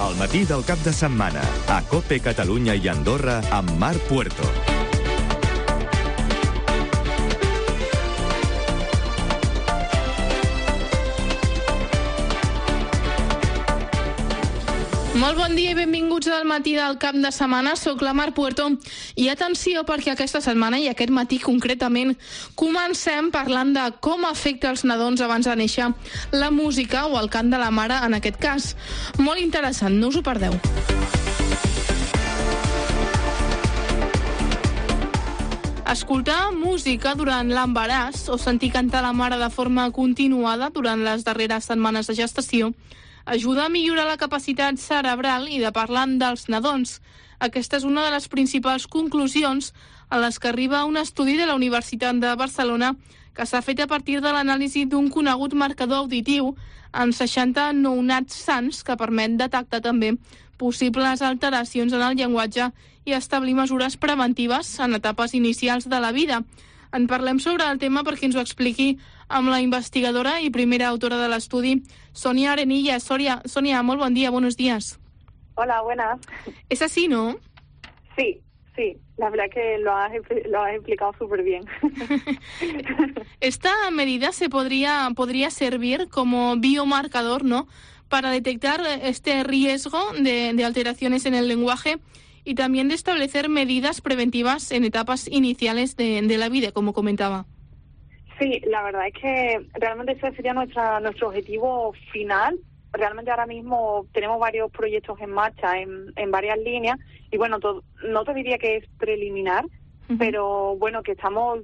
El matí del cap de setmana, a COPE Catalunya i Andorra, amb Marc Puerto. Molt bon dia i benvinguts al matí del cap de setmana. Soc la Mar Puerto i atenció perquè aquesta setmana i aquest matí concretament comencem parlant de com afecta els nadons abans de néixer la música o el cant de la mare en aquest cas. Molt interessant, no us ho perdeu. Escoltar música durant l'embaràs o sentir cantar la mare de forma continuada durant les darreres setmanes de gestació ajuda a millorar la capacitat cerebral i de parlar dels nadons. Aquesta és una de les principals conclusions a les que arriba un estudi de la Universitat de Barcelona que s'ha fet a partir de l'anàlisi d'un conegut marcador auditiu en 60 nounats sans que permet detectar també possibles alteracions en el llenguatge i establir mesures preventives en etapes inicials de la vida. En parlem sobre el tema perquè ens ho expliqui amb la investigadora i primera autora de l'estudi, Sonia Arenilla. Sonia, molt bon dia, buenos días. Hola, buenas. ¿Es así, no? Sí, la verdad que lo has explicado súper bien. Esta medida podría servir como biomarcador, ¿no?, para detectar este riesgo de alteraciones en el lenguaje y también de establecer medidas preventivas en etapas iniciales de la vida, como comentaba. Sí, la verdad es que realmente ese sería nuestro objetivo final. Realmente ahora mismo tenemos varios proyectos en marcha en varias líneas y bueno, no te diría que es preliminar, pero bueno, que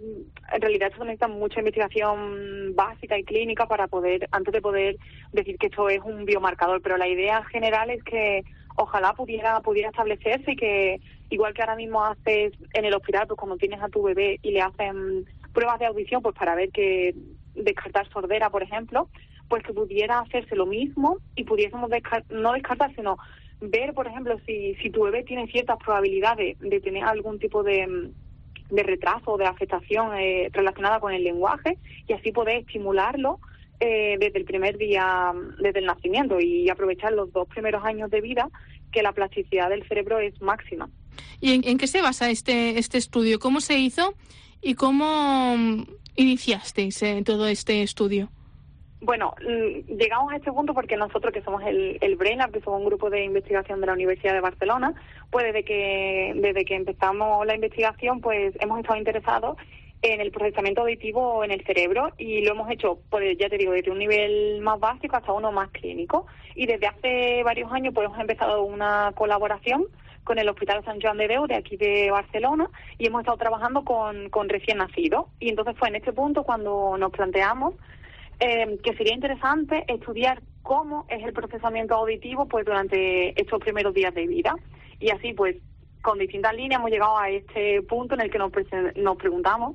en realidad esto necesita mucha investigación básica y clínica para antes de poder decir que esto es un biomarcador, pero la idea general es que ojalá pudiera establecerse y que igual que ahora mismo haces en el hospital, pues cuando tienes a tu bebé y le hacen pruebas de audición, pues para ver que descartar sordera, por ejemplo, pues que pudiera hacerse lo mismo y pudiésemos no descartar, sino ver, por ejemplo, si tu bebé tiene ciertas probabilidades de tener algún tipo de retraso o de afectación relacionada con el lenguaje y así poder estimularlo desde el primer día, desde el nacimiento y aprovechar los 2 primeros años de vida que la plasticidad del cerebro es máxima. ¿Y en qué se basa este estudio? ¿Cómo se hizo y cómo iniciasteis todo este estudio? Bueno, llegamos a este punto porque nosotros, que somos el BrainLab, que somos un grupo de investigación de la Universidad de Barcelona, pues desde que empezamos la investigación, pues hemos estado interesados en el procesamiento auditivo en el cerebro y lo hemos hecho, pues ya te digo, desde un nivel más básico hasta uno más clínico. Y desde hace varios años pues hemos empezado una colaboración con el Hospital Sant Joan de Déu de aquí de Barcelona y hemos estado trabajando con recién nacidos. Y entonces fue en este punto cuando nos planteamos que sería interesante estudiar cómo es el procesamiento auditivo pues durante estos primeros días de vida. Y así pues con distintas líneas hemos llegado a este punto en el que nos preguntamos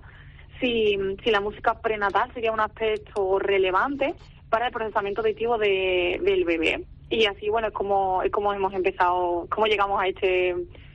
si la música prenatal sería un aspecto relevante para el procesamiento auditivo del bebé. Y así, bueno, es como hemos empezado, cómo llegamos a este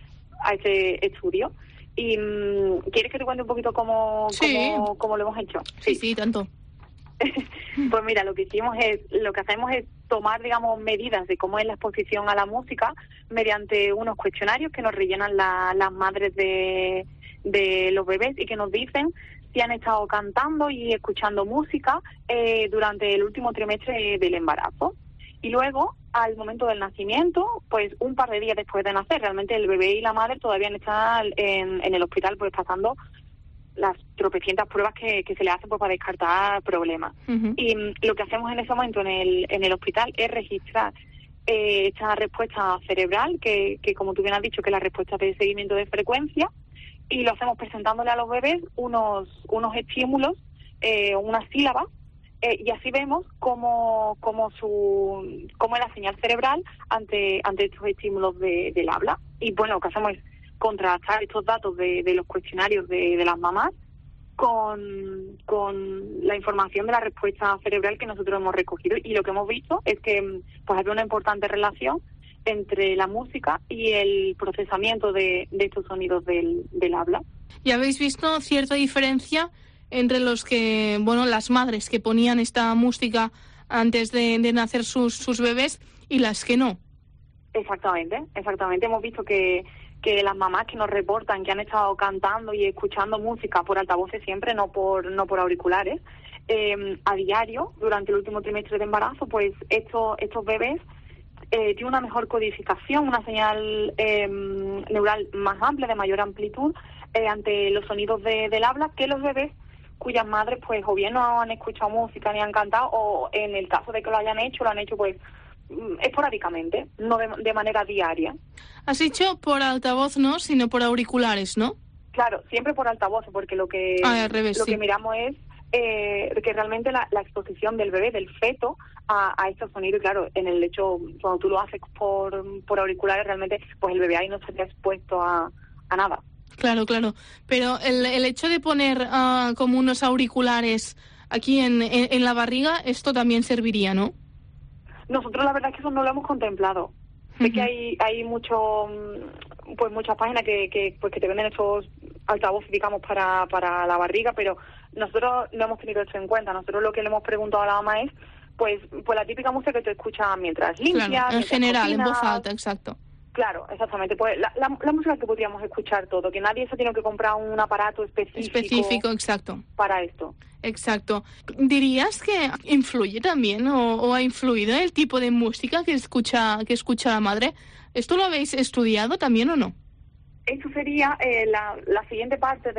estudio. Y ¿quieres que te cuente un poquito cómo lo hemos hecho? Sí, tanto. Pues mira, lo que hacemos es tomar, digamos, medidas de cómo es la exposición a la música mediante unos cuestionarios que nos rellenan las madres de los bebés y que nos dicen si han estado cantando y escuchando música durante el último trimestre del embarazo. Y luego, al momento del nacimiento, pues un par de días después de nacer, realmente el bebé y la madre todavía están en el hospital pues pasando las tropecientas pruebas que se le hacen pues para descartar problemas. Y lo que hacemos en ese momento en el hospital es registrar esta respuesta cerebral, que como tú bien has dicho, que es la respuesta de seguimiento de frecuencia, y lo hacemos presentándole a los bebés unos estímulos, unas sílabas, y así vemos cómo es la señal cerebral ante estos estímulos del habla. Y bueno, lo que hacemos es contrastar estos datos de los cuestionarios de las mamás con la información de la respuesta cerebral que nosotros hemos recogido. Y lo que hemos visto es que pues hay una importante relación entre la música y el procesamiento de estos sonidos del habla. ¿Y habéis visto cierta diferencia entre las madres que ponían esta música antes de nacer sus bebés y las que no? Exactamente. Hemos visto que las mamás que nos reportan que han estado cantando y escuchando música por altavoces siempre, no por auriculares, a diario, durante el último trimestre de embarazo, pues estos bebés tienen una mejor codificación, una señal neural más amplia, de mayor amplitud, ante los sonidos del habla, que los bebés cuyas madres pues o bien no han escuchado música ni han cantado, o en el caso de que lo han hecho pues esporádicamente, no de manera diaria. Has dicho por altavoz, ¿no? Sino por auriculares, ¿no? Claro, siempre por altavoz, porque lo que al revés, que miramos es que realmente la exposición del bebé, del feto, a estos sonidos. Y claro, en el lecho, cuando tú lo haces por auriculares, realmente pues el bebé ahí no se te ha expuesto a nada. Claro. Pero el hecho de poner como unos auriculares aquí en la barriga, esto también serviría, ¿no? Nosotros la verdad es que eso no lo hemos contemplado. Sé que hay muchas páginas que te venden estos altavoces, digamos, para la barriga, pero nosotros no hemos tenido esto en cuenta. Nosotros lo que le hemos preguntado a la mamá es pues la típica música que tú escuchas mientras limpias, claro, en general, cocinas, en voz alta, exacto. Claro, exactamente. Pues la música que podríamos escuchar todo, que nadie se tiene que comprar un aparato específico, exacto, para esto. Exacto. ¿Dirías que influye también o ha influido el tipo de música que escucha la madre? ¿Esto lo habéis estudiado también o no? Esto sería la siguiente parte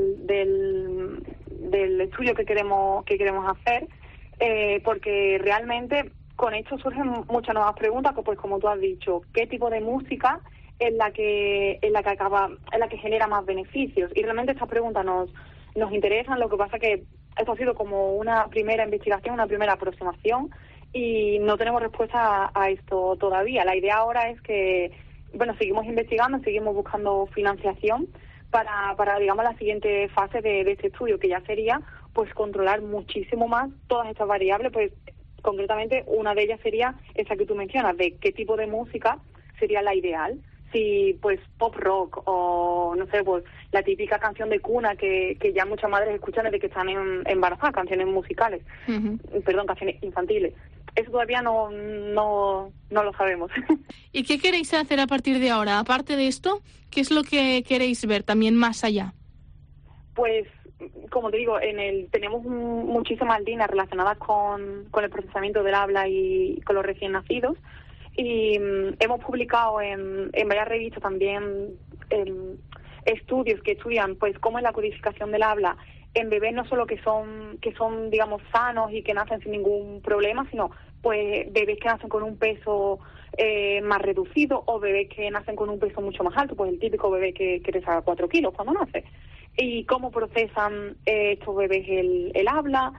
del estudio que queremos hacer, porque realmente con esto surgen muchas nuevas preguntas, pues como tú has dicho, ¿qué tipo de música es la que genera más beneficios? Y realmente estas preguntas nos interesan. Lo que pasa que esto ha sido como una primera investigación, una primera aproximación, y no tenemos respuesta a esto todavía. La idea ahora es que, seguimos investigando, seguimos buscando financiación para digamos, la siguiente fase de este estudio, que ya sería pues controlar muchísimo más todas estas variables. Pues concretamente una de ellas sería esa que tú mencionas, de qué tipo de música sería la ideal. Si pues pop rock o no sé, pues la típica canción de cuna que ya muchas madres escuchan desde que están embarazadas, canciones musicales, canciones infantiles. Eso todavía no lo sabemos. ¿Y qué queréis hacer a partir de ahora? Aparte de esto, ¿qué es lo que queréis ver también más allá? Pues, como te digo, tenemos muchísimas líneas relacionadas con el procesamiento del habla y con los recién nacidos. Y hemos publicado en varias revistas también estudios que estudian pues cómo es la codificación del habla en bebés, no solo que son digamos sanos y que nacen sin ningún problema, sino pues bebés que nacen con un peso más reducido, o bebés que nacen con un peso mucho más alto, pues el típico bebé que pesa 4 kilos cuando nace, y cómo procesan estos bebés el habla.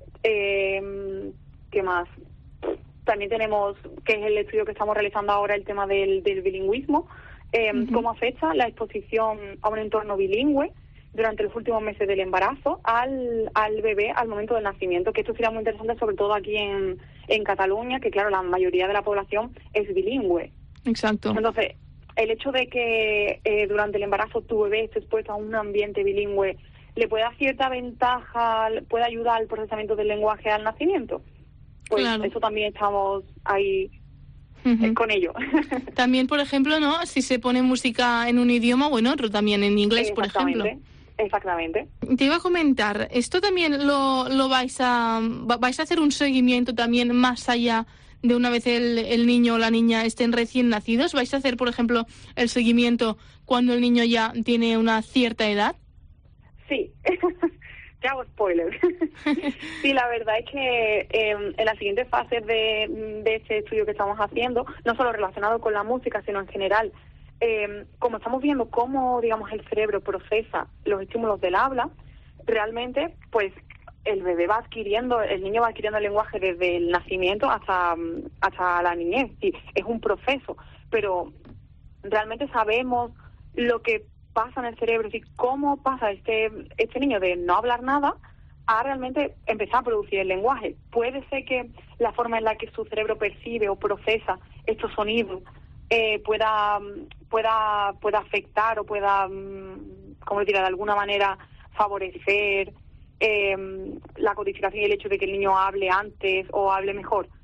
¿Qué más? También tenemos, que es el estudio que estamos realizando ahora, el tema del bilingüismo, cómo afecta la exposición a un entorno bilingüe durante los últimos meses del embarazo al bebé al momento del nacimiento, que esto sería muy interesante, sobre todo aquí en Cataluña, que claro, la mayoría de la población es bilingüe. Exacto. Entonces, el hecho de que durante el embarazo tu bebé esté expuesto a un ambiente bilingüe, ¿le puede dar cierta ventaja, puede ayudar al procesamiento del lenguaje al nacimiento? Pues claro, eso también estamos ahí con ello. También, por ejemplo, ¿no? Si se pone música en un idioma o en otro, también en inglés, por ejemplo. Exactamente. Te iba a comentar, ¿esto también lo vais a hacer un seguimiento también más allá de una vez el niño o la niña estén recién nacidos? ¿Vais a hacer, por ejemplo, el seguimiento cuando el niño ya tiene una cierta edad? Sí. Te hago spoilers. Sí, la verdad es que en las siguientes fases de este estudio que estamos haciendo, no solo relacionado con la música, sino en general, como estamos viendo cómo, digamos, el cerebro procesa los estímulos del habla, realmente, pues, el niño va adquiriendo el lenguaje desde el nacimiento hasta la niñez. Sí, es un proceso, pero realmente sabemos lo que pasa en el cerebro, es decir, cómo pasa este niño de no hablar nada a realmente empezar a producir el lenguaje. Puede ser que la forma en la que su cerebro percibe o procesa estos sonidos pueda afectar o pueda, como dirá, de alguna manera favorecer la codificación y el hecho de que el niño hable antes o hable mejor.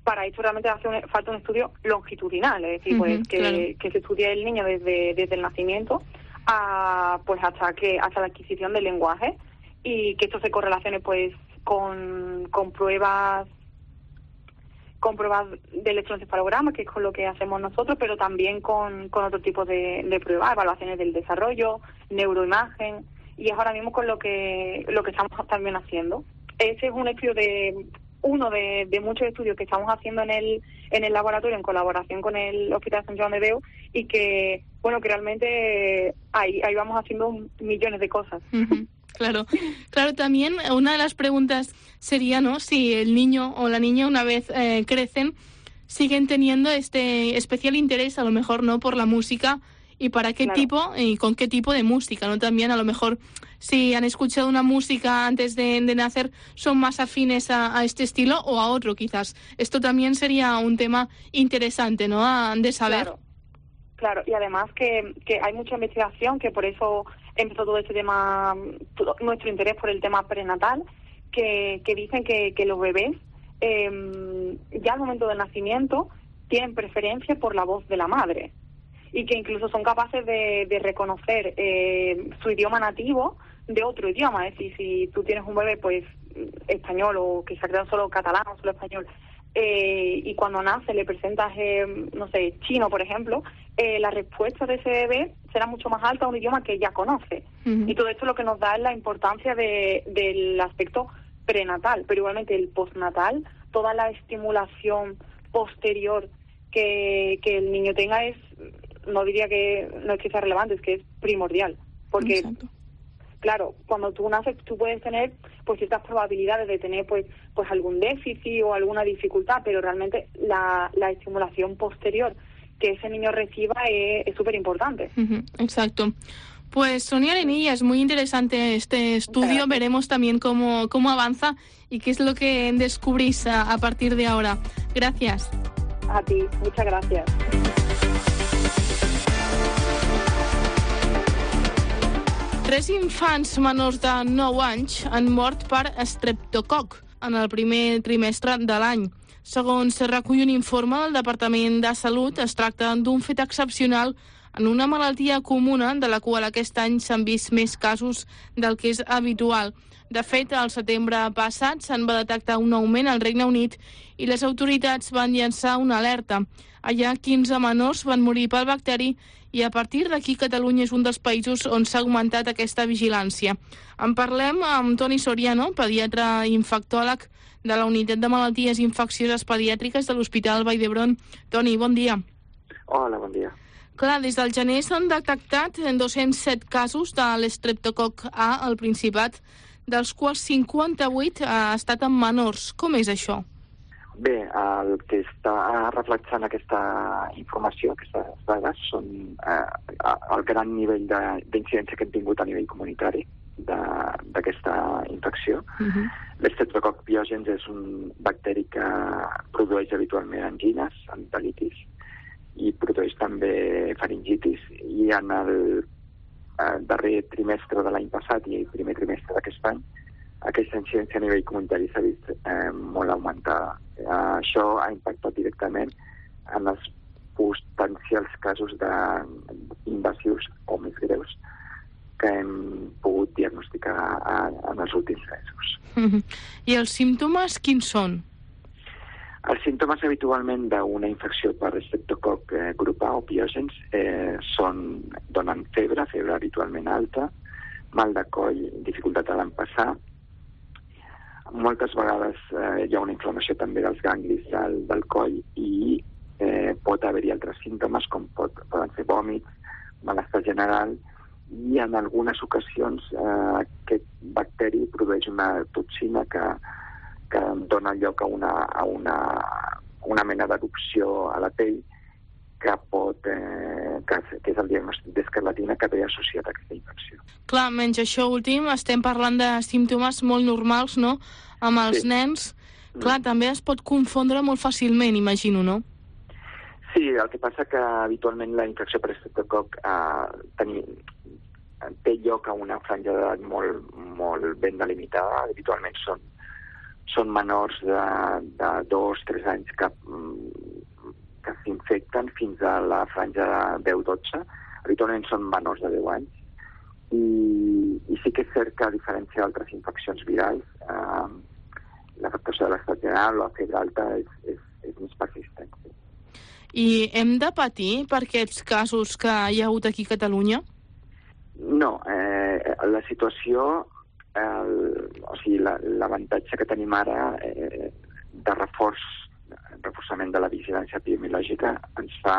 para esto realmente falta un estudio longitudinal, es decir, pues que se estudie el niño desde el nacimiento pues hasta la adquisición del lenguaje, y que esto se correlacione pues con pruebas de electroencefalograma, que es con lo que hacemos nosotros, pero también con otro tipo de pruebas, evaluaciones del desarrollo, neuroimagen, y es ahora mismo con lo que estamos también haciendo. Ese es un estudio uno de muchos estudios que estamos haciendo en el laboratorio en colaboración con el Hospital Sant Joan de Déu, y que, bueno, que realmente ahí vamos haciendo millones de cosas. Uh-huh. Claro, también una de las preguntas sería, ¿no?, si el niño o la niña, una vez crecen, siguen teniendo este especial interés, a lo mejor, ¿no?, por la música, y para qué tipo y con qué tipo de música, ¿no? También, a lo mejor, si han escuchado una música antes de nacer, son más afines a este estilo o a otro, quizás. Esto también sería un tema interesante, ¿no?, de saber. Claro, y además que hay mucha investigación, que por eso empezó todo este tema, nuestro interés por el tema prenatal, que dicen que los bebés ya al momento del nacimiento tienen preferencia por la voz de la madre, y que incluso son capaces de reconocer su idioma nativo de otro idioma. Es decir, si tú tienes un bebé pues español, o que se ha creado solo catalán o solo español, y cuando nace le presentas, no sé, chino, por ejemplo, la respuesta de ese bebé será mucho más alta a un idioma que ya conoce. Uh-huh. Y todo esto lo que nos da es la importancia del aspecto prenatal, pero igualmente el postnatal, toda la estimulación posterior que el niño tenga es, no diría que no es que sea relevante, es que es primordial, porque exacto. Claro, cuando tú naces tú puedes tener pues ciertas probabilidades de tener pues algún déficit o alguna dificultad, pero realmente la estimulación posterior que ese niño reciba es súper importante. Uh-huh, exacto. Pues Sonia Arenilla, es muy interesante este estudio. Veremos también cómo avanza y qué es lo que descubrís a partir de ahora. Gracias. A ti, muchas gracias. Tres infants menors de 9 anys han mort per estreptococ en el primer trimestre de l'any. Segons recull un informe del Departament de Salut, es tracta d'un fet excepcional en una malaltia comuna de la qual aquest any s'han vist més casos del que és habitual. De fet, al setembre passat se'n va detectar un augment al Regne Unit i les autoritats van llançar una alerta. Allà 15 menors van morir pel bacteri i a partir d'aquí Catalunya és un dels països on s'ha augmentat aquesta vigilància. En parlem amb Toni Soriano, pediatre infectòleg de la Unitat de Malalties Infeccioses Pediàtriques de l'Hospital Vall d'Hebron. Toni, bon dia. Hola, bon dia. Clar, des del gener s'han detectat 207 casos de l'estreptococ A al Principat, dels quals 58 ha estat en menors. Com és això? Bé, el que està reflexant aquesta informació, aquestes dades, són el gran nivell d'incidència que hem tingut a nivell comunitari d'aquesta infecció. Uh-huh. L'estreptococ pyogens és un bacteri que produeix habitualment angines, amigdalitis, i produeix també faringitis. I en el darrer trimestre de l'any passat i el primer trimestre d'aquest any, aquesta incidència a nivell comunitari s'ha vist molt augmentada. Això ha impactat directament en els potencials casos d'invasius o més greus que hem pogut diagnosticar en els últims mesos. I els símptomes quins són? Els símptomes habitualment d'una infecció per estreptococ grup A o piògens donen febre habitualment alta, mal de coll, dificultat a l'empassar. Moltes vegades hi ha una inflamació també dels ganglis del coll i pot haver-hi altres símptomes com poden ser vòmits, malestar general, i en algunes ocasions aquest bacteri produeix una toxina que dona lloc a una mena d'erupció a la pell que és el diagnòstic d'escarlatina que ve associat a aquesta infecció. Clar, menys això últim, estem parlant de símptomes molt normals, no?, amb els nens. Clar, també es pot confondre molt fàcilment, imagino, no? Sí, el que passa que habitualment la infecció per estreptococ té lloc a una franja d'edat molt ben delimitada. Habitualment són menors de 2-3 anys que s'infecten fins a la franja de 10-12. Habitualment són menors de 10 anys. I sí que és cert que, a diferència d'altres infeccions virals, l'afectació de l'estat general o la febre alta és més persistent. I hem de patir per aquests casos que hi ha hagut aquí a Catalunya? No, la situació, o sigui, l'avantatge que tenim ara de reforçament de la vigilància epidemiològica ens fa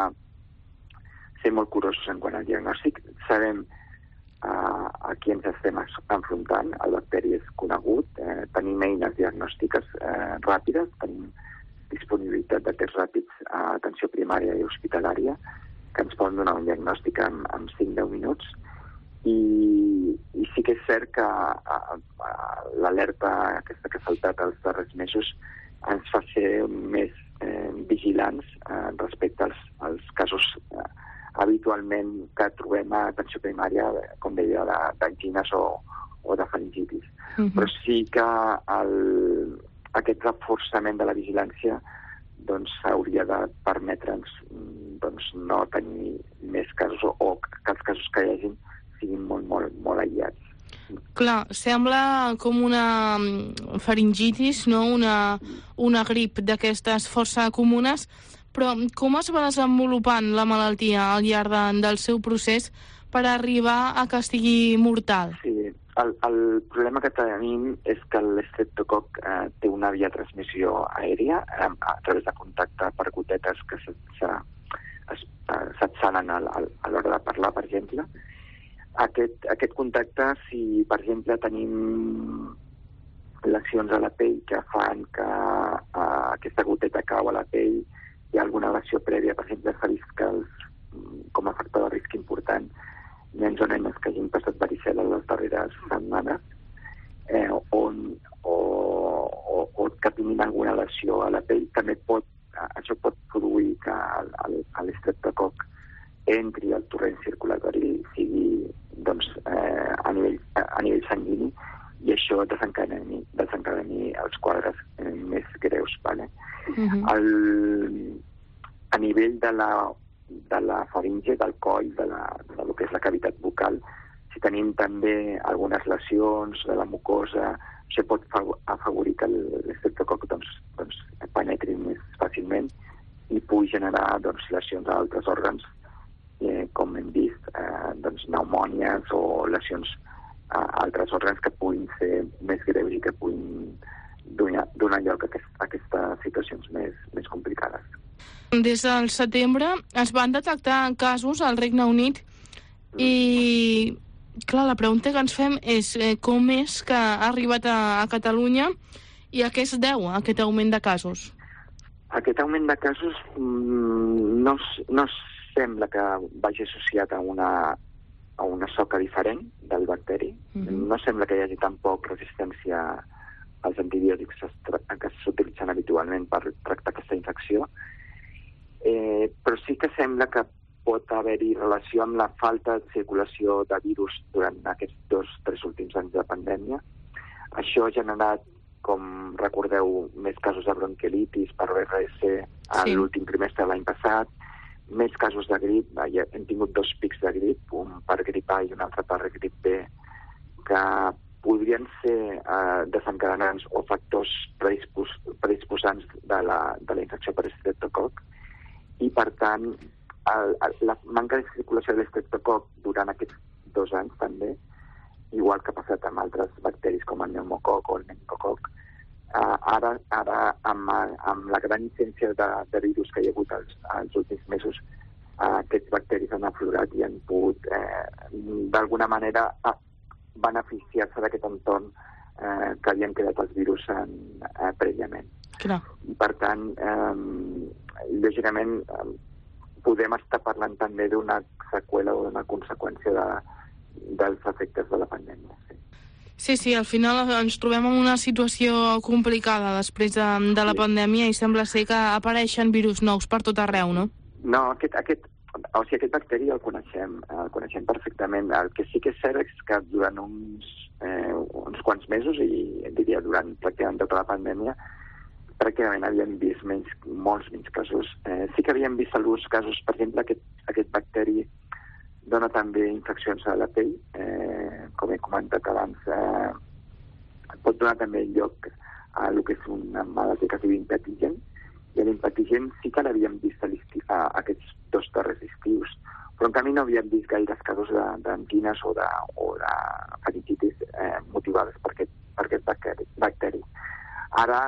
ser molt curosos en quant al diagnòstic. Sabem a qui ens estem enfrontant, el bacteri és conegut, tenim eines diagnòstiques ràpides, tenim disponibilitat de tests ràpids a atenció primària i hospitalària que ens poden donar un diagnòstic en 5-10 minuts. I sí que és cert que l'alerta aquesta que ha saltat els darrers mesos ens fa ser més vigilants respecte als casos habitualment que trobem a atenció primària, com deia, d'angines o de faringitis. Però sí que aquest reforçament de la vigilància hauria de permetre'ns no tenir més casos o que els casos que hi hagin siguin molt aïllats. Clar, sembla com una faringitis, no? Una grip d'aquestes força comunes, però com es va desenvolupant la malaltia al llarg del seu procés per arribar a que estigui mortal? Sí, el problema que tenim és que l'estreptococ té una via de transmissió aèria a través de contacte per gotetes que s'exhalen a l'hora de parlar, per exemple. Aquest contacte, si per exemple tenim lesions a la pell que fan que aquesta goteta cau a la pell, hi ha alguna lesió prèvia, per exemple, fariscals com a factor de risc important, nens o nenes que hagin passat varicel·la les darreres setmanes, o que tinguin alguna lesió a la pell, també això pot produir que l'estreptococ entri al torrent circulatori i sigui a nivell sanguini, i això desencadeni els quadres més greus. Vale? A nivell de la faringe, del coll, del que és la cavitat bucal, si tenim també algunes lesions de la mucosa, això pot afavorir que l'estreptococ penetri més fàcilment i pugui generar lesions a altres òrgans, com hem vist, pneumònies o lesions a altres òrgans que puguin ser més greus i que puguin donar lloc a aquestes situacions més complicades. Des del setembre es van detectar casos al Regne Unit i, clar, la pregunta que ens fem és com és que ha arribat a Catalunya i a què es deu aquest augment de casos? Aquest augment de casos no sembla que vagi associat a una soca diferent del bacteri. No sembla que hi hagi tampoc resistència als antibiòtics que s'utilitzen habitualment per tractar aquesta infecció. Però sí que sembla que pot haver-hi relació amb la falta de circulació de virus durant aquests 2-3 últims anys de pandèmia. Això ha generat, com recordeu, més casos de bronquiolitis per VRS a l'últim trimestre de l'any passat, més casos de grip. Hem tingut 2 pics de grip, un per grip A i un altre per grip B, que podrien ser desencadenants o factors predisposants de la infecció per estreptococ, i per tant la manca de circulació de l'estreptococ durant aquests 2 anys també, igual que ha passat amb altres bacteris com el pneumococ o el meningococ, ara amb la gran incidència de virus que hi ha hagut els últims mesos, aquests bacteris han aflorat i han pogut d'alguna manera beneficiar-se d'aquest entorn que havien quedat els virus prèviament. Clar. I per tant, lògicament, podem estar parlant també d'una seqüela o d'una conseqüència dels efectes de la pandèmia. Sí, al final ens trobem en una situació complicada després de la pandèmia i sembla ser que apareixen virus nous per tot arreu, no? No, o sigui, aquest bacteri el coneixem perfectament. El que sí que és cert és que durant uns quants mesos, i diria durant pràcticament tota la pandèmia, pràcticament havíem vist molts menys casos. Sí que havíem vist alguns casos, per exemple, aquest bacteri dona també infeccions a la pell, com he comentat abans, pot donar també lloc a el que és una malaltia que es diu impetigen, i l'impetigen sí que l'havíem vist aquests 2 darrers estius, però en canvi no havíem vist gaires casos d'angines o de faringitis motivades per aquest bacteri. Ara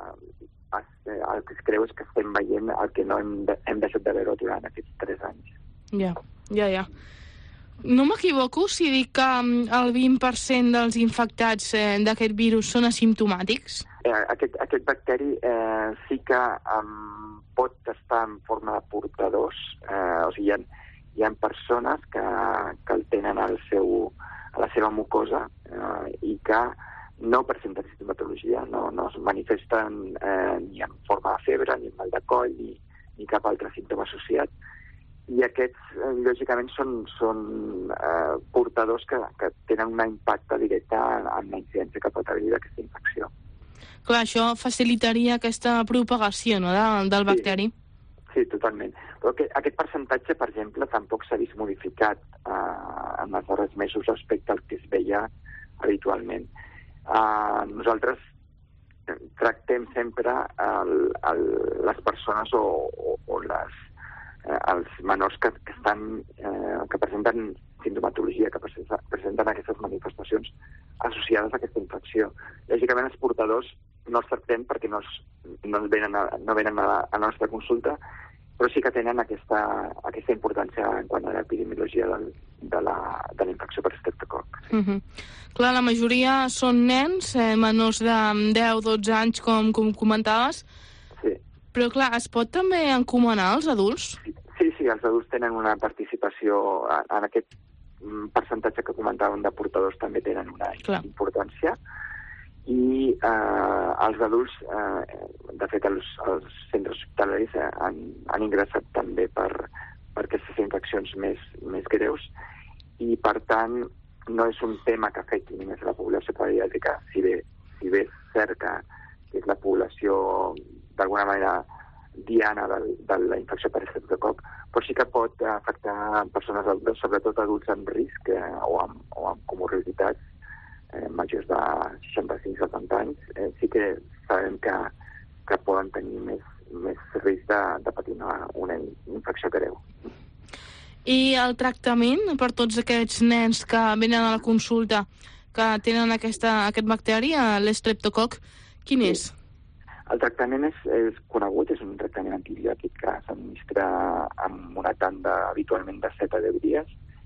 el que es creu és que estem veient el que no hem deixat de veure durant aquests 3 anys. Ja. No m'equivoco si dic que el 20% dels infectats d'aquest virus són asimptomàtics? Aquest bacteri sí que pot estar en forma de portadors, o sigui, hi ha persones que el tenen a la seva mucosa i que no presenten simptomatologia, no es manifesten ni en forma de febre, ni en mal de coll, ni cap altre símptoma associat. I aquests, lògicament, són portadors que tenen un impacte directe en la incidència que pot haver d'aquesta infecció. Clar, això facilitaria aquesta propagació, no?, del bacteri. Sí, totalment. Però aquest percentatge, per exemple, tampoc s'ha vist modificat en els darrers mesos respecte al que es veia habitualment. Nosaltres tractem sempre les persones o els menors que presenten simptomatologia, que presenten aquestes manifestacions associades a aquesta infecció. Lògicament, els portadors no els tractem perquè no venen a la nostra consulta, però sí que tenen aquesta importància en quant a l'epidemiologia de la infecció per estreptococ. Sí. Clar, la majoria són nens, menors de 10-12 anys, com comentaves. Sí. Però, clar, es pot també encomanar als adults? Sí, els adults tenen una participació en aquest percentatge que comentàvem de portadors, també tenen una importància. I els adults, de fet, els centres hospitalaris han ingressat també per aquestes infeccions més greus, i, per tant, no és un tema que afecti només a la població pediàtrica, si bé és cert que és la població, d'alguna manera, diana de la infecció per estreptococ, però sí que pot afectar persones adultes, sobretot adults en risc o amb comorbiditats majors de 65-70 anys. Sí que sabem que poden tenir més risc de patir una infecció greu. I el tractament per tots aquests nens que venen a la consulta que tenen aquest bacteri, l'estreptococ, quin és? El tractament és conegut, és un tractament antibiòtic que s'administra amb una tanda habitualment de 7 a 10 dies.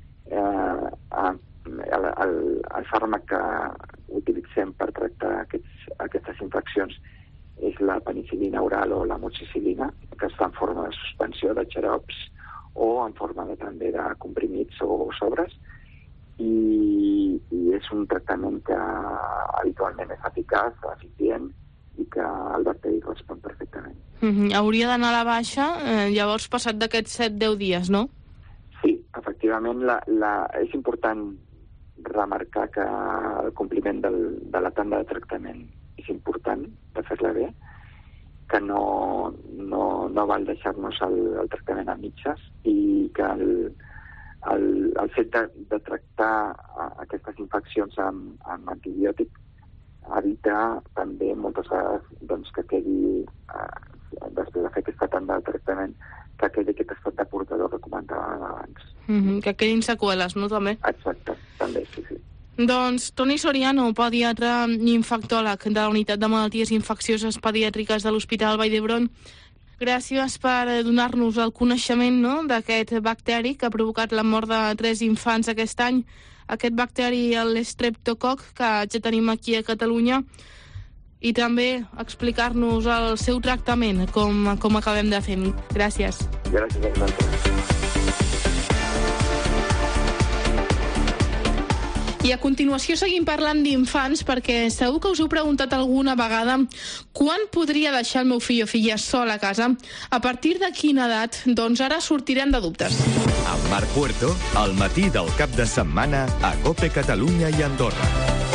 El fàrmac que utilitzem per tractar aquestes infeccions és la penicil·lina oral o l'amoxicil·lina, que està en forma de suspensió de xarops o en forma també de comprimits o sobres, i és un tractament que habitualment és eficaç, eficient, i que el bacteri respon perfectament. Hauria d'anar a la baixa, llavors, passat d'aquests 7-10 dies, no? Sí, efectivament. És important remarcar que el compliment de la tanda de tractament és important, de fer-la bé, que no val deixar-nos el tractament a mitges, i que el fet de tractar aquestes infeccions amb antibiòtic evita també moltes vegades que quedi, després de fer aquesta tanda de tractament, que quedi aquest estat de portador que comentàvem abans. Que quedin seqüeles, no, també? Exacte, també, sí. Doncs Toni Soriano, pediatre i infectòleg de la Unitat de Malalties Infeccioses Pediàtriques de l'Hospital Vall d'Hebron, gràcies per donar-nos el coneixement, no?, d'aquest bacteri que ha provocat la mort de 3 infants aquest any, aquest bacteri, l'estreptococ, que ja tenim aquí a Catalunya, i també explicar-nos el seu tractament, com acabem de fer. Gràcies. Gràcies a vosaltres. I a continuació seguim parlant d'infants, perquè segur que us heu preguntat alguna vegada quan podria deixar el meu fill o filla sol a casa, a partir de quina edat. Doncs ara sortirem de dubtes. Amb Marc Puerto, al matí del cap de setmana a COPE Catalunya i Andorra.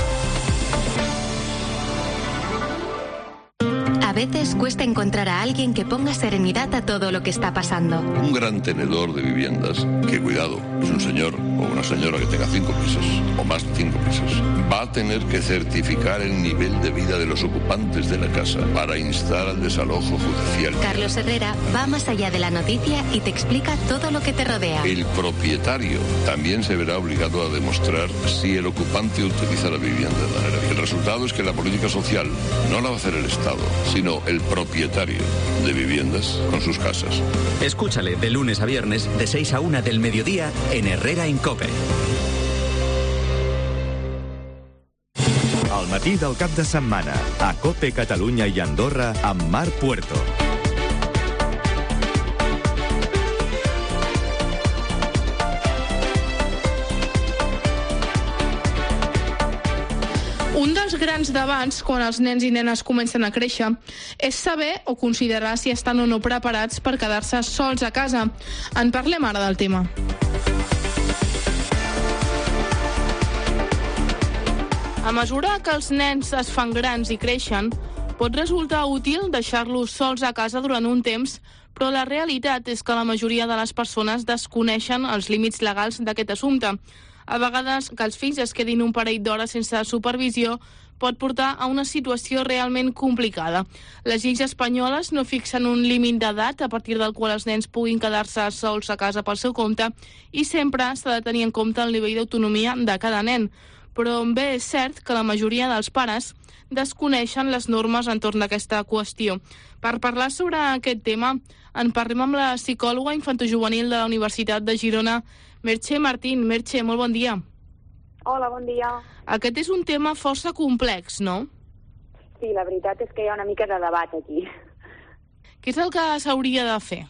A veces cuesta encontrar a alguien que ponga serenidad a todo lo que está pasando. Un gran tenedor de viviendas, que cuidado, es un señor o una señora que tenga 5 pisos o más de 5 pisos, va a tener que certificar el nivel de vida de los ocupantes de la casa para instar al desalojo judicial. Carlos Herrera va más allá de la noticia y te explica todo lo que te rodea. El propietario también se verá obligado a demostrar si el ocupante utiliza la vivienda de manera bien. El resultado es que la política social no la va a hacer el Estado, sino el propietario de viviendas con sus casas. Escúchale de lunes a viernes de 6 a 1 del mediodía en Herrera en COPE. Al matí del cap de setmana a COPE Catalunya i Andorra amb Marc Puerto. Un dels grans debats quan els nens i nenes comencen a créixer és saber o considerar si estan o no preparats per quedar-se sols a casa. En parlem ara del tema. A mesura que els nens es fan grans i creixen, pot resultar útil deixar-los sols a casa durant un temps, però la realitat és que la majoria de les persones desconeixen els límits legals d'aquest assumpte. A vegades, que els fills es quedin un parell d'hores sense supervisió pot portar a una situació realment complicada. Les lleis espanyoles no fixen un límit d'edat a partir del qual els nens puguin quedar-se sols a casa pel seu compte i sempre s'ha de tenir en compte el nivell d'autonomia de cada nen. Però bé és cert que la majoria dels pares desconeixen les normes entorn d'aquesta qüestió. Per parlar sobre aquest tema, en parlem amb la psicòloga infantojuvenil de la Universitat de Girona, Merche Martín. Merche, molt bon dia. Hola, bon dia. Aquest és un tema força complex, no? Sí, la veritat és que hi ha una mica de debat aquí. Què és el que s'hauria de fer?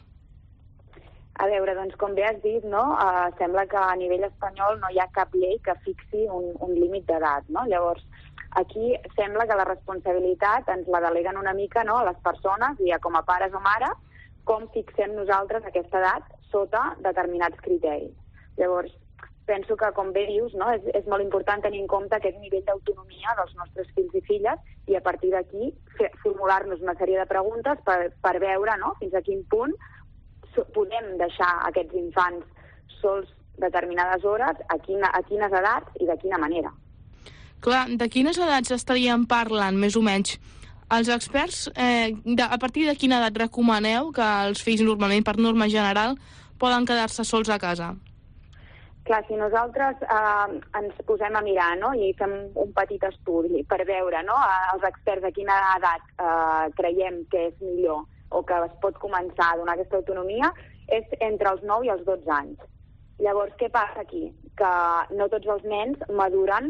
A veure, doncs com bé has dit, no? Sembla que a nivell espanyol no hi ha cap llei que fixi un límit d'edat, no? Llavors, aquí sembla que la responsabilitat ens la deleguen una mica, no?, a les persones, ja com a pares o mares, com fixem nosaltres aquesta edat sota determinats criteris. Llavors, penso que, com bé dius, no, és molt important tenir en compte aquest nivell d'autonomia dels nostres fills i filles i a partir d'aquí formular-nos una sèrie de preguntes per veure, no, fins a quin punt podem deixar aquests infants sols determinades hores, a quines edats i de quina manera. Clar, de quines edats estaríem parlant, més o menys? Els experts, a partir de quina edat recomaneu que els fills normalment, per norma general, poden quedar-se sols a casa? Clar, si nosaltres ens posem a mirar, no?, i fem un petit estudi per veure, no?, els experts a quina edat creiem que és millor o que es pot començar a donar aquesta autonomia, és entre els 9 i els 12 anys. Llavors, què passa aquí? Que no tots els nens maduren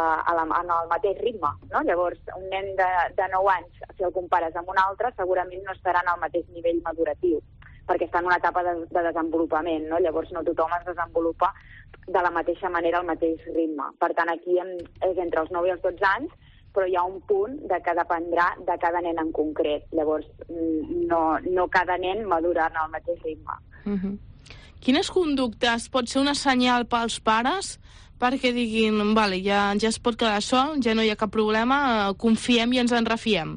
en el mateix ritme, no? Llavors, un nen de 9 anys, si el compares amb un altre, segurament no estarà en el mateix nivell maduratiu, perquè està en una etapa de desenvolupament, no? Llavors no tothom es desenvolupa de la mateixa manera al mateix ritme. Per tant, aquí és entre els 9 i els 12 anys, però hi ha un punt que dependrà de cada nen en concret. Llavors, no cada nen madura en el mateix ritme. Uh-huh. Quines conductes pot ser una senyal pels pares perquè diguin, vale, ja es pot quedar sol, ja no hi ha cap problema, confiem i ens en refiem?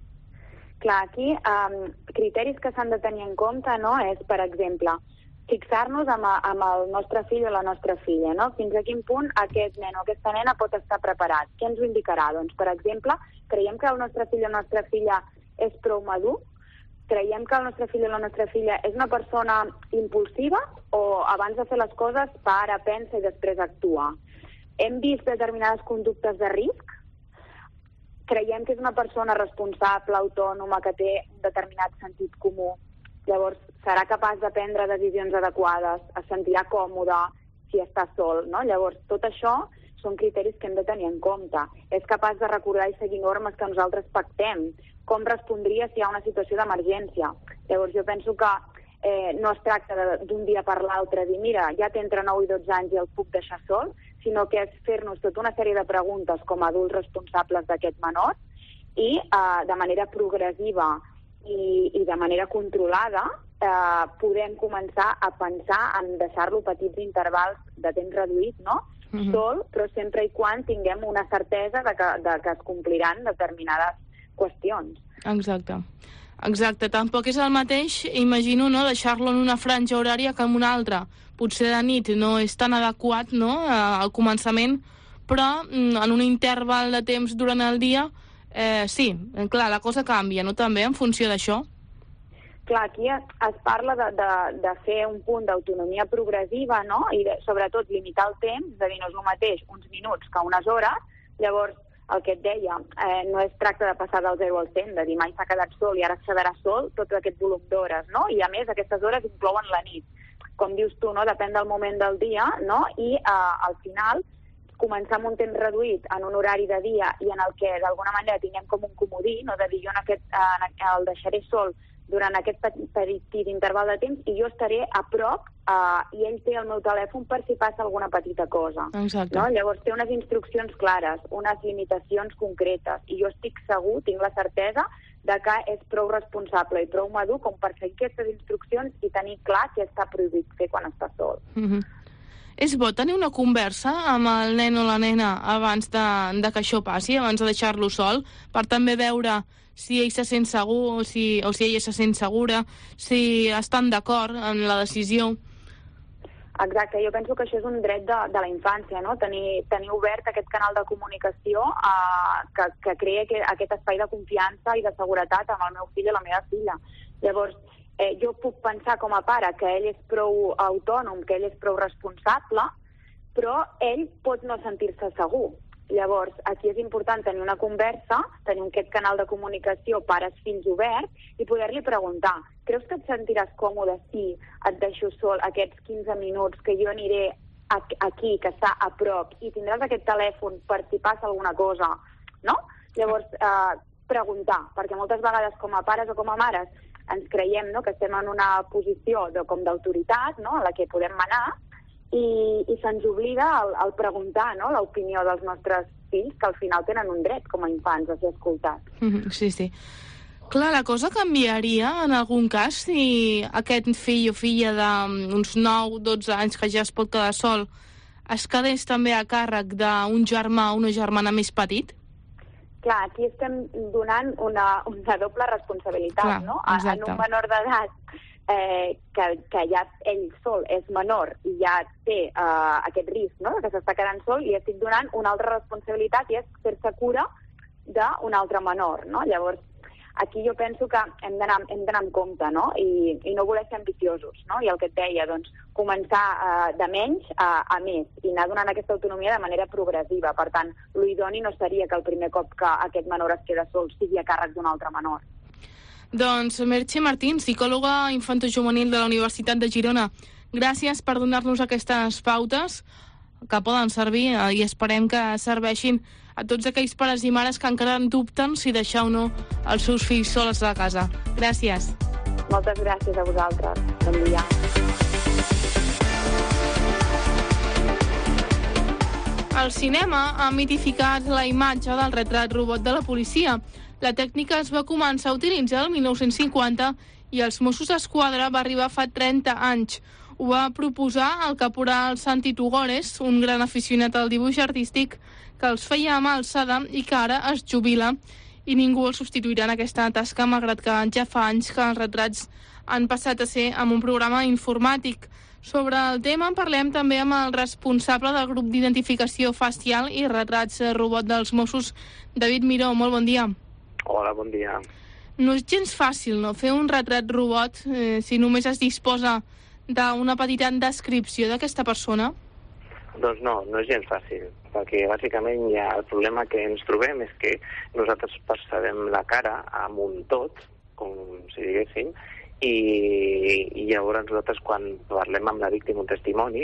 Clar, aquí criteris que s'han de tenir en compte, no?, és, per exemple, fixar-nos amb el nostre fill o la nostra filla, no? Fins a quin punt aquest nen o aquesta nena pot estar preparat. Què ens ho indicarà? Doncs, per exemple, creiem que el nostre fill o la nostra filla és prou madur? Creiem que el nostre fill o la nostra filla és una persona impulsiva o abans de fer les coses para, pensa i després actua? Hem vist determinades conductes de risc? Creiem que és una persona responsable, autònoma, que té un determinat sentit comú? Llavors, serà capaç de prendre decisions adequades, es sentirà còmode si està sol, no? Llavors, tot això són criteris que hem de tenir en compte. És capaç de recordar i seguir normes que nosaltres pactem. Com respondria si hi ha una situació d'emergència? Llavors, jo penso que no es tracta d'un dia per l'altre dir, mira, ja té entre 9 i 12 anys i el puc deixar sol, sinó que és fer-nos tota una sèrie de preguntes com a adults responsables d'aquest menor i de manera progressiva i de manera controlada podem començar a pensar en deixar-lo petits intervals de temps reduït, no? Sol, però sempre i quan tinguem una certesa de que es compliran determinades qüestions. Exacte. Tampoc és el mateix, imagino, no, deixar-lo en una franja horària que en una altra. Potser de nit no és tan adequat, no, al començament, però en un interval de temps durant el dia, sí, clar, la cosa canvia, no, també, en funció d'això? Clar, aquí es parla de fer un punt d'autonomia progressiva, no?, i sobretot limitar el temps, és a dir, no és el mateix uns minuts que unes hores. Llavors, el que et deia, no es tracta de passar del 0 al 100, de dir mai s'ha quedat sol i ara es quedarà sol tot aquest volum d'hores, no? I a més, aquestes hores inclouen la nit. Com dius tu, no?, depèn del moment del dia, no?, i al final començar amb un temps reduït en un horari de dia i en el que d'alguna manera tinguem com un comodí, no?, de dir jo el deixaré sol durant aquest petit interval de temps i jo estaré a prop i ell té el meu telèfon per si passa alguna petita cosa. Exacte. No? Llavors té unes instruccions clares, unes limitacions concretes i jo estic segur, tinc la certesa de que és prou responsable i prou madur com per seguir aquestes instruccions i tenir clar què està prohibit fer quan està sol. És bo tenir una conversa amb el nen o la nena abans de que això passi, abans de deixar-lo sol, per també veure si ell se sent segur o si ella se sent segura, si estan d'acord en la decisió. Exacte, jo penso que això és un dret de la infància, no? Tenir obert aquest canal de comunicació que crea aquest espai de confiança i de seguretat amb el meu fill i la meva filla. Llavors, jo puc pensar com a pare que ell és prou autònom, que ell és prou responsable, però ell pot no sentir-se segur. Llavors, aquí és important tenir una conversa, tenir aquest canal de comunicació pares-fills obert i poder-li preguntar, creus que et sentiràs còmode si et deixo sol aquests 15 minuts que jo aniré aquí, que està a prop, i tindràs aquest telèfon per si passa alguna cosa, no? Llavors, preguntar, perquè moltes vegades com a pares o com a mares ens creiem, no?, que estem en una posició com d'autoritat, no?, en la que podem manar, i se'ns oblida el preguntar, no?, l'opinió dels nostres fills, que al final tenen un dret com a infants a ser escoltats. Sí. Clar, la cosa canviaria en algun cas si aquest fill o filla d'uns 9-12 anys que ja es pot quedar sol es quedés també a càrrec d'un germà o una germana més petit? Clar, aquí estem donant una doble responsabilitat, clar, no? Exacte. En un menor d'edat que ja ell sol és menor i ja té aquest risc, no?, que s'està quedant sol, i estic donant una altra responsabilitat i és fer-se cura d'un altre menor, no? Llavors, aquí jo penso que hem d'anar amb compte, no?, i no voler ser ambiciosos, no? I el que et deia, doncs, començar de menys a més i anar donant aquesta autonomia de manera progressiva. Per tant, l'idoni no seria que el primer cop que aquest menor es queda sol sigui a càrrec d'un altre menor. Doncs Merche Martín, psicòloga infantojuvenil de la Universitat de Girona, gràcies per donar-nos aquestes pautes que poden servir i esperem que serveixin a tots aquells pares i mares que encara dubten si deixar o no els seus fills sols a casa. Gràcies. Moltes gràcies a vosaltres. Bon dia. El cinema ha mitificat la imatge del retrat robot de la policia. La tècnica es va començar a utilitzar el 1950 i els Mossos d'Esquadra va arribar fa 30 anys. Ho va proposar el caporal Santi Tugores, un gran aficionat al dibuix artístic que els feia amb alçada i que ara es jubila i ningú el substituirà en aquesta tasca, malgrat que ja fa anys que els retrats han passat a ser amb un programa informàtic. Sobre el tema parlem també amb el responsable del grup d'identificació facial i retrats robot dels Mossos, David Miró. Molt bon dia. Hola, bon dia. No és gens fàcil, no?, fer un retrat robot si només es disposa d'una petita descripció d'aquesta persona? Doncs no és gens fàcil, perquè bàsicament el problema que ens trobem és que nosaltres percebem la cara amb un tot, com si diguéssim, i llavors nosaltres quan parlem amb la víctima un testimoni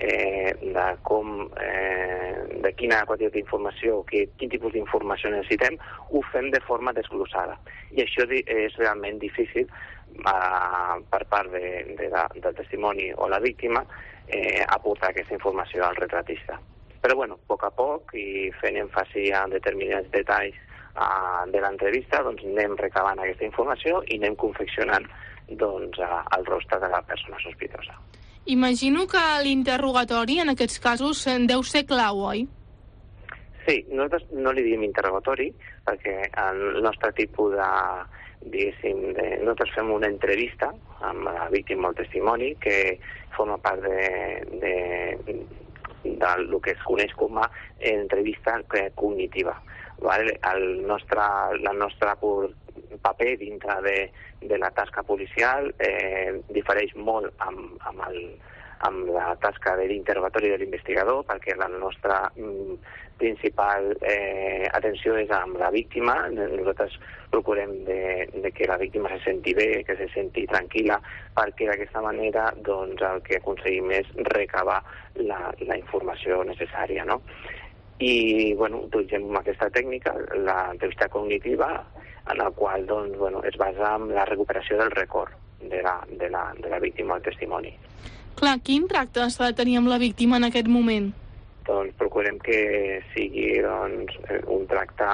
de quina quantitat d'informació, quin tipus d'informació necessitem, ho fem de forma desglossada. I això és realment difícil per part del testimoni o la víctima aportar aquesta informació al retratista. Però, bueno, a poc, i fent èmfasi a determinats detalls de l'entrevista, doncs anem recabant aquesta informació i anem confeccionant el rostre de la persona sospitosa. Imagino que l'interrogatori en aquests casos deu ser clau, oi? Sí, nosaltres no li diem interrogatori perquè el nostre tipus nosaltres fem una entrevista amb la víctima o el testimoni que forma part del que es coneix com a entrevista cognitiva. Vale? El nostre paper dintre de la tasca policial difereix molt amb la tasca de l'interrogatori de l'investigador, perquè la nostra principal atenció és amb la víctima. Nosaltres procurem de que la víctima se senti bé, que se senti tranquil·la, perquè d'aquesta manera el que aconseguim és recabar la informació necessària, no? I utilitzem aquesta tècnica, l'entrevista cognitiva, en la qual es basa en la recuperació del record de la víctima o el testimoni. Clar, quin tracte s'ha de tenir amb la víctima en aquest moment? Doncs procurem que sigui un tracte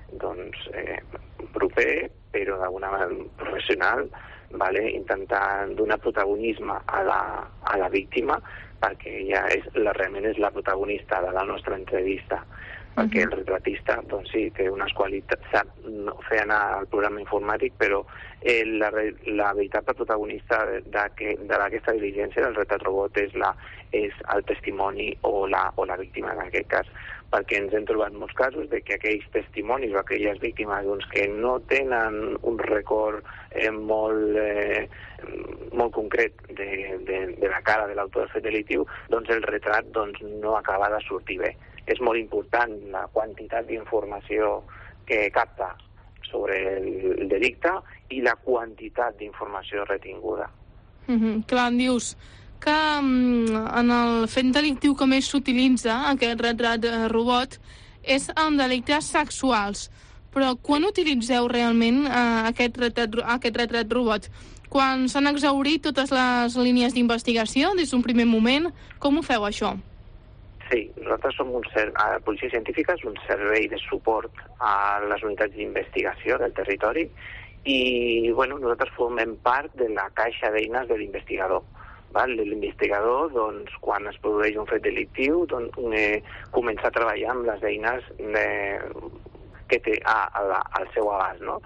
proper, però d'alguna manera professional, intentant donar protagonisme a la víctima, perquè ella realment és la protagonista de la nostra entrevista, perquè el retratista sí, té unes qualitats, sap fer anar el programa informàtic, però la veritable protagonista d'aquesta diligència del retratrobot és el testimoni o la víctima en aquest cas, perquè ens hem trobat molts casos de que aquells testimonis o aquelles víctimes que no tenen un record molt concret de la cara de l'autor del fet delictiu, el retrat no acaba de sortir bé. És molt important la quantitat d'informació que capta sobre el delicte i la quantitat d'informació retinguda. Clar, em dius que en el fet delictiu que més s'utilitza, aquest retrat robot, és en delictes sexuals. Però quan utilitzeu realment aquest retrat robot? Quan s'han exhaurit totes les línies d'investigació des d'un primer moment? Com ho feu, això? Sí, nosaltres som a la Policia Científica és un servei de suport a les unitats d'investigació del territori i nosaltres formem part de la caixa d'eines de l'investigador. L'investigador, quan es produeix un fet delictiu, comença a treballar amb les eines que té al seu abast, no?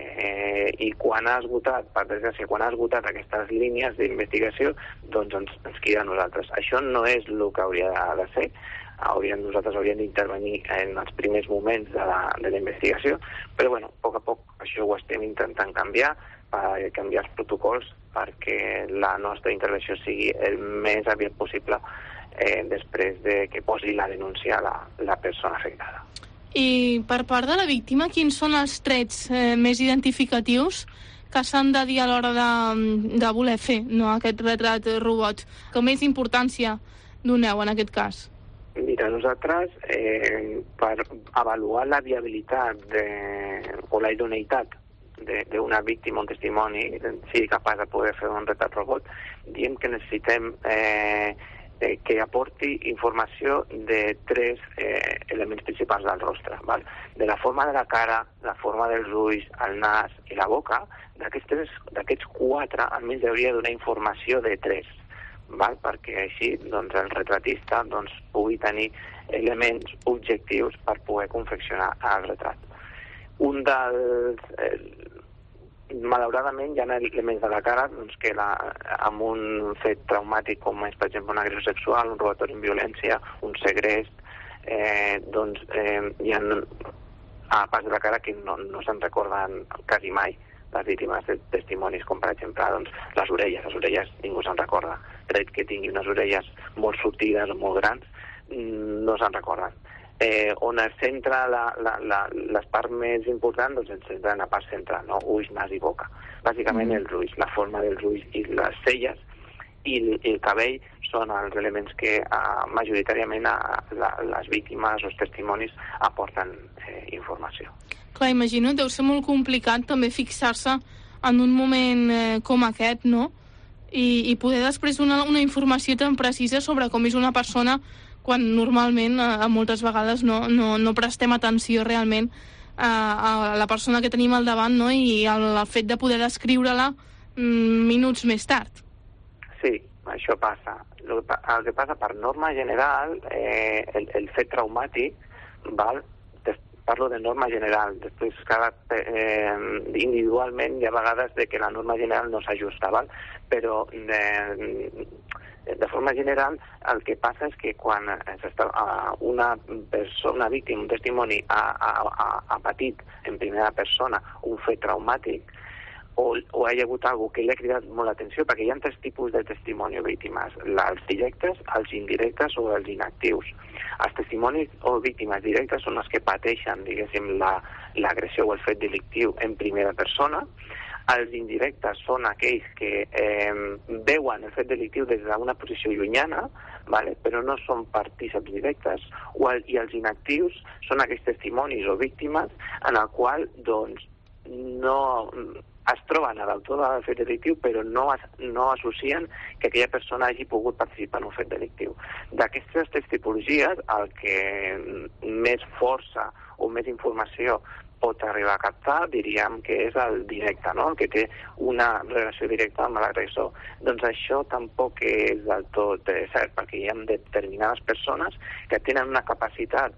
I quan ha esgotat, per desgràcia, aquestes línies d'investigació, ens queda a nosaltres. Això no és el que hauria de ser. Nosaltres hauríem d'intervenir en els primers moments de la investigació, però a poc això ho estem intentant canviar els protocols perquè la nostra intervenció sigui el més aviat possible després de que posi la denúncia la persona afectada. I per part de la víctima, quins són els trets més identificatius que s'han de dir a l'hora de voler fer aquest retrat robot? Que més importància doneu en aquest cas? Mira, nosaltres, per avaluar la viabilitat o la idoneïtat d'una víctima o un testimoni, sigui capaç de poder fer un retrat robot, diem que necessitem que aporti informació de tres elements principals del rostre. De la forma de la cara, la forma dels ulls, el nas i la boca, d'aquests quatre, almenys hauria de donar informació de tres, perquè així el retratista pugui tenir elements objectius per poder confeccionar el retrat. Malauradament hi ha elements de la cara que amb un fet traumàtic com és, per exemple, una agressió sexual, un robatori amb violència, un segrest, hi ha parts de la cara que no se'n recorden quasi mai les víctimes de testimonis, com per exemple les orelles ningú se'n recorda, tret que tingui unes orelles molt sortides o molt grans, no se'n recorden. On es centra les parts més importants, es centra en la part central, no? Ulls, nas i boca. Bàsicament els ulls, la forma dels ulls i les celles i el cabell són els elements que majoritàriament les víctimes o els testimonis aporten informació. Clar, imagino, deu ser molt complicat també fixar-se en un moment com aquest, no? I poder després donar una informació tan precisa sobre com és una persona quan normalment moltes vegades no prestem atenció realment a la persona que tenim al davant, no? I el fet de poder descriure-la minuts més tard. Sí, això passa. El que passa per norma general, el fet traumàtic, val? Parlo de norma general, després individualment hi ha vegades de que la norma general no s'ajusta, val? Però de forma general el que passa és que quan una persona víctima, un testimoni, ha patit en primera persona un fet traumàtic o hi ha hagut alguna que li ha cridat molt l'atenció, perquè hi ha 3 tipus de testimoni o víctimes, els directes, els indirectes o els inactius. Els testimonis o víctimes directes són els que pateixen, diguéssim, l'agressió o el fet delictiu en primera persona. Els indirectes són aquells que veuen el fet delictiu des d'una posició llunyana, vale? Però no són partícips directes, i els inactius són aquells testimonis o víctimes en el qual doncs, no es troben a l'autor del fet delictiu, però no associen que aquella persona hagi pogut participar en un fet delictiu. D'aquestes 3 tipologies, el que més força o més informació pot arribar a captar, diríem que és el directe, no? El que té una relació directa amb l'agressor. Doncs això tampoc és del tot cert, perquè hi ha determinades persones que tenen una capacitat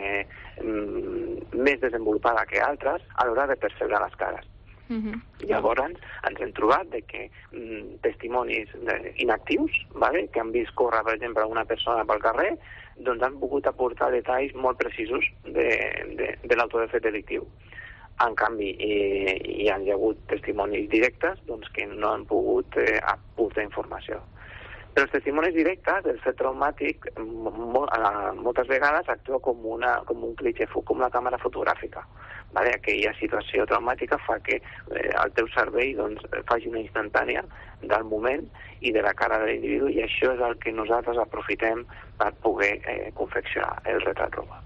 més desenvolupada que altres a l'hora de percebre les cares. Llavors ens hem trobat de que testimonis inactius, vale? Que han vist córrer, per exemple, una persona pel carrer, doncs han pogut aportar detalls molt precisos de l'autor del fet delictiu. En canvi, hi ha hagut testimonis directes doncs, que no han pogut aportar informació. Però els testimonis directes, el fet traumàtic, moltes vegades actua com un clitxer, com una càmera fotogràfica. Vale? Aquella situació traumàtica fa que el teu cervell doncs, faci una instantània del moment i de la cara de l'individu, i això és el que nosaltres aprofitem per poder confeccionar el retrat robot.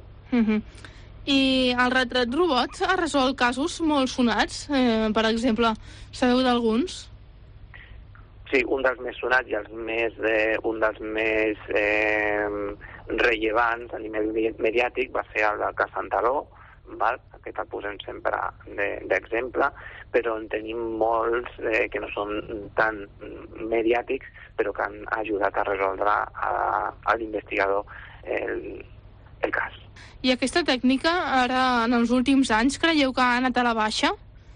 I el retrat robot ha resolt casos molt sonats? Per exemple, sabeu d'alguns? Sí, un dels més sonats i un dels més rellevants a nivell mediàtic va ser el del cas Santaló, val? Aquest el posem sempre d'exemple, però en tenim molts que no són tan mediàtics, però que han ajudat a resoldre a l'investigador el cas. I aquesta tècnica, ara, en els últims anys, creieu que ha anat a la baixa?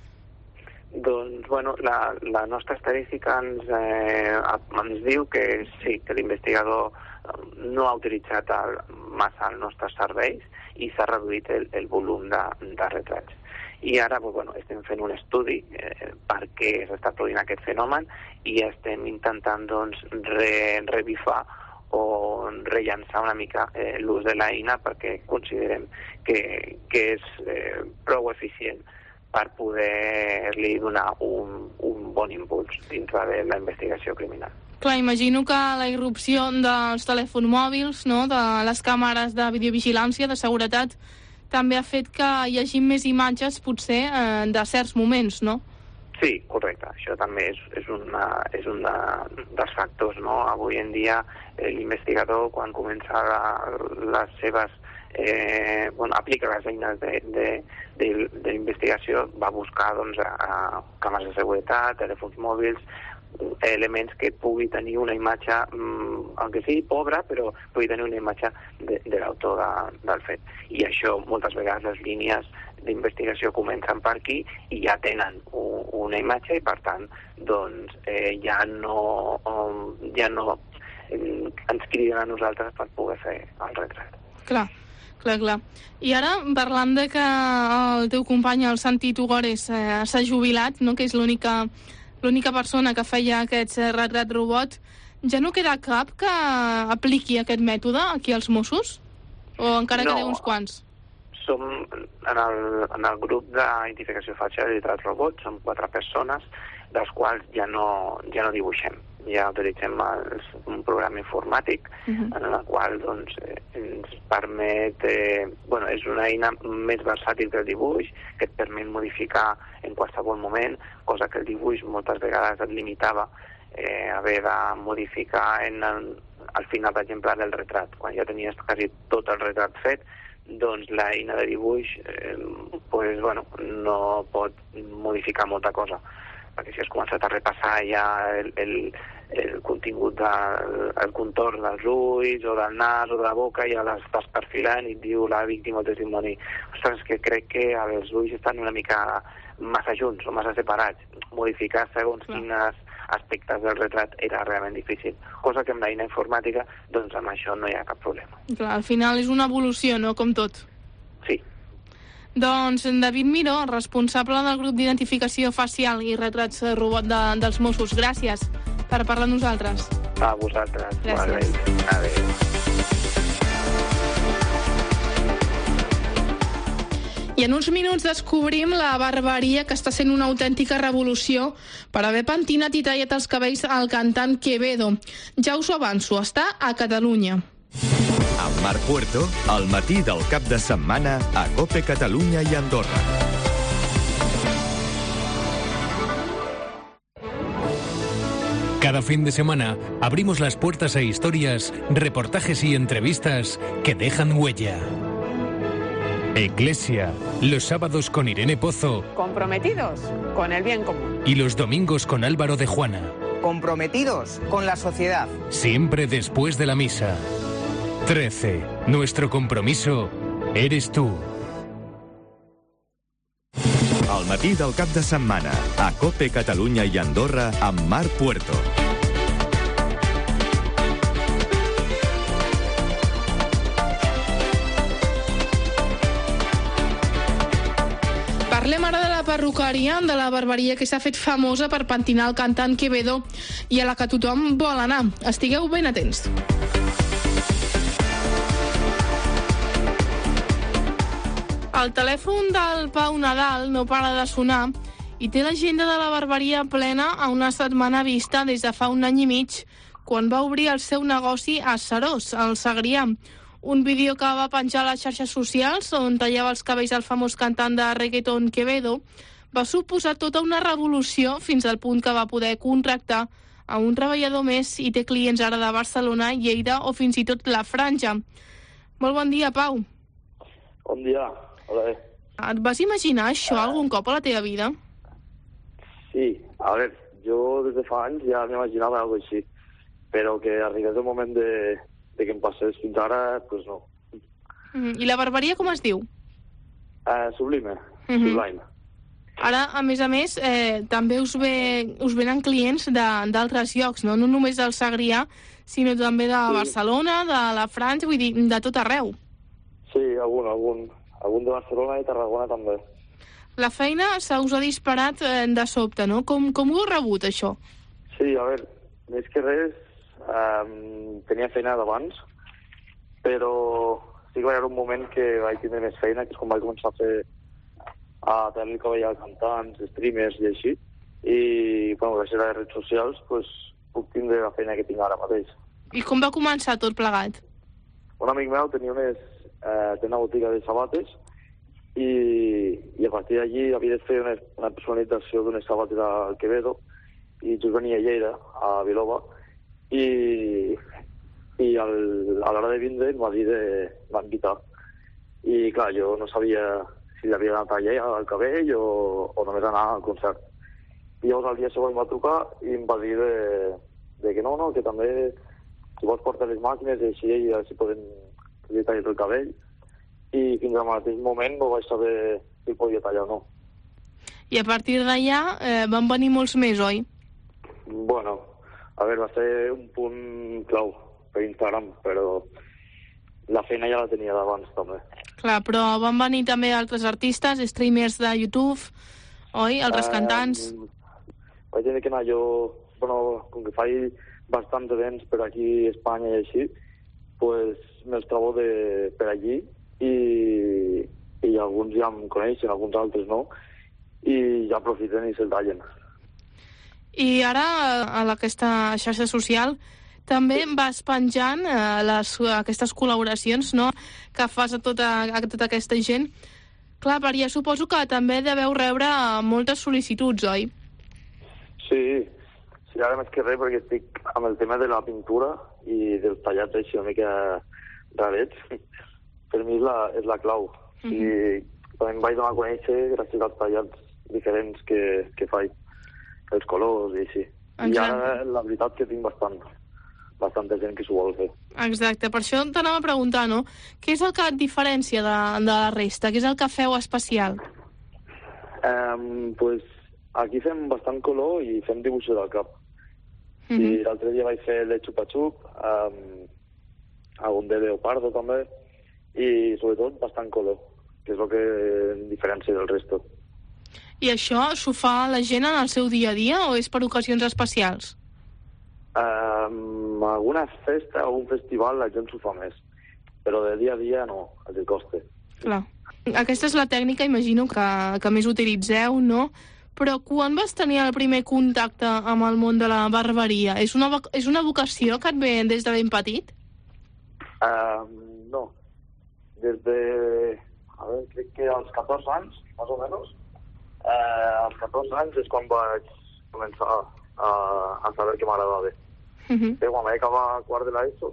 Doncs, bueno, la nostra estadística ens diu que sí, que l'investigador no ha utilitzat massa els nostres serveis i s'ha reduït el volum de retrats. I ara bueno, estem fent un estudi per què s'està produint aquest fenomen i estem intentant doncs, revifar o rellançar una mica l'ús de l'eina perquè considerem que és prou eficient per poder-li donar un bon impuls dintre de la investigació criminal. Clar, imagino que la irrupció dels telèfons mòbils, no?, de les càmeres de videovigilància, de seguretat, també ha fet que hi hagi més imatges, potser, de certs moments, no? Sí, correcte. Això també és un dels factors, no? Avui en dia l'investigador, quan comença les seves aplica les eines d'investigació, va buscar doncs, càmeres de seguretat, telèfons mòbils, elements que pugui tenir una imatge, aunque sigui pobra, però pugui tenir una imatge de l'autor del fet. I això, moltes vegades, les línies d'investigació comencen per aquí i ja tenen una imatge i, per tant, doncs, ja no ens criden a nosaltres per poder fer el retrat. Clar. I ara, parlant de que el teu company, el Santi Tugores, s'ha jubilat, no?, que és l'única persona que feia aquest retrat robot, ja no queda cap que apliqui aquest mètode aquí als Mossos? O encara queden uns quants? Som en el grup d'identificació fàcil de retrat robot, som 4 persones, dels quals ja no dibuixem. ja utilitzem un programa informàtic en el qual doncs, ens permet... és una eina més versàtil que el dibuix, que et permet modificar en qualsevol moment, cosa que el dibuix moltes vegades et limitava haver de modificar al final, per exemple, del retrat. Quan ja tenies quasi tot el retrat fet, doncs l'eina de dibuix no pot modificar molta cosa, perquè si has començat a repassar ja el contingut el contorn dels ulls o del nas o de la boca, ja l'estàs perfilant i et diu la víctima o testimoni, ostres, que crec que els ulls estan una mica massa junts o massa separats. Modificar segons quines aspectes del retrat era realment difícil, cosa que amb l'eina informàtica, doncs amb això no hi ha cap problema. Clar, al final és una evolució, no?, com tot. Sí. Doncs David Miró, responsable del grup d'identificació facial i retrats robot dels Mossos, gràcies per parlar amb nosaltres. A vosaltres. Gràcies. Adéu. I en uns minuts descobrim la barbaria que està sent una autèntica revolució per haver pentinat i tallat els cabells al cantant Quevedo. Ja us ho avanço, està a Catalunya. Amb Marc Puerto, al matí del cap de setmana a COPE Catalunya i Andorra. Cada fin de semana abrimos las puertas a historias, reportajes y entrevistas que dejan huella. Eclesia, los sábados con Irene Pozo. Comprometidos con el bien común. Y los domingos con Álvaro de Juana. Comprometidos con la sociedad. Siempre después de la misa. 13. Nuestro compromiso eres tú. Al matí del cap de setmana a COPE Catalunya i Andorra amb Marc Puerto. Parlem ara de la perruqueria, de la barbaria que s'ha fet famosa per pentinar el cantant Quevedo i a la que tothom vol anar. Estigueu ben atents. El telèfon del Pau Nadal no para de sonar i té l'agenda de la barbaria plena a una setmana vista des de fa un any i mig, quan va obrir el seu negoci a Serós, al Segrià. Un vídeo que va penjar a les xarxes socials on tallava els cabells del famós cantant de reggaeton Quevedo va suposar tota una revolució fins al punt que va poder contractar a un treballador més i té clients ara de Barcelona, Lleida o fins i tot la Franja. Molt bon dia, Pau. Bon dia. Hola. Et vas imaginar això algun cop a la teva vida? Sí, a veure, jo des de fa anys ja m'imaginava alguna cosa així, però que arribés el moment de que em passés fins ara, doncs no. I la barbaria com es diu? Sublime, Sublime. Ara, a més, també us venen clients d'altres llocs, no només del Segrià, sinó també de Barcelona, de la Franja, vull dir, de tot arreu. Sí, algun de Barcelona i Tarragona també. La feina se us ha disparat de sobte, no? Com ho heu rebut, això? Sí, a veure, més que res, tenia feina d'abans, però sí que va haver un moment que vaig tindre més feina, que és quan vaig començar a tenir el cabell a cantants, streamers i així, i gràcies a les redes socials puc tindre la feina que tinc ara mateix. I com va començar tot plegat? Un amic meu tenia una botiga de sabates i a partir d'allí havia de fer una personalització d'unes sabates al Quevedo i just venia a Lleida, a Viloba, i a l'hora de vindre em va dir d'invitar. I clar, jo no sabia si li havia anat allà al cabell o només anar al concert. I llavors el dia següent em va trucar i em va dir que no, que també si vols portar les màquines i així podem tallar el cabell. I fins al mateix moment no vaig saber si podia tallar o no. I a partir d'allà van venir molts més, oi? Bueno, a veure, va ser un punt clau per Instagram, però la feina ja la tenia d'abans també. Clar, però van venir també altres artistes, streamers de YouTube, oi? Altres cantants? Vaig tenir que anar jo, com que faig bastants events per aquí a Espanya i així, me'ls trobo per allí i alguns ja em coneixen, alguns altres no, i ja aprofiten i se'l tallen. I ara, a aquesta xarxa social, també vas penjant aquestes col·laboracions, no?, que fas a tota aquesta gent. Clar, ja suposo que també deveu rebre moltes sol·licituds, oi? Sí, ara més que res perquè estic amb el tema de la pintura i dels tallats així una mica rarets. Per mi és la clau. I també em vaig donar a conèixer gràcies als tallats diferents que faig, els colors i així. I ara la veritat que tinc bastanta gent que s'ho vol fer. Exacte, per això t'anava a preguntar, no? Què és el que et diferencia de la resta? Què és el que feu especial? Pues aquí fem bastant color i fem dibuixos al cap. I l'altre dia vaig fer el de xupa-xup, algun de leopardo també, i sobretot bastant color, que és el que em diferencia del resto. I això s'ho fa la gent en el seu dia a dia o és per ocasions especials? Alguna festa o un festival la gent s'ho fa més, però de dia a dia no, els costa. Clar. Aquesta és la tècnica, imagino, que més utilitzeu, no? Però quan vas tenir el primer contacte amb el món de la barberia? És una vocació que et ve des de ben petit? No. Des de... crec que als 14 anys, més o menys. Als 14 anys és quan vaig començar a saber que m'agradava. Quan vaig acabar quart de l'ESO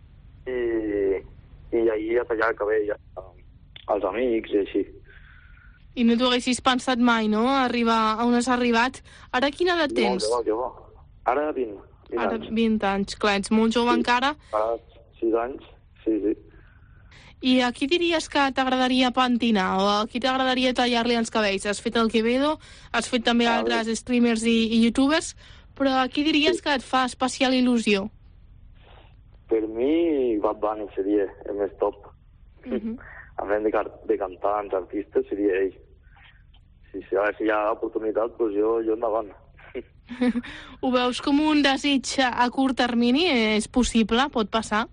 i allí a tallar el cabell als amics i així. I no t'ho haguessis pensat mai, no?, arribar on has arribat. Ara quina edat tens? No, que va. Ara 20 Ara 20 anys, clar, ets molt jove encara. Ara 6 anys, sí. I a qui diries que t'agradaria pentinar o a qui t'agradaria tallar-li els cabells? Has fet el Quevedo, has fet també altres streamers i youtubers, però a qui diries que et fa especial il·lusió? Per mi, Bad Bunny seria el més top. A més de cantants, artistes, seria ell. A veure si hi ha oportunitat, doncs jo endavant. Ho veus com un desig a curt termini? És possible? Pot passar?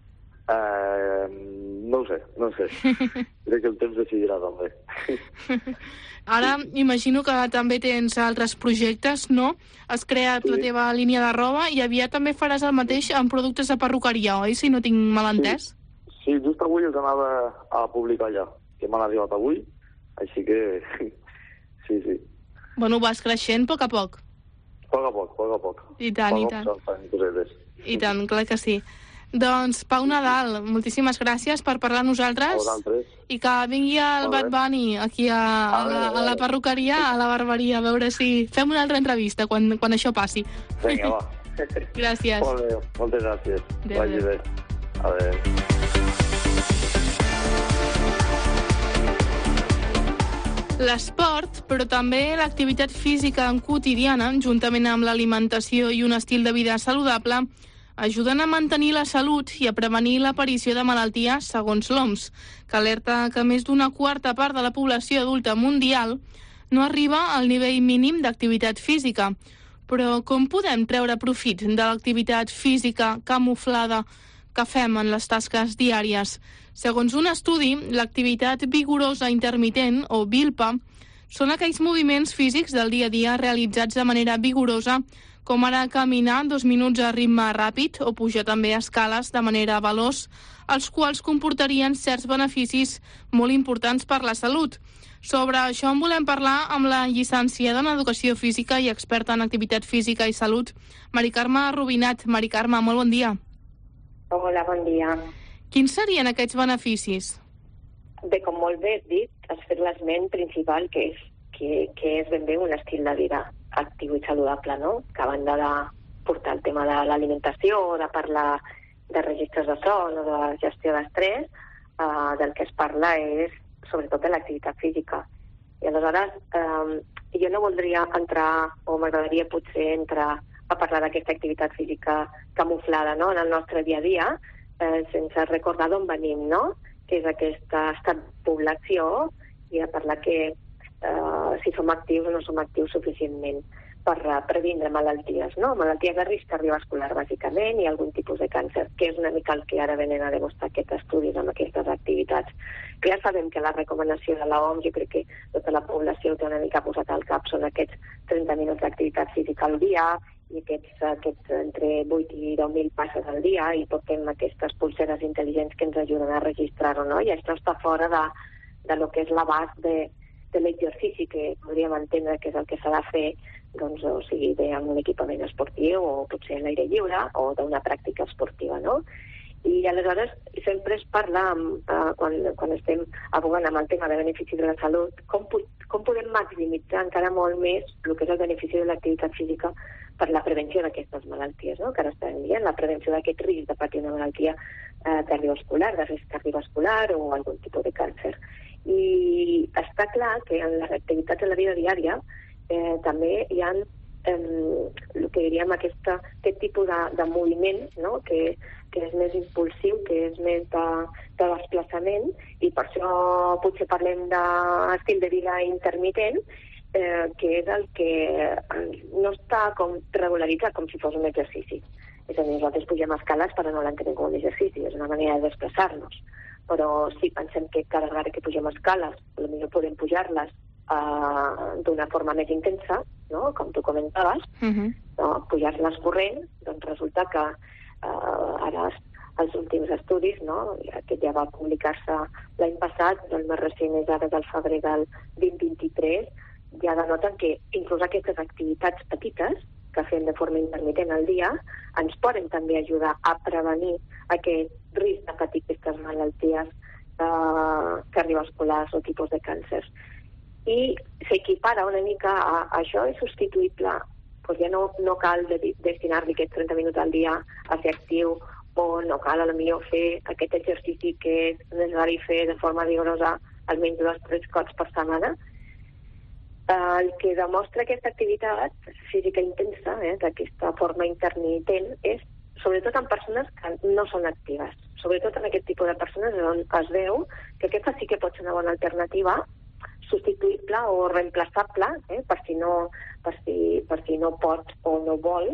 No ho sé. Crec que el temps decidirà també. Ara imagino que també tens altres projectes, no? Has creat la teva línia de roba i aviat també faràs el mateix amb productes de perruqueria, oi? Si no tinc mal entès? Sí, just avui els anava a publicar ja, que m'han arribat avui, així que sí. Bueno, vas creixent a poc a poc. A poc. I tant. I tant, clar que sí. Doncs, Pau Nadal, moltíssimes gràcies per parlar amb nosaltres. I que vingui el Bad Bunny aquí a la perruqueria, a la barberia, a veure si fem una altra entrevista quan això passi. Vinga, va. Gràcies. Molt bé, moltes gràcies. Vagi bé. Adéu. L'esport, però també l'activitat física quotidiana, juntament amb l'alimentació i un estil de vida saludable, ajuden a mantenir la salut i a prevenir l'aparició de malalties, segons l'OMS, que alerta que més d'una quarta part de la població adulta mundial no arriba al nivell mínim d'activitat física. Però com podem treure profit de l'activitat física camuflada que fem en les tasques diàries? Segons un estudi, l'activitat vigorosa intermitent, o VILPA, són aquells moviments físics del dia a dia realitzats de manera vigorosa, com ara caminar 2 minuts a ritme ràpid o pujar també escales de manera veloç, els quals comportarien certs beneficis molt importants per la salut. Sobre això en volem parlar amb la llicenciada en Educació Física i experta en Activitat Física i Salut, Mari Carme Rubinat. Mari Carme, molt bon dia. Hola, bon dia. Quins serien aquests beneficis? Bé, com molt bé has dit, has fet l'esment principal, que és ben bé un estil de vida actiu i saludable, no? Que a banda de portar el tema de l'alimentació, o de parlar de registres de son o de gestió d'estrès, del que es parla és sobretot de l'activitat física. I aleshores jo no voldria entrar, o m'agradaria potser entrar a parlar d'aquesta activitat física camuflada, no?, en el nostre dia a dia, sense recordar d'on venim, no?, que és aquest estat de població, i a parlar que si som actius o no som actius suficientment. previndre malalties, no? Malalties de risc cardiovascular, bàsicament, i algun tipus de càncer, que és una mica el que ara venen a demostrar aquests estudis amb aquestes activitats. Que ja sabem que la recomanació de l'OMS, jo crec que tota la població té una mica posat al cap, són aquests 30 minuts d'activitat física al dia i aquests entre 8 i 10.000 passes al dia, i portem aquestes pulseres intel·ligents que ens ajuden a registrar-ho, no? I això està fora de lo que és l'abast de l'exercici que podríem entendre que és el que s'ha de fer, doncs, o sigui, amb un equipament esportiu o potser a l'aire lliure o d'una pràctica esportiva, no? I aleshores sempre es parla, quan estem abogant amb el tema de beneficis de la salut, com podem maximitzar encara molt més el que és el benefici de l'activitat física per la prevenció d'aquestes malalties, no? Que ara estem dient, la prevenció d'aquest risc de patir una malaltia cardiovascular, de risc cardiovascular o algun tipus de càncer. I està clar que en les activitats de la vida diària també hi ha el que diríem aquest tipus de moviment, no? que és més impulsiu, que és més de desplaçament, i per això potser parlem d'estil de vida intermitent, que és el que no està regularitzat com si fos un exercici. És a dir, nosaltres pugem escales però no l'entenem com un exercici, és una manera de desplaçar-nos. Però si pensem que cada vegada que pugem escales, potser podem pujar-les d'una forma més intensa, no? Com tu comentaves, no? Pujar-les corrent, doncs resulta que ara els últims estudis, no? Que ja va publicar-se l'any passat, el més recent és ara del febrer del 2023, ja denoten que inclús aquestes activitats petites que fem de forma intermitent al dia ens poden també ajudar a prevenir aquest risc de patir aquestes malalties cardiovasculars o tipus de càncers. I s'equipara una mica a això, és substituïble, doncs ja no cal destinar-li aquests 30 minuts al dia a ser actiu, o no cal potser fer aquest exercici que és necessari fer de forma vigorosa almenys 2 o 3 cops per setmana. El que demostra aquesta activitat física intensa, d'aquesta forma intermitent, és sobretot en persones que no són actives. Sobretot en aquest tipus de persones on es veu que aquesta sí que pot ser una bona alternativa, substituïble o reemplaçable, per si no pot o no vol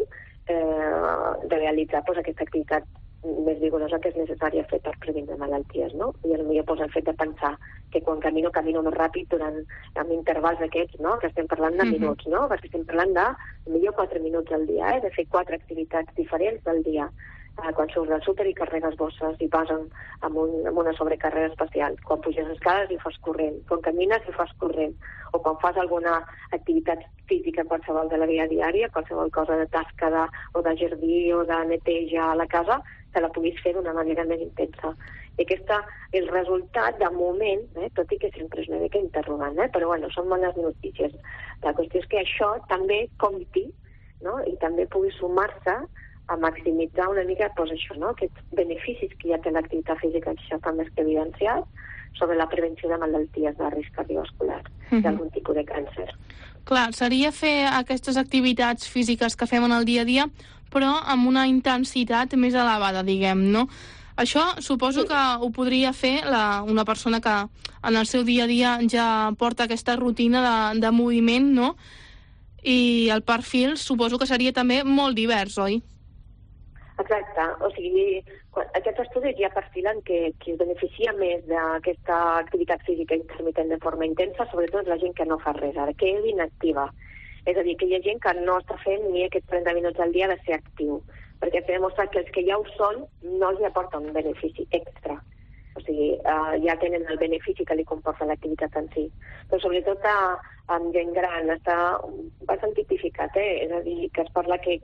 de realitzar aquesta activitat més vigorosa que és necessària fer per prevenir malalties, no? I potser el fet de pensar que quan camino més ràpid amb intervals aquests, no? Que estem parlant de minuts, no? Perquè estem parlant de millor 4 minuts al dia, de fer 4 activitats diferents al dia. Quan surts del súper i carregues bosses i vas amb una sobrecàrrega especial. Quan puges escales i fas corrent. Quan camines i fas corrent. O quan fas alguna activitat física qualsevol de la vida diària, qualsevol cosa de tasca o de jardí o de neteja a la casa, te la puguis fer d'una manera més intensa. I aquest és el resultat, de moment, tot i que sempre és una mica interrogant, però bueno, són bones notícies. La qüestió és que això també compti, no? I també pugui sumar-se a maximitzar una mica aquests beneficis que ja té l'activitat física, que això també està evidenciat, sobre la prevenció de malalties de risc cardiovascular, d'algun tipus de càncer. Clar, seria fer aquestes activitats físiques que fem en el dia a dia, però amb una intensitat més elevada, diguem, no? Això suposo que ho podria fer una persona que en el seu dia a dia ja porta aquesta rutina de moviment, no? I el perfil suposo que seria també molt divers, oi? Exacte, o sigui, aquests estudis ja perfilen que qui es beneficia més d'aquesta activitat física intermitent de forma intensa, sobretot la gent que no fa res ara, que és inactiva. És a dir, que hi ha gent que no està fent ni aquests 30 minuts al dia de ser actiu, perquè s'ha demostrat que els que ja ho són no els aporta un benefici extra. O sigui, ja tenen el benefici que li comporta l'activitat en si. Però sobretot amb gent gran està bastant tipificat, és a dir, que es parla que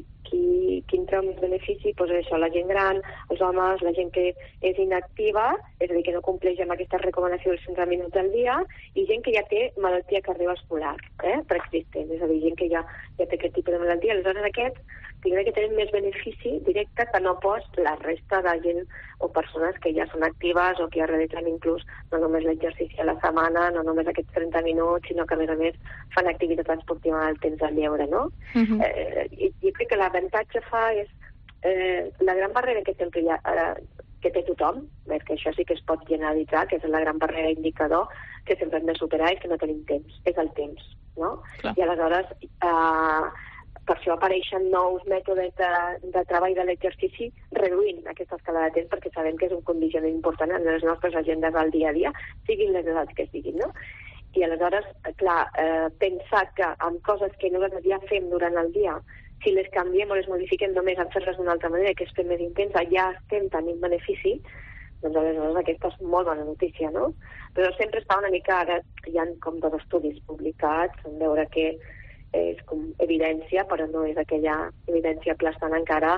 qui treu més benefici, doncs això, la gent gran, els homes, la gent que és inactiva, és a dir, que no compleix amb aquesta recomanació dels 30 minuts al dia, i gent que ja té malaltia cardiovascular preexistent, és a dir, gent que ja té aquest tipus de malaltia. Aleshores aquests tindran que tenen més benefici directe que no pas la resta de gent o persones que ja són actives o que ja realitzen inclús no només l'exercici a la setmana, no només aquests 30 minuts, sinó que a més fan activitat esportiva al temps del lleure, no? I crec que l'avantatge és la gran barrera que sempre hi ha. que té tothom, perquè això sí que es pot generalitzar, que és la gran barrera indicador que sempre hem de superar, és que no tenim temps, és el temps, no? Clar. I aleshores, per això apareixen nous mètodes de treball de l'exercici reduint aquesta escala de temps, perquè sabem que és un condicionament important en les nostres agendes del dia a dia, siguin les edats que siguin, no? I aleshores, clar, pensar que amb coses que nosaltres ja fem durant el dia, si les canviem o les modifiquem només en fer-les d'una altra manera, que és fer més intensa, ja estem tenint benefici, doncs aleshores aquesta és molt bona notícia, no? Però sempre està una mica, ara hi ha com 2 estudis publicats, en veure que és com evidència, però no és aquella evidència aplastant encara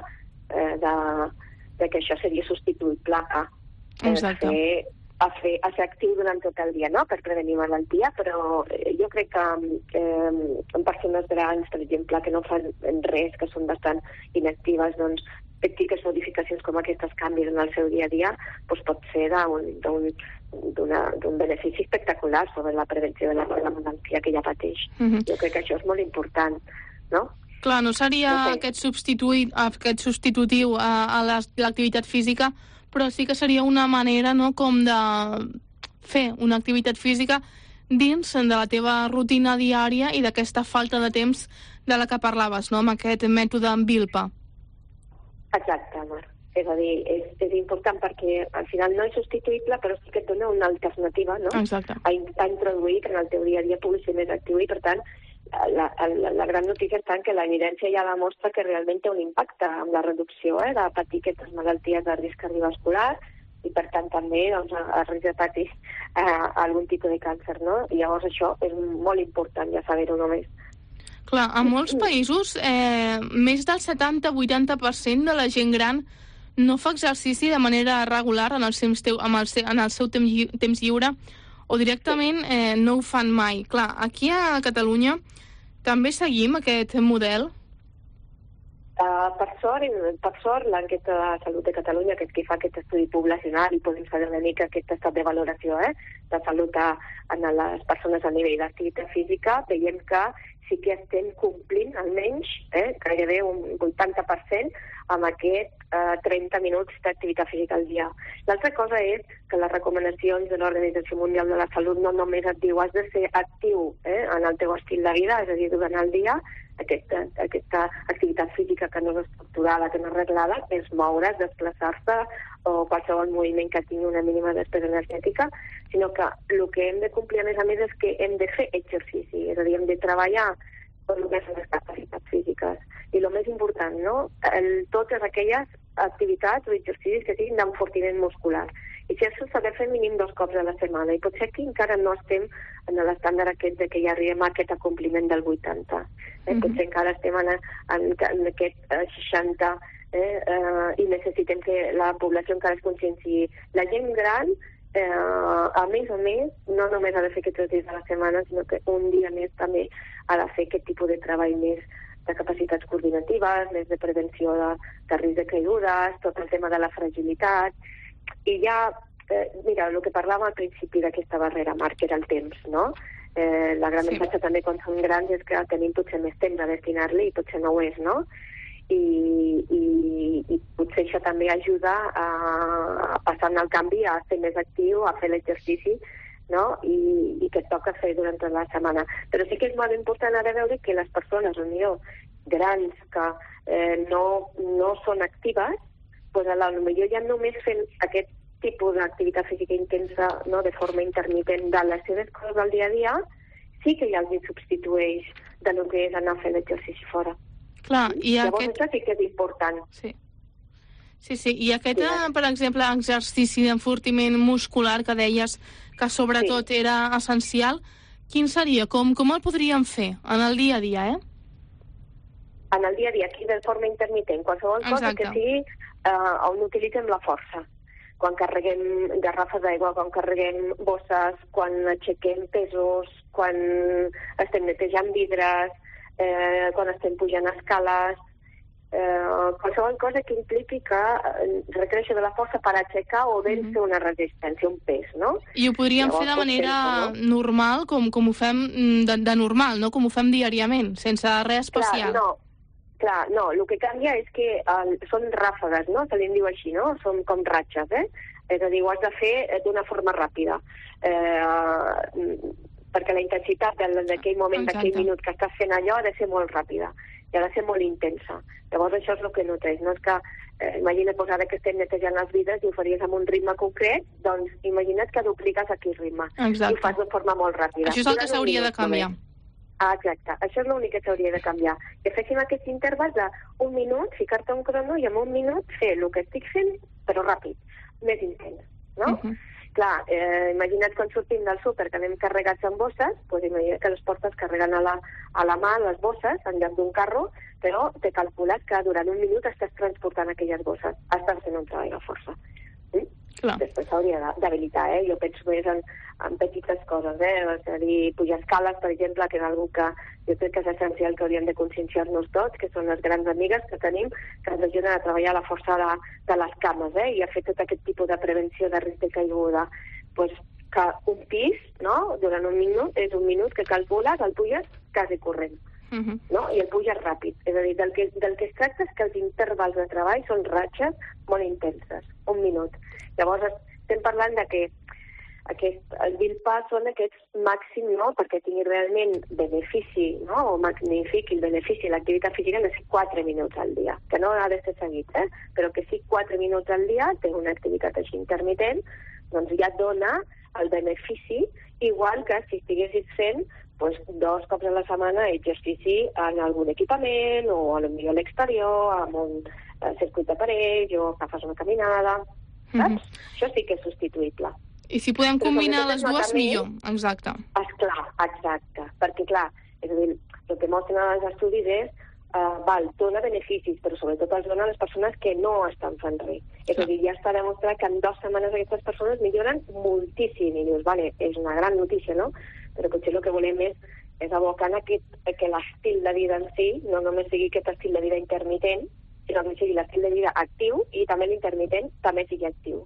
de que això seria substituïble a ser actiu durant tot el dia, no?, per prevenir malaltia, però jo crec que en persones grans, per exemple, que no fan res, que són bastant inactives, doncs petites modificacions com aquestes canvis en el seu dia a dia, doncs pot ser d'un benefici espectacular sobre la prevenció de la malaltia que ja pateix. Jo crec que això és molt important, no? Clar, no seria aquest substitutiu a l'activitat física, però sí que seria una manera, no?, com de fer una activitat física dins de la teva rutina diària i d'aquesta falta de temps de la que parlaves, no?, amb aquest mètode VILPA. Exacte, Mar. És a dir, és important perquè al final no és substituïble, però sí que et dona una alternativa, no?, a introduir que en el teu dia a dia pugui ser més actiu i, per tant, la gran notícia està en que l'evidència ja demostra que realment té un impacte en la reducció de patir aquestes malalties de risc cardiovascular i, per tant, també doncs, el risc de patir algun tipus de càncer, no? I llavors això és molt important ja saber-ho només. Clar, en molts països més del 70-80% de la gent gran no fa exercici de manera regular en el seu temps lliure o directament no ho fan mai. Clar, aquí a Catalunya també seguim aquest model? Per sort, l'enquesta de Salut de Catalunya, que és qui fa aquest estudi poblacional, i podem saber una mica aquest estat de valoració de salut en les persones a nivell d'activitat física, veiem que sí que estem complint almenys gairebé un 80% amb aquest 30 minuts d'activitat física al dia. L'altra cosa és que les recomanacions de l'Organització Mundial de la Salut no només et diu has de ser actiu en el teu estil de vida, és a dir, durant el dia, aquesta activitat física que no és estructurada, que no és reglada, és moure's, desplaçar-se o qualsevol moviment que tingui una mínima despesa energètica, sinó que el que hem de complir a més és que hem de fer exercici, és a dir, hem de treballar per el que són les capacitats físiques. I el més important, no?, totes aquelles activitats o exercicis que siguin d'enfortiment muscular. I si això s'ha de fer mínim 2 cops a la setmana. I potser aquí encara no estem en l'estàndard aquest de que ja arribem a aquest acompliment del 80. Potser encara estem en aquest 60 i necessitem que la població encara es conscienciï. La gent gran, a més, no només ha de fer aquests dies a la setmana, sinó que un dia més també ha de fer aquest tipus de treball més de capacitats coordinatives, més de prevenció de risc de caigudes, tot el tema de la fragilitat. I ja, mira, el que parlàvem al principi d'aquesta barrera, Marc, era el temps, no? La gran missatge també quan som grans és que tenim potser més temps a destinar-li i potser no ho és, no? I potser això també ajuda a passar el canvi, a ser més actiu, a fer l'exercici, no? I que et toca fer durant tota la setmana. Però sí que és molt important ara veure que les persones, grans, que no són actives, doncs potser ja només fent aquest tipus d'activitat física intensa, no?, de forma intermitent de les seves coses del dia a dia, sí que ja els substitueix del que és anar a fer l'exercici fora. Clar, i llavors això sí que és important. Sí. I aquest, per exemple, exercici d'enfortiment muscular que deies que sobretot era essencial, quin seria? Com el podríem fer en el dia a dia, En el dia a dia, aquí de forma intermitent, qualsevol cosa que sigui on utilitzem la força. Quan carreguem garrafes d'aigua, quan carreguem bosses, quan aixequem pesos, quan estem netejant vidres, quan estem pujant escales, qualsevol cosa que impliqui que requereixi de la força per aixecar o vèncer una resistència, un pes, no? I ho podríem fer de manera normal, com ho fem de normal, no? Com ho fem diàriament, sense res especial. Clar, Clar, no, el que canvia és que són ràfegues, no? Se li en diu així, no? Són com ratxes, És a dir, ho has de fer d'una forma ràpida. Perquè la intensitat d'aquell moment, d'aquell minut que estàs fent allò ha de ser molt ràpida i ha de ser molt intensa. Llavors això és el que notes, no és que imagina't ara que estem netejant els vidres i ho faries amb un ritme concret, doncs imagina't que dupliques aquell ritme. Exacte. I ho fas de forma molt ràpida. Això és el que s'hauria de canviar. Exacte, això és l'únic que s'hauria de canviar. Que féssim aquests intervals d'un minut, ficar-te un crono i en un minut fer el que estic fent, però ràpid, més intens, no? Clar, imagina't quan sortim del súper que anem carregats amb bosses, doncs imagina't que les portes carregant a la mà les bosses en lloc d'un carro, però t'he calculat que durant un minut estàs transportant aquelles bosses. Estàs fent un treball de força. Després s'hauria d'habilitar, Jo penso més en petites coses, És a dir, pujar escales, per exemple, que és una que jo crec que és essencial que hauríem de conscienciar-nos tots, que són les grans amigues que tenim, que ens ajuden a treballar la força de les cames, I a fer tot aquest tipus de prevenció de risc de caiguda. Pues que un pis, no?, durant un minut, és un minut que calcules, el puges quasi corrent. No? I el puges ràpid. És a dir, del que es tracta és que els intervals de treball són ratxes molt intenses, un minut. Llavors estem parlant de que el 20 pas són aquests màxims, no?, perquè tingui realment benefici, no?, o magnifiqui el benefici de l'activitat física, han de ser 4 minuts al dia, que no ha de ser seguit, però que sí 4 minuts al dia, té una activitat així intermitent, doncs ja dona el benefici, igual que si estiguessis fent 2 cops a la setmana exercici en algun equipament o potser a l'exterior, amb un circuit d'aparell o que fas una caminada, saps? Això sí que és substituïble. I si podem combinar les dues, millor. Exacte. Esclar, exacte. Perquè, clar, és a dir, el que mostren els estudis és dona beneficis, però sobretot els dona a les persones que no estan fent res. És a dir, ja està demostrat que en 2 setmanes aquestes persones milloren moltíssim. I dius, vale, és una gran notícia, no? Però potser el que volem és abocar que l'estil de vida en si no només sigui aquest estil de vida intermitent, sinó que sigui l'estil de vida actiu i també l'intermitent també sigui actiu.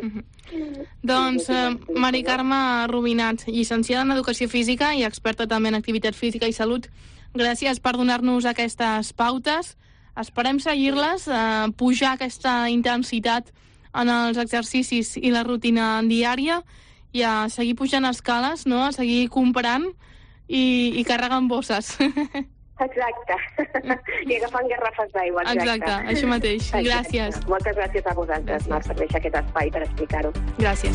Doncs, Mari Carme Rubinat, llicenciada en Educació Física i experta també en Activitat Física i Salut, gràcies per donar-nos aquestes pautes. Esperem seguir-les, pujar aquesta intensitat en els exercicis i la rutina diària i a seguir pujant escales, no?, a seguir comprant i carregant bosses. Exacte. I agafant garrafes d'aigua. Exacte, això mateix. Gràcies. Moltes gràcies a vosaltres, Marc, per deixar aquest espai per explicar-ho. Gràcies.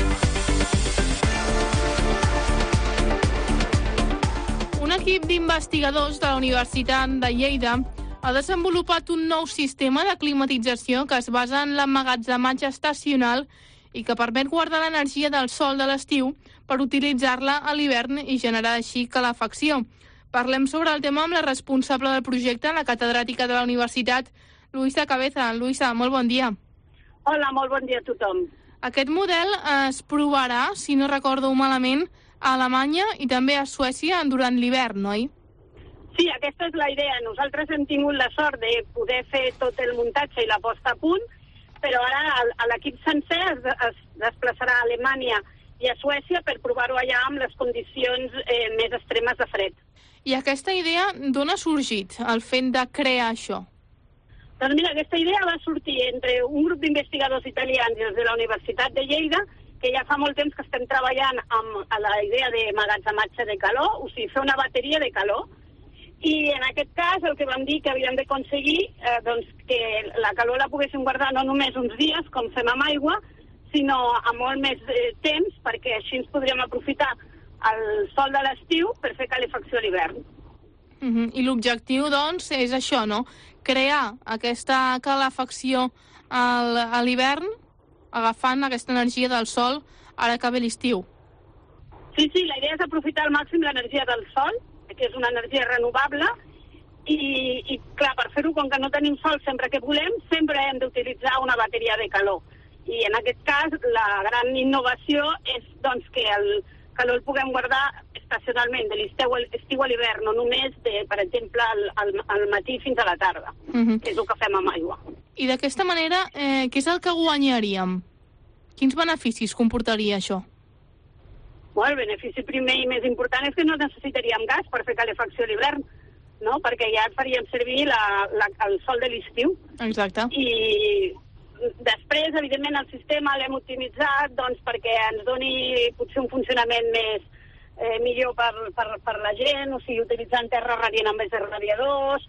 Un equip d'investigadors de la Universitat de Lleida ha desenvolupat un nou sistema de climatització que es basa en l'emmagatzematge estacional i que permet guardar l'energia del sol de l'estiu per utilitzar-la a l'hivern i generar així calefacció. Parlem sobre el tema amb la responsable del projecte, la catedràtica de la universitat, Luisa Cabeza. Luisa, molt bon dia. Hola, molt bon dia a tothom. Aquest model es provarà, si no recordo malament, a Alemanya i també a Suècia durant l'hivern, oi? Sí, aquesta és la idea. Nosaltres hem tingut la sort de poder fer tot el muntatge i la posta a punt, però ara l'equip sencer es desplaçarà a Alemanya i a Suècia per provar-ho allà amb les condicions més extremes de fred. I aquesta idea d'on ha sorgit, el fet de crear això? Doncs mira, aquesta idea va sortir entre un grup d'investigadors italians i els de la Universitat de Lleida, que ja fa molt temps que estem treballant amb la idea de magatzematge de calor, o sigui, fer una bateria de calor, i en aquest cas el que vam dir que havíem d'aconseguir doncs que la calor la poguéssim guardar no només uns dies, com fem amb aigua, sinó a molt més temps, perquè així ens podríem aprofitar el sol de l'estiu per fer calefacció a l'hivern. I l'objectiu, doncs, és això, no? Crear aquesta calefacció a l'hivern agafant aquesta energia del sol ara que ve l'estiu. Sí, la idea és aprofitar al màxim l'energia del sol, que és una energia renovable, i clar, per fer-ho, com que no tenim sol sempre que volem, sempre hem d'utilitzar una bateria de calor. I en aquest cas, la gran innovació és doncs, que el calor el puguem guardar estacionalment, de l'estiu a l'hivern, no només, per exemple, al matí fins a la tarda, que és el que fem amb aigua. I d'aquesta manera, què és el que guanyaríem? Quins beneficis comportaria això? El benefici primer i més important és que no necessitaríem gas per fer calefacció a l'hivern, no? Perquè ja faríem servir el sol de l'estiu. Exacte. I després, evidentment, el sistema l'hem optimitzat perquè ens doni potser un funcionament millor per la gent, o sigui, utilitzant terra radiant en vez de radiadors,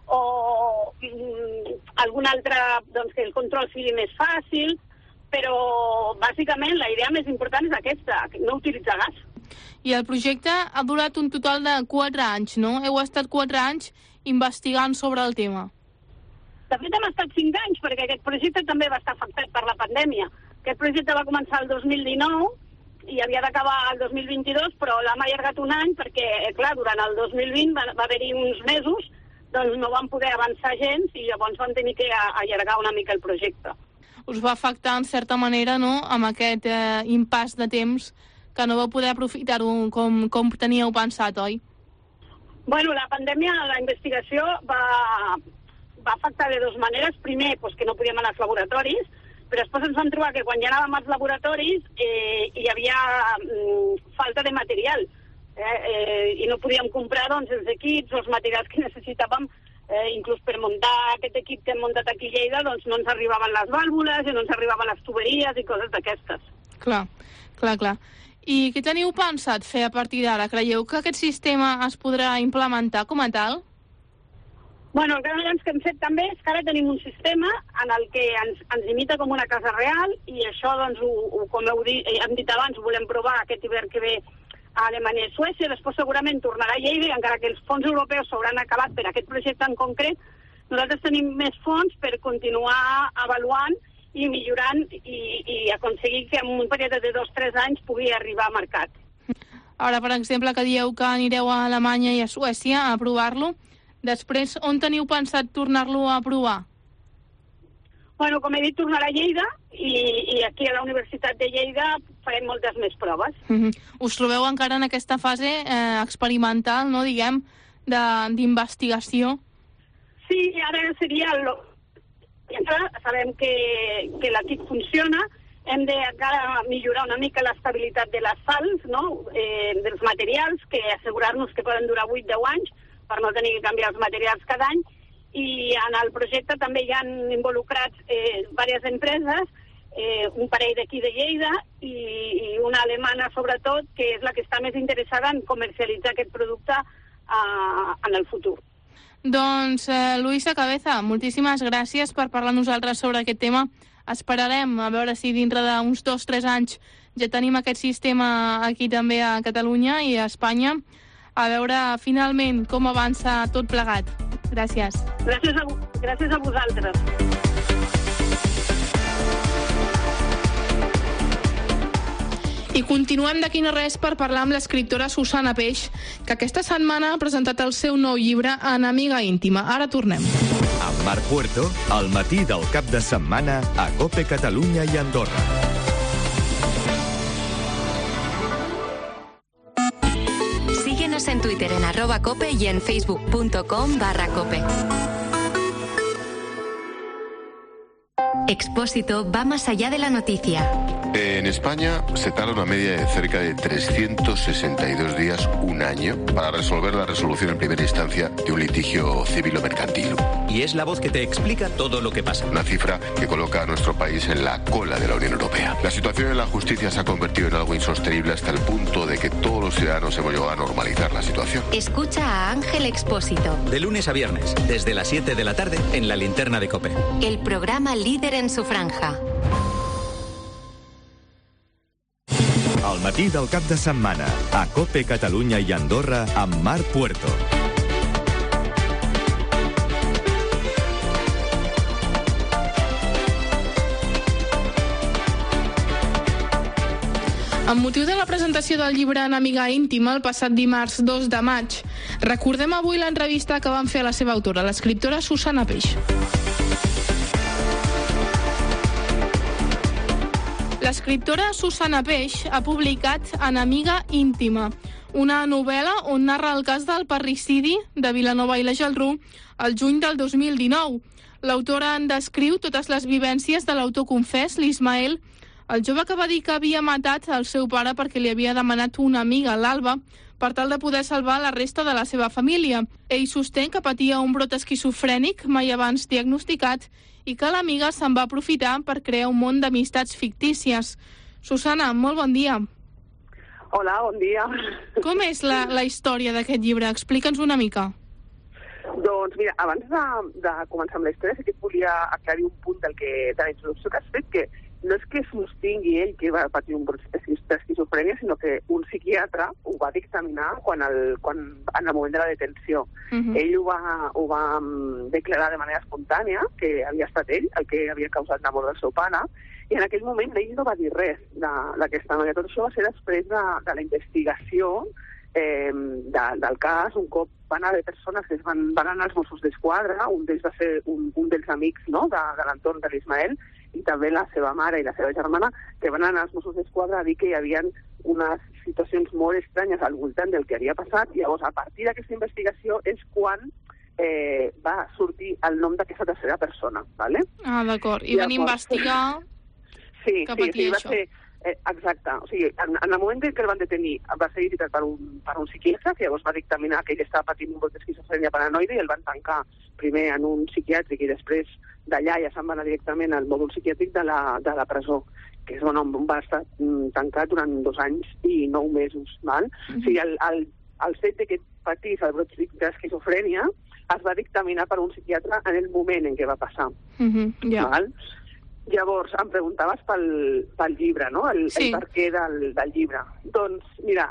o algun altre, que el control sigui més fàcil, però bàsicament la idea més important és aquesta, no utilitzar gas. I el projecte ha durat un total de 4 anys, no? Heu estat 4 anys investigant sobre el tema. De fet, hem estat 5 anys, perquè aquest projecte també va estar afectat per la pandèmia. Aquest projecte va començar el 2019 i havia d'acabar el 2022, però l'hem allargat un any perquè, clar, durant el 2020 va haver-hi uns mesos, doncs no vam poder avançar gens i llavors vam tenir que allargar una mica el projecte. Us va afectar, en certa manera, no?, amb aquest impàs de temps que no vau poder aprofitar-ho com teníeu pensat, oi? Bueno, la pandèmia, la investigació va afectar de 2 maneres. Primer, que no podíem anar als laboratoris, però després ens vam trobar que quan ja anàvem als laboratoris hi havia falta de material i no podíem comprar els equips, els materials que necessitàvem, inclús per muntar aquest equip que hem muntat aquí a Lleida, no ens arribaven les vàlvules i no ens arribaven les tuberies i coses d'aquestes. Clar. I què teniu pensat fer a partir d'ara? Creieu que aquest sistema es podrà implementar com a tal? Bueno, el gran que hem fet també és que ara tenim un sistema en el que ens imita com una casa real i això, com hem dit abans, ho volem provar aquest hivern que ve a Alemanya i Suècia, després segurament tornarà a Lleida i encara que els fons europeus s'hauran acabat per aquest projecte en concret, nosaltres tenim més fons per continuar avaluant i millorant i aconseguir que en un període de 2-3 anys pugui arribar al mercat. Ara, per exemple, que dieu que anireu a Alemanya i a Suècia a provar-lo, després on teniu pensat tornar-lo a provar? Bueno, com he dit, tornarà a Lleida i aquí a la Universitat de Lleida farem moltes més proves. Us trobeu encara en aquesta fase experimental, no, diguem, d'investigació? Sí, ara seria... Sabem que l'equip funciona, hem de encara millorar una mica l'estabilitat de les sals, no? Dels materials, que assegurar-nos que poden durar 8-10 anys per no tenir que canviar els materials cada any, i en el projecte també hi han involucrats diverses empreses, un parell d'aquí de Lleida i una alemana sobretot, que és la que està més interessada en comercialitzar aquest producte en el futur. Doncs, Luisa Cabeza, moltíssimes gràcies per parlar amb nosaltres sobre aquest tema. Esperarem a veure si dintre d'uns 2-3 anys ja tenim aquest sistema aquí també a Catalunya i a Espanya, a veure finalment com avança tot plegat. Gràcies. Gràcies a vosaltres. I continuem d'aquí no res per parlar amb l'escriptora Susana Peix, que aquesta setmana ha presentat el seu nou llibre Enemiga íntima. Ara tornem. Amb Marc Puerto, al matí del cap de setmana a COPE Catalunya i Andorra. Síguenos en Twitter en @cope y en facebook.com/cope. Expósito va más allá de la noticia. En España se tarda una media de cerca de 362 días, un año, para resolver la resolución en primera instancia de un litigio civil o mercantil. Y es la voz que te explica todo lo que pasa. Una cifra que coloca a nuestro país en la cola de la Unión Europea. La situación en la justicia se ha convertido en algo insostenible hasta el punto de que todos los ciudadanos hemos llegado a normalizar la situación. Escucha a Ángel Expósito. De lunes a viernes, desde las 7 de la tarde, en la linterna de COPE. El programa líder en su franja. Al matí del cap de setmana, a COPE Catalunya i Andorra, amb Marc Puerto. Amb motiu de la presentació del llibre Enemiga íntima el passat dimarts 2 de maig, recordem avui l'entrevista que van fer a la seva autora, l'escriptora Susana Peix. L'escriptora Susana Peix ha publicat Enemiga íntima, una novel·la on narra el cas del parricidi de Vilanova i la Geltrú el juny del 2019. L'autora en descriu totes les vivències de l'autor confés, l'Ismael, el jove que va dir que havia matat el seu pare perquè li havia demanat una amiga, l'Alba, per tal de poder salvar la resta de la seva família. Ell sostén que patia un brot esquizofrènic mai abans diagnosticat i que l'amiga se'n va aprofitar per crear un món d'amistats fictícies. Susana, molt bon dia. Hola, bon dia. Com és la història d'aquest llibre? Explica'ns una mica. Doncs mira, abans de començar amb la història sí que et volia aclarir un punt de la introducció que has fet, que no és que sostingui ell que va patir un brot d'esquizofrènia, sinó que un psiquiatre ho va dictaminar en el moment de la detenció. Ell ho va declarar de manera espontània, que havia estat ell el que havia causat la mort del seu pare, i en aquell moment ell no va dir res d'aquesta noia. Tot això va ser després de la investigació del cas. Un cop van haver persones que van anar als Mossos d'Esquadra, un d'ells va ser un dels amics, no?, de l'entorn de l'Ismael, i també la seva mare i la seva germana, que van anar als Mossos d'Esquadra a dir que hi havia unes situacions molt estranyes al voltant del que havia passat, i llavors a partir d'aquesta investigació és quan va sortir el nom d'aquesta tercera persona, ¿vale? Ah, d'acord. I van investigar que patia això. Exacte. O sigui, en el moment que el van detenir va ser visitat per un psiquiatre, que llavors va dictaminar que ell estava patint un brot d'esquizofrènia paranoide, i el van tancar primer en un psiquiàtric i després d'allà ja se'n va anar directament al mòdul psiquiàtric de la presó, que és on va estar tancat durant 2 anys i 9 mesos. Val? O sigui, el fet de que patís el brot d'esquizofrènia es va dictaminar per un psiquiatre en el moment en què va passar. Val? Llavors, em preguntaves pel llibre, no? El per què del llibre. Doncs, mira,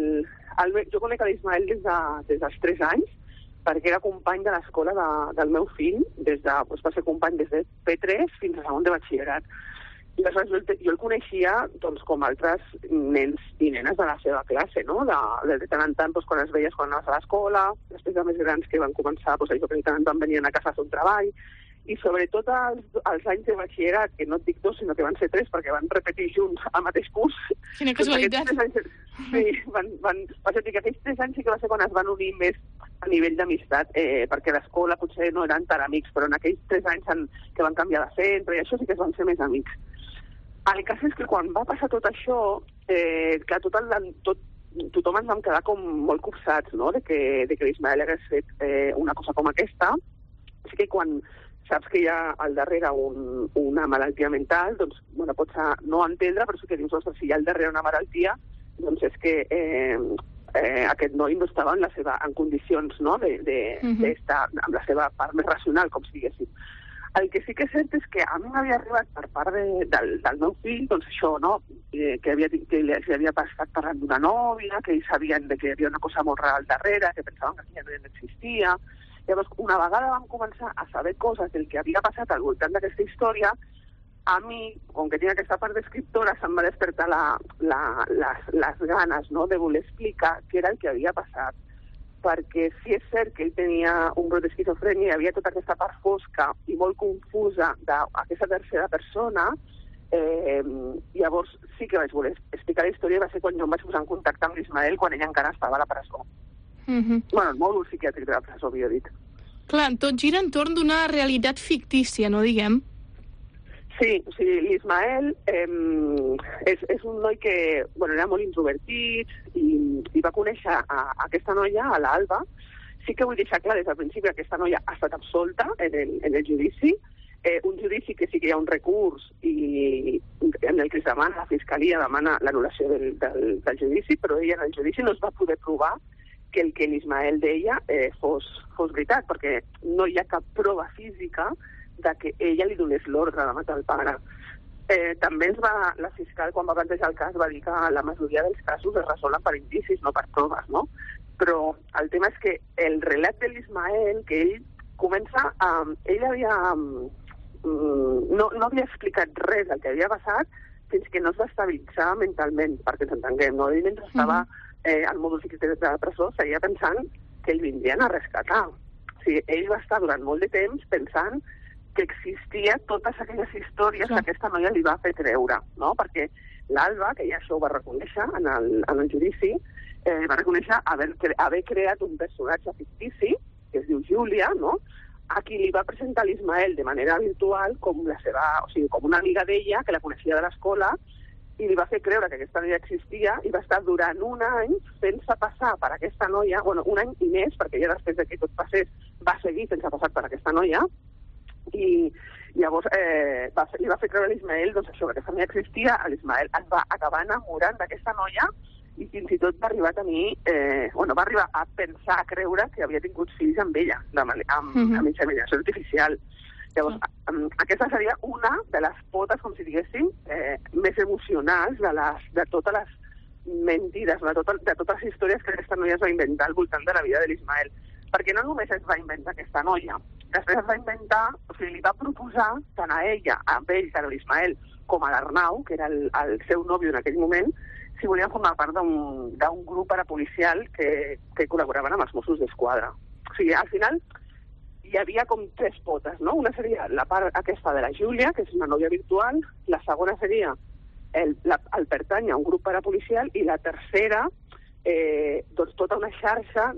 jo conec l'Ismael des dels 3 anys, perquè era company de l'escola del meu fill, va ser company des de P3 fins a segon de batxillerat. I aleshores jo el coneixia com altres nens i nenes de la seva classe, no? De tant en tant, quan es veies quan anaves a l'escola, després de més grans que van començar, que de tant en tant venien a casa a fer un treball, i sobretot els anys de batxillerat, que no et dic 2, sinó que van ser 3, perquè van repetir junts al mateix curs. Quina casualitat. Sí, va ser que aquells 3 anys sí que va ser quan es van unir més a nivell d'amistat, perquè a l'escola potser no eren tan amics, però en aquells 3 anys que van canviar de centre i això sí que es van ser més amics. El cas és que quan va passar tot això, que tothom ens vam quedar com molt copsats, no?, de que l'Ismael hagués fet una cosa com aquesta. Així que quan saps que hi ha al darrere una malaltia mental, doncs, pots no entendre, però sí que dius, ostres, si hi ha al darrere una malaltia, doncs és que aquest noi no estava en condicions, no?, d'estar amb la seva part més racional, com si diguéssim. El que sí que és cert és que a mi m'havia arribat per part del meu fill, doncs això, no?, que li havia estat parlant d'una nòvia, que ells sabien que hi havia una cosa molt rara al darrere, que pensaven que aquella no existia. Llavors, una vegada vam començar a saber coses del que havia passat al voltant d'aquesta història, a mi, com que tinc aquesta part d'escriptora, se'm va despertar les ganes, no?, de voler explicar què era el que havia passat. Perquè sí és cert que ell tenia un brot d'esquizofrènia, hi havia tota aquesta part fosca i molt confusa d'aquesta tercera persona. Llavors sí que vaig voler explicar la història, va ser quan jo em vaig posar en contacte amb l'Ismael quan ell encara estava a la presó. El mòdul psiquiàtric de la presó, havia dit. Clar, tot gira entorn d'una realitat fictícia, no diguem? Sí, o sigui, l'Ismael és un noi que era molt introvertit i va conèixer aquesta noia, a l'Alba. Sí que vull deixar clar des del principi que aquesta noia ha estat absolta en el judici, un judici que sí que hi ha un recurs i en el que es demana, la Fiscalia demana l'anul·lació del judici, però ella en el judici no es va poder provar que el que l'Ismael deia fos veritat, perquè no hi ha cap prova física de que ella li donés l'ordre de matar el pare. També la fiscal, quan va plantejar el cas, va dir que la majoria dels casos es resolen per indicis, no per proves, no? Però el tema és que el relat de l'Ismael, que ell comença... Ell no havia explicat res del que havia passat fins que no es va estabilitzar mentalment, perquè ens entenguem, no? Ell mentre estava al mòdul psiquiàtric de la presó seguia pensant que el vindrien a rescatar. O sigui, ell va estar durant molt de temps pensant que existia totes aquelles històries que aquesta noia li va fer creure, no? Perquè l'Alba, que ja això ho va reconèixer en el judici, va reconèixer haver creat un personatge fictici, que es diu Júlia, no?, a qui li va presentar l'Ismael de manera virtual com la seva, o sigui, com una amiga d'ella que la coneixia de l'escola i li va fer creure que aquesta noia existia i va estar durant un any fent-se passar per aquesta noia, bueno, un any i més, perquè ja després que tot passés va seguir fent-se passar per aquesta noia, i llavors li va fer creure a l'Ismael doncs, això, que aquesta noia existia. L'Ismael es va acabar enamorant d'aquesta noia i fins i tot va arribar a tenir, va arribar a pensar, a creure que havia tingut fills amb ella, amb inseminació artificial. Llavors, aquesta seria una de les potes, com si diguéssim, més emocionals de totes les mentides, de totes les històries que aquesta noia es va inventar al voltant de la vida de l'Ismael. Perquè no només es va inventar aquesta noia, després es va inventar, o sigui, li va proposar tant a ella, a ell, tant a l'Ismael, com a l'Arnau, que era el seu nòvio en aquell moment, si volien formar part d'un grup parapolicial que col·laboraven amb els Mossos d'Esquadra. O sigui, al final hi havia com tres potes, no? Una seria la part aquesta de la Júlia, que és una nòvia virtual, la segona seria el pertany a un grup parapolicial, i la tercera, doncs tota una xarxa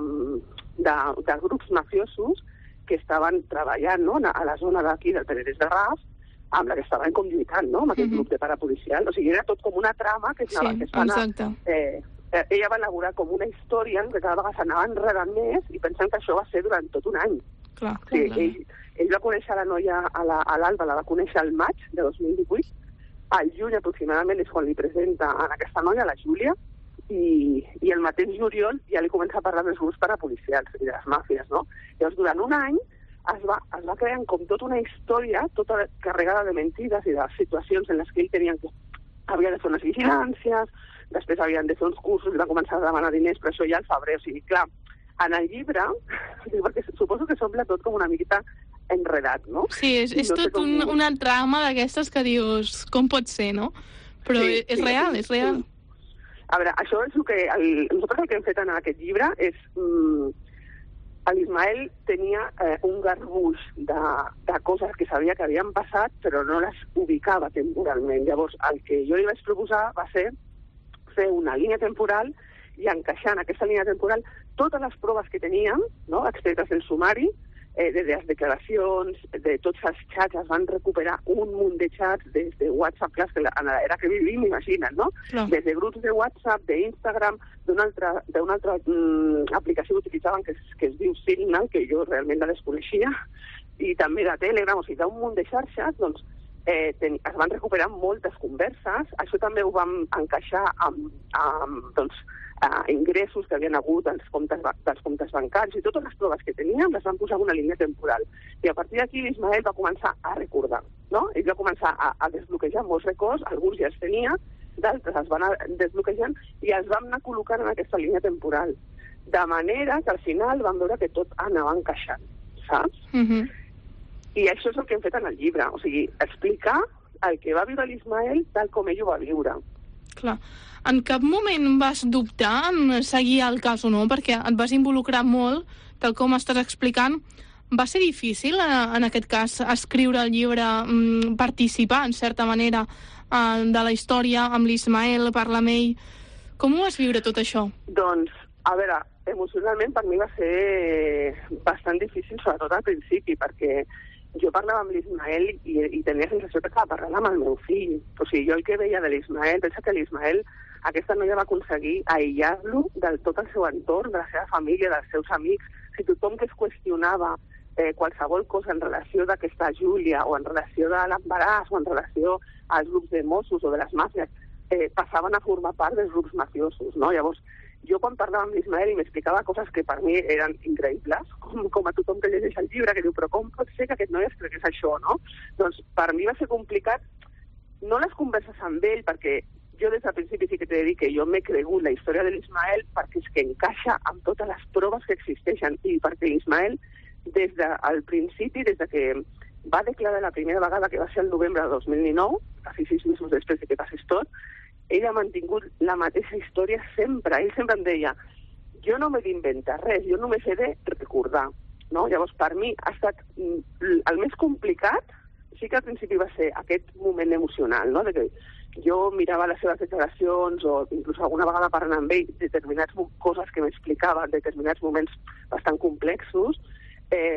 de grups mafiosos que estaven treballant, no?, a la zona d'aquí del Penedès de Ras, amb la que estaven com lluitant, no?, amb aquest grup de parapolicial. O sigui, era tot com una trama que es va anar... Ella va elaborar com una història en què cada vegada s'anava enredant més i pensant que això va ser durant tot un any. Clar. Ell va conèixer la noia a l'Alba, la va conèixer al maig de 2018, al juny aproximadament és quan li presenta a aquesta noia, la Júlia, i el mateix juliol ja li comença a parlar dels grups parapolicials i de les màfies, no? Llavors, durant un any es va creant com tota una història, tota carregada de mentides i de situacions en les que ell havia de fer unes vigilàncies, després havien de fer uns cursos i va començar a demanar diners, però això ja al febrer. O sigui, clar, en el llibre, perquè suposo que sembla tot com una miqueta enredat, no? Sí, és tot una trama d'aquestes que dius, com pot ser, no? Però és real, és real. A veure, això és el que... Nosaltres el que hem fet en aquest llibre és... L'Ismael tenia un garbuix de coses que sabia que havien passat, però no les ubicava temporalment. Llavors, el que jo li vaig proposar va ser fer una línia temporal i encaixar en aquesta línia temporal totes les proves que teníem, no?, extretes del sumari, de les declaracions, de tots els xats. Es van recuperar un munt de xats des de WhatsApp, clar, que en l'era que vivim, imagina't, no? Clar. Des de grups de WhatsApp, d'Instagram, d'una altra aplicació que utilitzaven que es diu Signal, que jo realment la desconeixia, i també de Telegram, o sigui, d'un munt de xarxes, doncs, es van recuperar moltes converses. Això també ho vam encaixar amb ingressos que havien hagut dels comptes bancaris, i totes les proves que teníem les van posar en una línia temporal. I a partir d'aquí l'Ismael va començar a recordar, no? Ell va començar a desbloquejar molts records, alguns ja els tenia, d'altres els van anar desbloquejant i els vam anar col·locant en aquesta línia temporal. De manera que al final vam veure que tot anava encaixant, saps? I això és el que hem fet en el llibre, o sigui, explicar el que va viure l'Ismael tal com ell ho va viure. Clar. En cap moment vas dubtar en seguir el cas o no? Perquè et vas involucrar molt, tal com estàs explicant. Va ser difícil, en aquest cas, escriure el llibre, participar, en certa manera, de la història amb l'Ismael, parlar amb ell. Com ho vas viure, tot això? Doncs, a veure, emocionalment per mi va ser bastant difícil, sobretot al principi, perquè jo parlava amb l'Ismael i tenia la sensació que estava parlant amb el meu fill. O sigui, jo el que veia de l'Ismael, pensa que l'Ismael, aquesta noia va aconseguir aïllar-lo de tot el seu entorn, de la seva família, dels seus amics. Si tothom que es qüestionava qualsevol cosa en relació d'aquesta Júlia, o en relació de l'embaràs, o en relació als grups de Mossos o de les màfies, passaven a formar part dels grups mafiosos, no? Llavors, jo quan parlava amb l'Ismael i m'explicava coses que per mi eren increïbles, com a tothom que llegeix el llibre, que diu, però com pot ser que aquest noi es cregués això, no? Doncs per mi va ser complicat, no les converses amb ell, perquè jo des del principi sí que t'he de dir que jo m'he cregut la història de l'Ismael perquè és que encaixa amb totes les proves que existeixen, i perquè l'Ismael, des del principi, des de que va declarar la primera vegada, que va ser el novembre de 2019, quasi 6 mesos després de que passés tot, ell ha mantingut la mateixa història sempre. Ell sempre em deia, jo no m'he d'inventar res, jo només he de recordar, no? Llavors, per mi ha estat el més complicat, sí que al principi va ser aquest moment emocional, no? De que jo mirava les seves declaracions, o inclús alguna vegada parlant amb ell, determinats coses que m'explicava, determinats moments bastant complexos,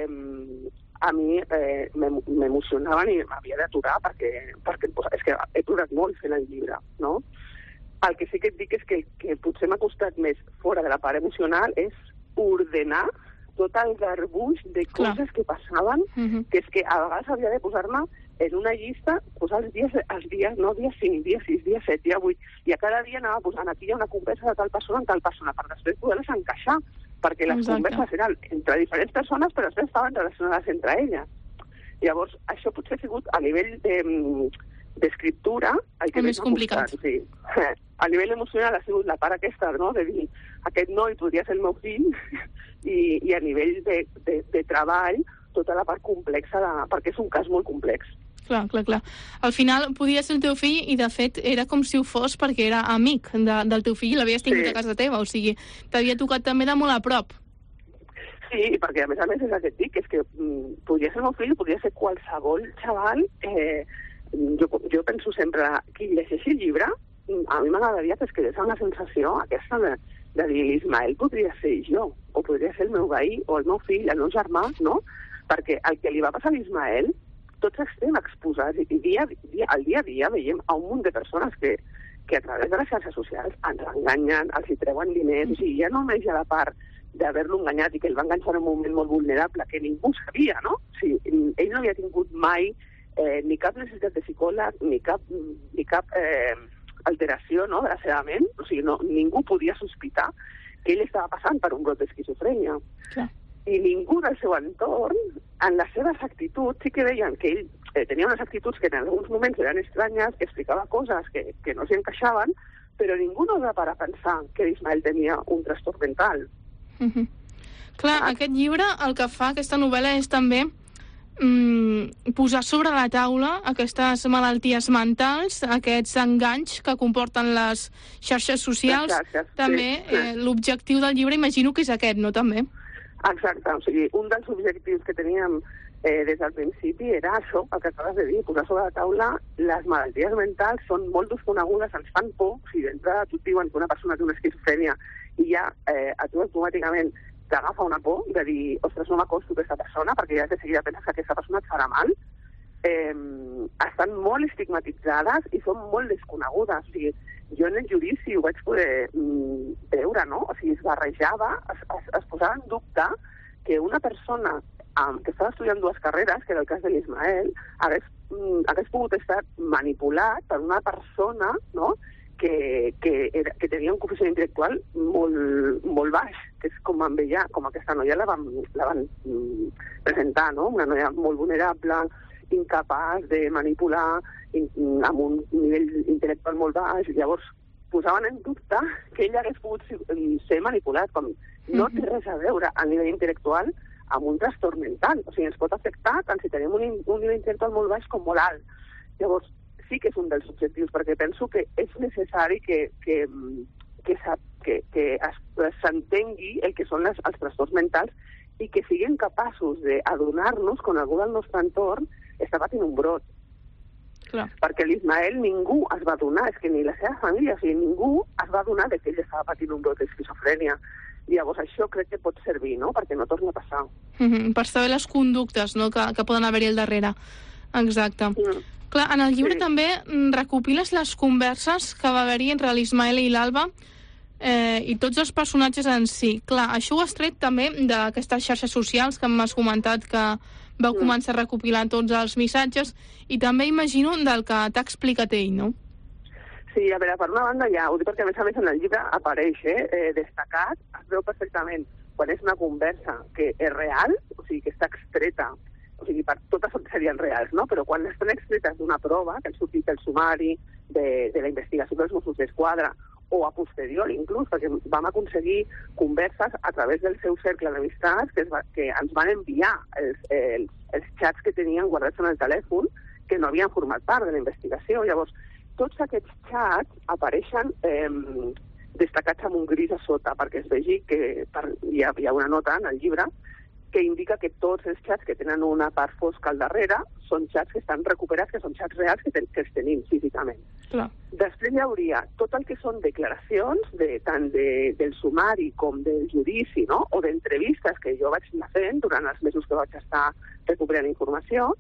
a mi m'emocionaven i m'havia d'aturar perquè és que he plorat molt fent el llibre, no? El que sí que et dic és que el que potser m'ha costat més fora de la part emocional és ordenar tot el garbuix de coses que passaven, que és que a vegades havia de posar-me en una llista, posar els dies, no, dia 5, dia 6, dia 7, dia 8, i a cada dia anava posant aquí hi ha una conversa de tal persona amb tal persona, per després poder-les encaixar, perquè les converses eren entre diferents persones, però després estaven relacionades entre elles. Llavors, això potser ha sigut a nivell d'escriptura el que més complicat. Sí. A nivell emocional ha sigut la part aquesta, no?, de dir, aquest noi podria ser el meu fill, i a nivell de treball, tota la part complexa, perquè és un cas molt complex. Clar. Al final podia ser el teu fill i, de fet, era com si ho fos perquè era amic del teu fill i l'havies tingut a casa teva, o sigui, t'havia tocat també de molt a prop. Sí, perquè a més és el que et dic, és que podria ser el meu fill, podria ser qualsevol xaval. Jo penso sempre, qui llegeixi el llibre, a mi m'agradaria que es quedés amb la sensació aquesta de dir, l'Ismael podria ser jo, o podria ser el meu veí, o el meu fill, el meu germà, no? Perquè el que li va passar a l'Ismael, tots estem exposats, i al dia a dia veiem a un munt de persones que a través de les xarxes socials ens enganyen, els hi treuen diners, o sigui, ja només hi ha la part d'haver-lo enganyat i que el va enganxar en un moment molt vulnerable que ningú sabia, no? O sigui, ell no havia tingut mai ni cap necessitat de psicòleg, ni cap alteració, no?, de la seva ment, o sigui, ningú podia sospitar que ell estava passant per un brot d'esquizofrènia. I ningú del seu entorn, en les seves actituds, sí que veien que ell tenia unes actituds que en alguns moments eren estranyes, que explicava coses que no s'hi encaixaven, però ningú no va parar a pensar que Ismael tenia un trastorn mental. Clar, aquest llibre el que fa, aquesta novel·la, és també posar sobre la taula aquestes malalties mentals, aquests enganys que comporten les xarxes socials. També l'objectiu del llibre imagino que és aquest, no, també? Exacte, o sigui, un dels objectius que teníem des del principi era això, el que acabes de dir, posar sobre la taula les malalties mentals són molt desconegudes, ens fan por, o sigui, d'entrada tu et diuen que una persona té una esquizofrènia i ja a tu automàticament t'agafa una por de dir, ostres, no m'acosto a aquesta persona, perquè ja de seguida penses que aquesta persona et farà mal. Estan molt estigmatitzades i són molt desconegudes. O sigui, jo en el judici ho vaig poder veure, no? O sigui, es barrejava, es posava en dubte que una persona que estava estudiant dues carreres, que era el cas de l'Ismael, hagués pogut estar manipulat per una persona, no?, que tenia un coeficient intel·lectual molt baix, que és com amb ella, com aquesta noia la van presentar, no?, una noia molt vulnerable, incapaç de manipular, amb un nivell intel·lectual molt baix. Llavors posaven en dubte que ell hagués pogut ser manipulat, com no té res a veure a nivell intel·lectual amb un trastorn mental. O sigui, ens pot afectar tant si tenim un nivell intel·lectual molt baix com molt alt. Llavors, sí que és un dels objectius, perquè penso que és necessari que s'entengui el que són els trastorns mentals i que siguem capaços d'adonar-nos quan algú del nostre entorn està patint un brot. Clar. Perquè l'Ismael ningú es va adonar, és que ni la seva família, o sigui, ningú es va adonar que ell estava patint un brot d'esquizofrènia. Llavors això crec que pot servir, no?, perquè no torni a passar. Per saber les conductes, no?, que poden haver-hi al darrere. Exacte. Clar, en el llibre també recopiles les converses que va haver-hi entre l'Ismael i l'Alba i tots els personatges en si. Clar, això ho has tret també d'aquestes xarxes socials que m'has comentat que vau començar a recopilar tots els missatges i també imagino del que t'ha explicat ell, no? Sí, a veure, per una banda ja, ho dic perquè a més en el llibre apareix destacat, es veu perfectament quan és una conversa que és real, o sigui que està extreta, o sigui, totes serien reals, no? Però quan estan extretes d'una prova, que han sortit del sumari, de la investigació dels Mossos d'Esquadra, o a posteriori inclús, perquè vam aconseguir converses a través del seu cercle d'amistats que ens van enviar els xats que tenien guardats en el telèfon que no havien format part de la investigació. Llavors, tots aquests xats apareixen destacats amb un gris a sota perquè es vegi que hi ha una nota en el llibre que indica que tots els xats que tenen una part fosca al darrere són xats que estan recuperats, que són xats reals que els tenim físicament. Clar. Després hi hauria tot el que són declaracions, tant del sumari com del judici, no?, o d'entrevistes que jo vaig anar fent durant els mesos que vaig estar recuperant informació,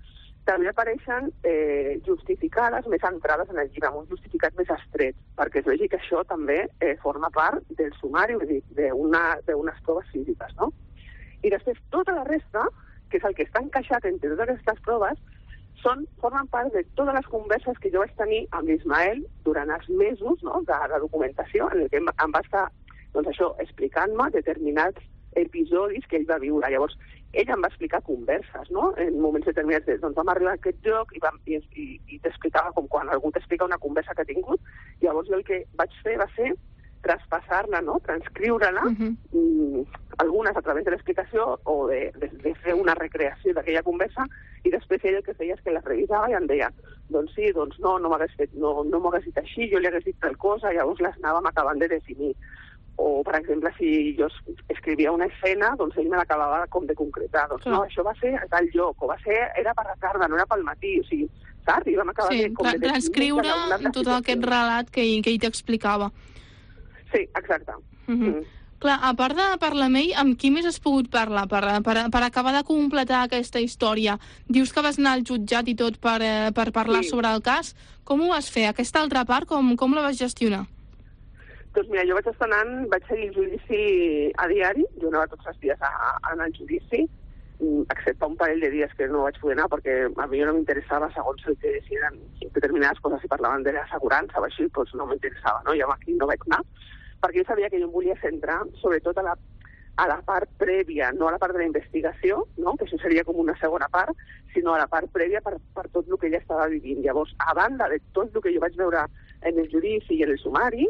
també apareixen justificades més entrades en el llibre, amb un justificat més estret, perquè es vegi que això també forma part del sumari, és a dir, d'unes proves físiques, no? I després tota la resta, que és el que està encaixat entre totes aquestes proves, formen part de totes les converses que jo vaig tenir amb l'Ismael durant els mesos, no?, de la documentació, en què em va estar, doncs això, explicant-me determinats episodis que ell va viure. Llavors, ell em va explicar converses, no?, en moments determinats, doncs vam arribar a aquest lloc i t'explicava com quan algú t'explica una conversa que ha tingut. Llavors jo el que vaig fer va ser traspassar-la, no?, transcriure-la, algunes a través de l'explicació o de fer una recreació d'aquella conversa, i després ell el que feia és que la revisava i em deia, doncs sí, doncs no m'ho hagués dit així, jo li hagués dit tal cosa, llavors les anàvem acabant de definir. O, per exemple, si jo escrivia una escena, doncs ell me l'acabava com de concretar. Doncs no, això va ser a tal lloc, o era per la tarda, no era pel matí, o sigui, saps? I vam acabar de transcriure tot aquest relat que ell t'explicava. Sí, exacte. Clar, a part de parlar amb ell, amb qui més has pogut parlar per acabar de completar aquesta història? Dius que vas anar al jutjat i tot per parlar sobre el cas. Com ho vas fer? Aquesta altra part, com la vas gestionar? Doncs mira, jo vaig seguir el judici a diari, jo anava tots els dies a anar al judici, excepte un parell de dies que no vaig poder anar perquè a mi no m'interessava, segons el que deciden determinades coses, si parlaven de l'assegurança o així, doncs no m'interessava, no? Jo aquí no vaig anar, perquè jo sabia que jo em volia centrar sobretot a la part prèvia, no a la part de la investigació, no?, que això seria com una segona part, sinó a la part prèvia per tot el que ella estava vivint. Llavors, a banda de tot el que jo vaig veure en el judici i en el sumari,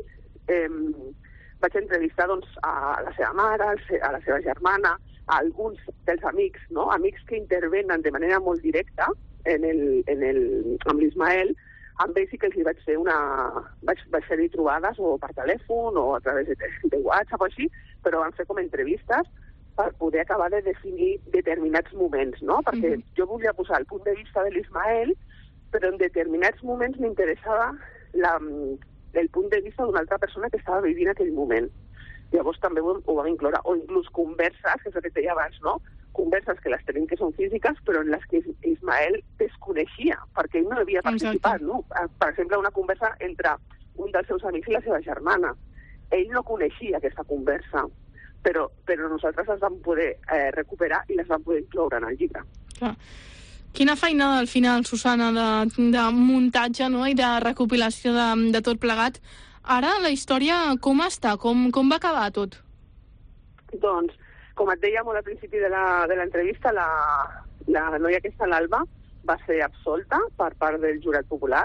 vaig entrevistar doncs, a la seva mare, a la seva germana, a alguns dels amics, no?, amics que intervenen de manera molt directa amb l'Ismael. Amb ells sí que els vaig fer vaig fer-hi trobades o per telèfon o a través de WhatsApp o així, però van fer com entrevistes per poder acabar de definir determinats moments, no? Perquè jo volia posar el punt de vista de l'Ismael, però en determinats moments m'interessava el punt de vista d'una altra persona que estava vivint aquell moment. Llavors també ho vam incloure, o inclús converses, que és el que deia abans, no? Converses que les tenim que són físiques, però en les que Ismael desconeixia, perquè ell no havia participat, no? Per exemple, una conversa entre un dels seus amics i la seva germana. Ell no coneixia aquesta conversa, però nosaltres les vam poder recuperar i les vam poder incloure en el llibre. Clar. Quina feina al final, Susana, de muntatge, no?, i de recopilació de tot plegat. Ara la història com està? Com va acabar tot? Doncs, com et deia molt al principi de l'entrevista, la noia aquesta, l'Alba, va ser absolta per part del jurat popular,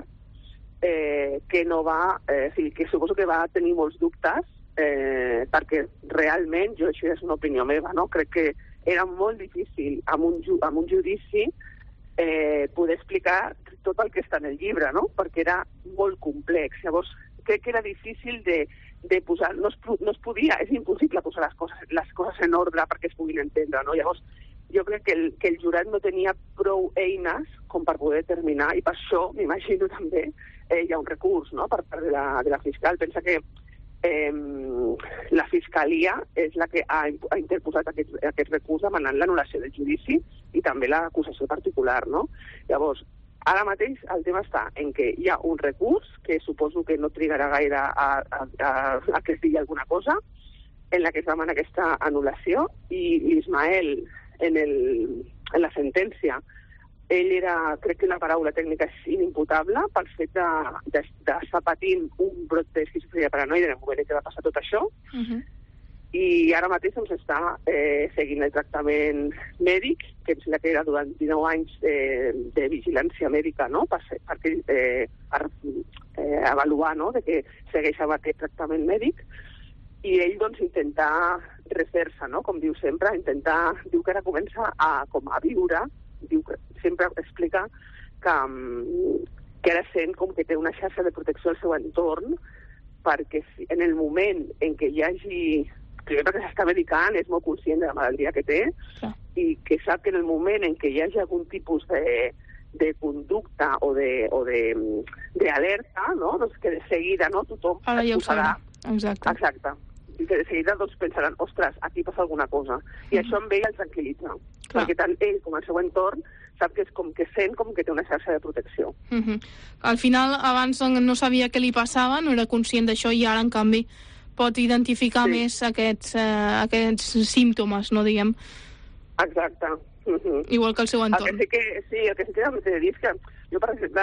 que no va... que suposo que va tenir molts dubtes, perquè realment, això és una opinió meva, no? Crec que era molt difícil amb un judici poder explicar tot el que està en el llibre, no? Perquè era molt complex. Llavors, crec que era difícil de posar... No es podia, és impossible posar les coses en ordre perquè es puguin entendre, no? Llavors, jo crec que el jurat no tenia prou eines com per poder determinar, i per això, m'imagino també, hi ha un recurs, no?, per part de la fiscal. Pensa que la Fiscalia és la que ha interposat aquest recurs demanant l'anul·lació del judici i també l'acusació particular, no? Llavors, ara mateix el tema està en què hi ha un recurs, que suposo que no trigarà gaire a que es digui alguna cosa, en la que es demana aquesta anul·lació, i l'Ismael, en la sentència, ell era, crec que la paraula tècnica és inimputable pel fet d'estar patint un brot d'esquizofrènia paranoide en el moment en què va passar tot això, i ara mateix doncs, està seguint el tractament mèdic, que em sembla que era durant 19 anys de vigilància mèdica, no?, per avaluar, no?, de que segueix amb aquest tractament mèdic, i ell doncs intenta refer-se, no?, com diu sempre, diu que ara comença a viure, sempre explica que ara sent com que té una xarxa de protecció al seu entorn, perquè en el moment en què hi hagi... Primer perquè s'està medicant, és molt conscient de la malaltia que té, i que sap que en el moment en què hi hagi algun tipus de conducta o d'alerta, no?, doncs que de seguida, no?, tothom es posarà... Exacte. I que de seguida doncs pensaran, ostres, aquí passa alguna cosa. I això amb ell el tranquil·litza. Perquè tant ell com el seu entorn sap que és com que sent com que té una xarxa de protecció. Al final, abans no sabia què li passava, no era conscient d'això, i ara, en canvi, pot identificar més aquests símptomes, no diguem. Exacte. Igual que el seu entorn. El que sí que t'he de dir és que jo, per exemple,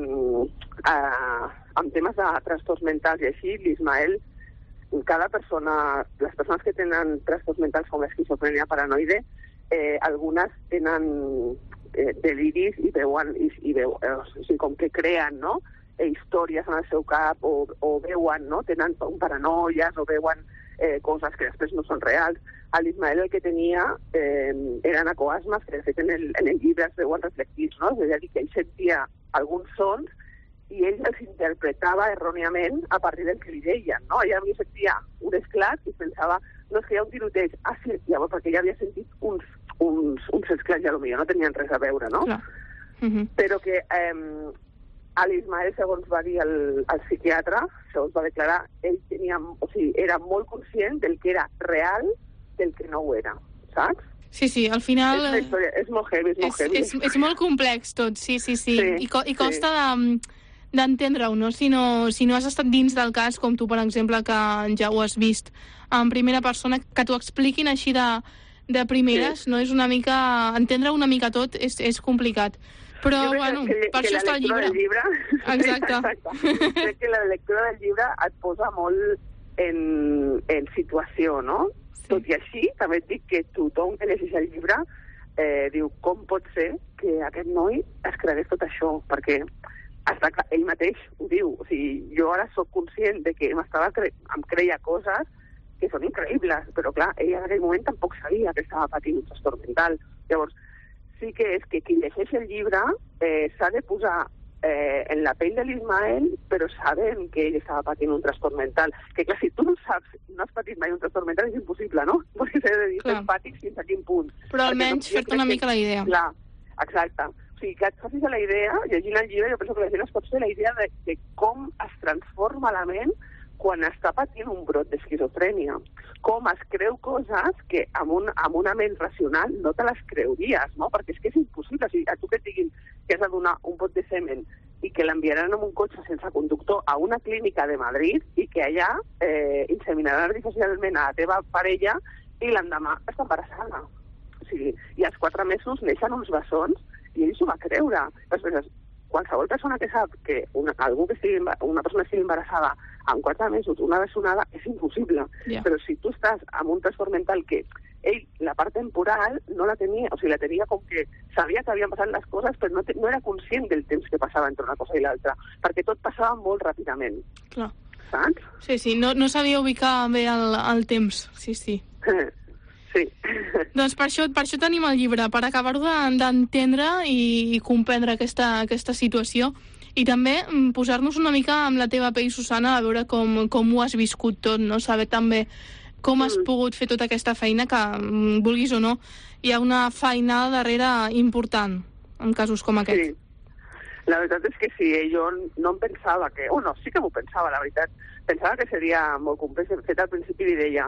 en temes de trastorns mentals i així, l'Ismael, cada persona, les persones que tenen trastorns mentals com l'esquizofrènia paranoide, algunes tenen deliris i veuen, o sigui, com que creen, no?, històries en el seu cap o veuen, no?, tenen paranoies o veuen coses que després no són reals. L'Ismael el que tenia eren ecoasmes que de fet en el llibre es veuen reflectits, no? És a dir, que ell sentia alguns sons i ell els interpretava erròniament a partir del que li deien, no? Ell havia sentia un esclat i pensava, no, és que hi ha un tiroteig. Sí, llavors, perquè ell havia sentit uns esclats i potser no tenien res a veure, no? Però que l'Ismael, segons va dir el psiquiatre, segons va declarar, ell era molt conscient del que era real del que no ho era, saps? Sí, al final... És molt heavy, És molt complex tot, sí. I costa d'entendre-ho, no? Si no has estat dins del cas, com tu, per exemple, que ja ho has vist en primera persona, que t'ho expliquin així de primeres, no? És una mica... Entendre una mica tot és complicat. Però, bueno, per això està el llibre. Exacte. Crec que la lectura del llibre et posa molt en situació, no? Tot i així, també et dic que tothom que llegeix el llibre diu com pot ser que aquest noi es cregués tot això, perquè ell mateix ho diu. O sigui, jo ara sóc conscient de que em creia coses que són increïbles, però clar, ell en aquell moment tampoc sabia que estava patint un trastorn mental. Llavors, sí que és que qui llegeix el llibre s'ha de posar en la pell de l'Ismael, però sabent que ell estava patint un trastorn mental. Que clar, si tu no saps, no has patit mai un trastorn mental, és impossible, no? Perquè s'ha de dir empàtic fins a quin punt. Però almenys fer-te una mica la idea. Clar, exacte. O sigui, que et facis la idea, llegint el llibre, jo penso que la gent es pot fer la idea de com es transforma la ment quan està patint un brot d'esquizofrènia. Com es creu coses que amb una ment racional no te les creuries, no? Perquè és que és impossible. O sigui, a tu que et diguin que has de donar un pot de semen i que l'enviaran amb un cotxe sense conductor a una clínica de Madrid i que allà inseminaran artificialment a la teva parella i l'endemà està embarassada. O sigui, i als 4 mesos neixen uns bessons i ell s'ho va creure. Després, qualsevol persona que sap que una persona estigui embarassada en 4 mesos, una bessonada, és impossible. Però si tu estàs amb un trastorn mental que ell, la part temporal, no la tenia, o sigui, la tenia com que sabia que havien passat les coses, però no era conscient del temps que passava entre una cosa i l'altra, perquè tot passava molt ràpidament. Clar. Saps? Sí, no sabia ubicar bé el temps, sí. Sí. Doncs per això tenim el llibre, per acabar-ho d'entendre i comprendre aquesta situació. I també posar-nos una mica amb la teva pell, Susana, a veure com ho has viscut tot, no? Saber també com has pogut fer tota aquesta feina, que, vulguis o no, hi ha una feinada darrere important en casos com aquest. Sí, la veritat és que sí, jo no em pensava que... sí que m'ho pensava, la veritat. Pensava que seria molt complex. De fet, al principi li deia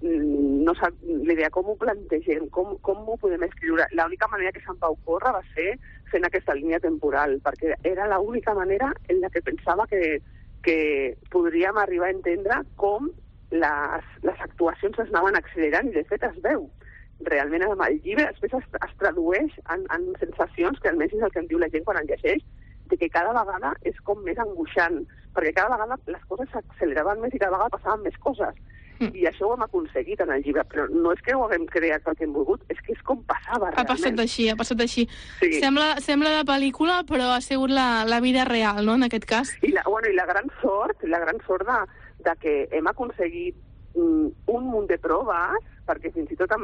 com ho plantegem, com ho podem escriure. L'única manera que se'm va ocórrer va ser fent aquesta línia temporal, perquè era l'única manera en la que pensava que podríem arribar a entendre com les actuacions es anaven accelerant, i de fet es veu. Realment el llibre després es tradueix en sensacions, que almenys és el que em diu la gent quan en llegeix, de que cada vegada és com més angoixant, perquè cada vegada les coses s'acceleraven més i cada vegada passaven més coses. I això ho hem aconseguit en el llibre, però no és que ho haguem creat perquè hem volgut, és que és com passava realment. Ha passat així. Sí. Sembla de pel·lícula, però ha sigut la vida real, no?, en aquest cas. I la gran sort de que hem aconseguit un munt de proves, perquè fins i tot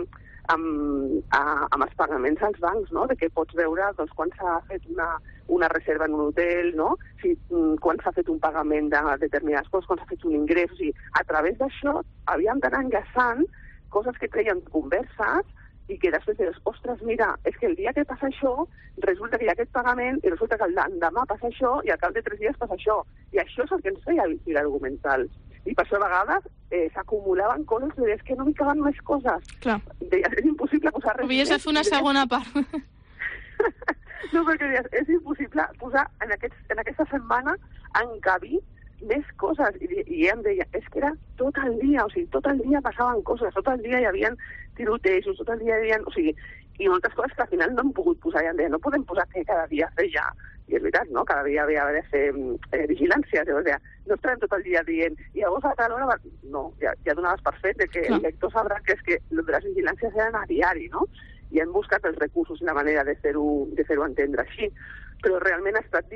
amb els pagaments als bancs, no?, de que pots veure doncs, quan s'ha fet una reserva en un hotel, no?, quan s'ha fet un pagament de determinades coses, quan s'ha fet un ingrés. O sigui, a través d'això havíem d'anar enllaçant coses que treien converses i que després dius, ostres, mira, és que el dia que passa això, resulta que hi ha aquest pagament i resulta que l'endemà passa això i al cap de 3 dies passa això. I això és el que ens feia el fil argumental. I per això a vegades s'acumulaven coses i deies que no m'hi caben més coses. Clar. Deies, és impossible posar res. Havies de fer una segona part. No, perquè és impossible posar en aquesta setmana encabir més coses. I em deia, és que era tot el dia, o sigui, tot el dia passaven coses, tot el dia hi havia tirotejos, tot el dia hi havia... O sigui, i moltes coses que al final no hem pogut posar. I em deia, no podem posar que cada dia feia... I és veritat, no? Cada dia havia de fer vigilància. O sigui, no estarem tot el dia dient i llavors a tal hora... No, ja donaves per fet de que el lector sabrà que és que les vigilàncies eren a diari, no? I hem buscat els recursos i la manera de fer-ho entendre així. Però realment ha estat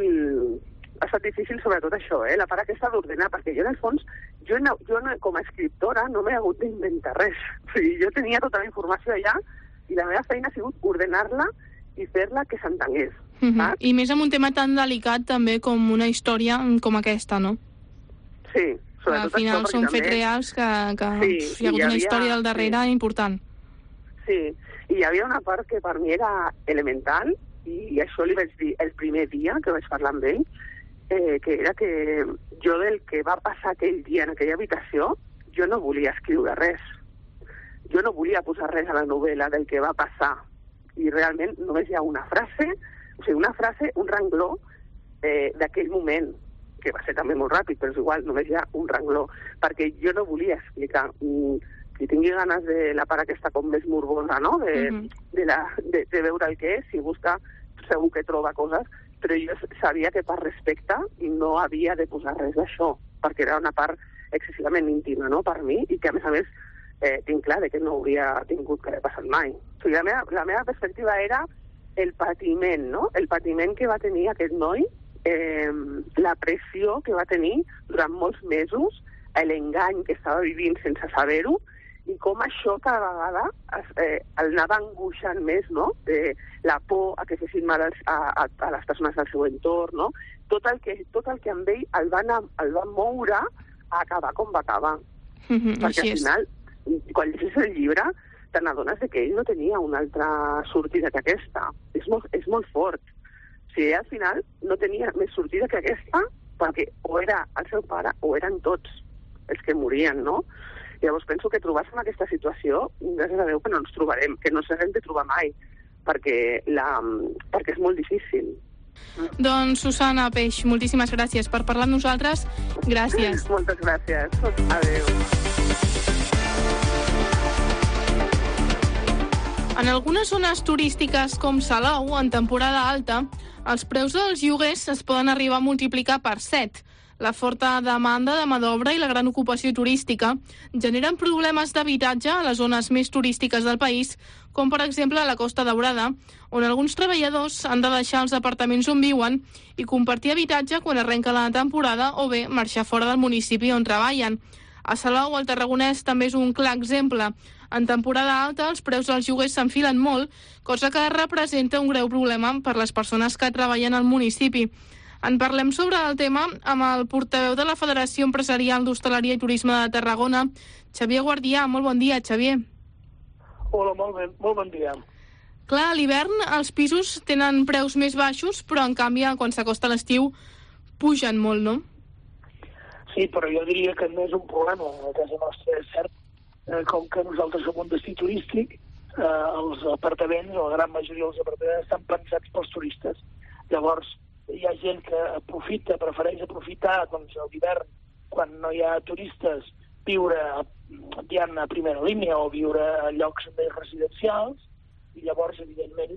difícil sobretot això, la part aquesta d'ordenar, perquè jo en el fons, jo com a escriptora no m'he hagut d'inventar res. O sigui, jo tenia tota la informació allà i la meva feina ha sigut ordenar-la i fer-la que s'entengués. I més amb un tema tan delicat també com una història com aquesta, no? Sí, sobretot al final això, són fets reals que hi ha hagut una història al darrere important. Sí, i hi havia una part que per mi era elemental, i això li vaig dir el primer dia que vaig parlar amb ell, que era que jo del que va passar aquell dia en aquella habitació, jo no volia escriure res. Jo no volia posar res a la novel·la del que va passar. I realment només hi ha una frase, un rengló d'aquell moment, que va ser també molt ràpid, però és igual, només hi ha un rengló, perquè jo no volia explicar. Qui tingui ganes de la part aquesta com més morbosa, no?, de veure el que és, si busca, segur que troba coses, però jo sabia que per respecte no havia de posar res d'això, perquè era una part excessivament íntima, no?, per mi, i que a més tinc clar que no hauria tingut que haver passat mai. O sigui, la meva perspectiva era el patiment, no?, el patiment que va tenir aquest noi, la pressió que va tenir durant molts mesos, l'engany que estava vivint sense saber-ho, i com això cada vegada el anava angoixant més, no?, la por a que fessin mal a les persones del seu entorn, no?, tot el que amb ell el va moure a acabar com va acabar. Perquè al final, quan llegis el llibre, te n'adones que ell no tenia una altra sortida que aquesta. És molt fort. O sigui, al final no tenia més sortida que aquesta, perquè o era el seu pare o eren tots els que morien, no? Llavors penso que trobar-se en aquesta situació, gràcies a Déu que no ens trobarem, que no s'haguem de trobar mai, perquè és molt difícil. Doncs Susana Peix, moltíssimes gràcies per parlar amb nosaltres. Gràcies. Moltes gràcies. Adéu. En algunes zones turístiques com Salou, en temporada alta, els preus dels lloguers es poden arribar a multiplicar per 7. La forta demanda de mà d'obra i la gran ocupació turística generen problemes d'habitatge a les zones més turístiques del país, com per exemple a la Costa Daurada, on alguns treballadors han de deixar els apartaments on viuen i compartir habitatge quan arrenca la temporada o bé marxar fora del municipi on treballen. A Salou, el Tarragonès també és un clar exemple. En temporada alta, els preus dels lloguers s'enfilen molt, cosa que representa un greu problema per les persones que treballen al municipi. En parlem sobre el tema amb el portaveu de la Federació Empresarial d'Hostaleria i Turisme de Tarragona, Xavier Guardià. Molt bon dia, Xavier. Hola, molt bon dia. Clar, a l'hivern els pisos tenen preus més baixos, però en canvi, quan s'acosta l'estiu, pugen molt, no? Sí, però jo diria que no és un problema. A casa nostra és cert, com que nosaltres som un destí turístic, els apartaments, la gran majoria dels apartaments, estan pensats pels turistes. Llavors, hi ha gent que prefereix aprofitar doncs, l'hivern, quan no hi ha turistes, viure a primera línia o viure a llocs més residencials, i llavors, evidentment,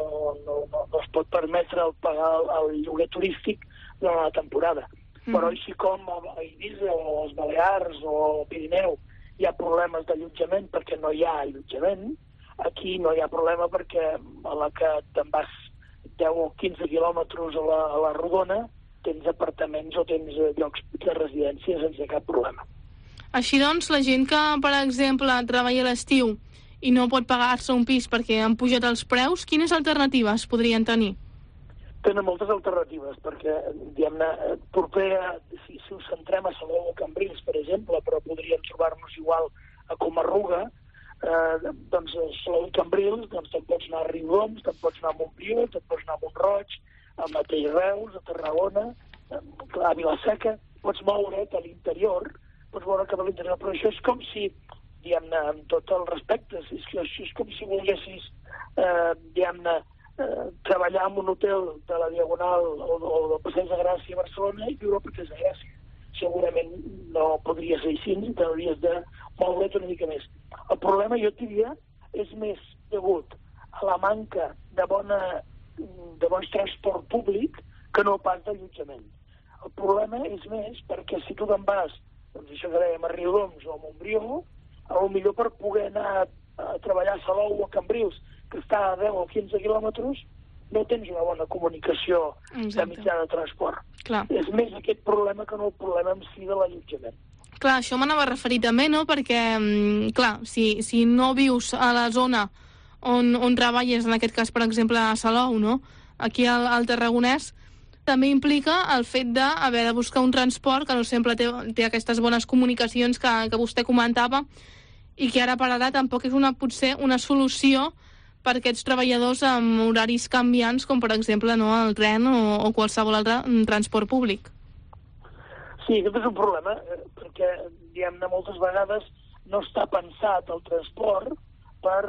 no es pot permetre pagar el lloguer turístic durant la temporada. Però així com a Eivissa o als Balears o al Pirineu hi ha problemes d'allotjament perquè no hi ha allotjament, aquí no hi ha problema perquè a la que te'n vas 10 o 15 quilòmetres a la Rodona tens apartaments o tens llocs de residència sense cap problema. Així doncs, la gent que, per exemple, treballa a l'estiu i no pot pagar-se un pis perquè han pujat els preus, quines alternatives podrien tenir? Tenen moltes alternatives, perquè, diguem-ne, propera, si us centrem a Salou o Cambrils, per exemple, però podríem trobar-nos igual a Comarruga, doncs a Salou i Cambrils, doncs te'n pots anar a Riudoms, te'n pots anar a Montbrió, te'n pots anar a Montroig, al mateix Reus, a Tarragona, a Vilaseca, pots moure't a l'interior, pots veure cap a l'interior, però això és com si, diguem-ne, amb tot el respecte, és com si volguessis, diguem-ne, treballar en un hotel de la Diagonal o del Passeig de Gràcia a Barcelona i viure al Passeig de Gràcia. Segurament no podria ser així, t'hauries de moure't una mica més. El problema, jo et diria, és més degut a la manca de bon transport públic que no pas d'allotjament. El problema és més perquè si tu te'n vas, doncs això que dèiem, a Riudoms o a Montbrió, potser per poder anar a treballar a Salou o a Cambrils, que està a 10 o 15 quilòmetres, no tens una bona comunicació de mitjà de transport. Clar. És més aquest problema que no el problema en si de l'allotjament. Clar, això m'anava a referir també, no? Perquè, clar, si no vius a la zona on treballes, en aquest cas, per exemple, a Salou, no? Aquí al Tarragonès, també implica el fet d'haver de buscar un transport que no sempre té aquestes bones comunicacions que vostè comentava i que ara per ara tampoc és potser una solució per aquests treballadors amb horaris canviants, com per exemple el tren o qualsevol altre transport públic. Sí, aquest és un problema, perquè, diguem-ne, moltes vegades no està pensat el transport per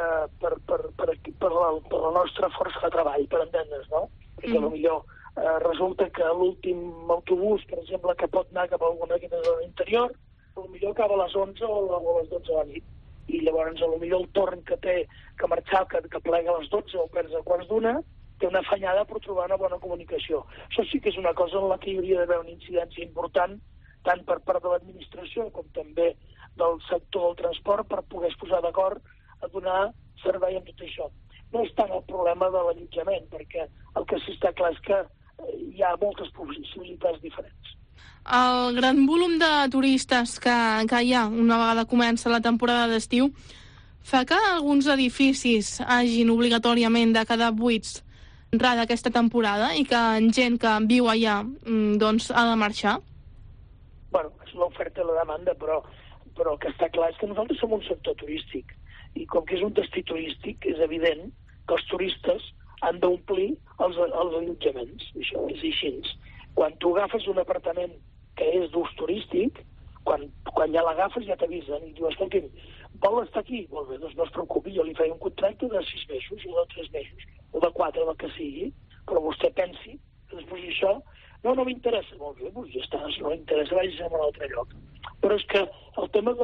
la nostra força de treball, per entendre's, no? Perquè potser resulta que l'últim autobús, per exemple, que pot anar cap a alguna d'aquestes zona interior, potser acaba a les 11 o a les 12 de la nit. I llavors potser el torn que té que marxar, que plega a les 12 o perds a quarts d'una, té una afanyada per trobar una bona comunicació. Això sí que és una cosa en la que hi hauria d'haver una incidència important, tant per part de l'administració com també del sector del transport, per poder es posar d'acord a donar servei amb tot això. No és tant el problema de l'allotjament, perquè el que sí està clar és que hi ha moltes possibilitats diferents. El gran volum de turistes que hi ha una vegada comença la temporada d'estiu fa que alguns edificis hagin obligatòriament de quedar buits entrada aquesta temporada i que gent que viu allà doncs ha de marxar? Bueno, és l'oferta i la demanda, però el que està clar és que nosaltres som un sector turístic i com que és un destí turístic és evident que els turistes han d'omplir els allotjaments. Això és així. Quan tu agafes un apartament que és d'ús turístic, quan ja l'agafes ja t'avisen i diu, escolti'm, vol estar aquí? Molt bé, doncs no es preocupi, jo li feia un contracte de 6 mesos o de 3 mesos o de 4, del que sigui, però vostè pensi que després d'això no m'interessa. Molt bé, doncs ja està, si no m'interessa vagi a un altre lloc. Però és que el tema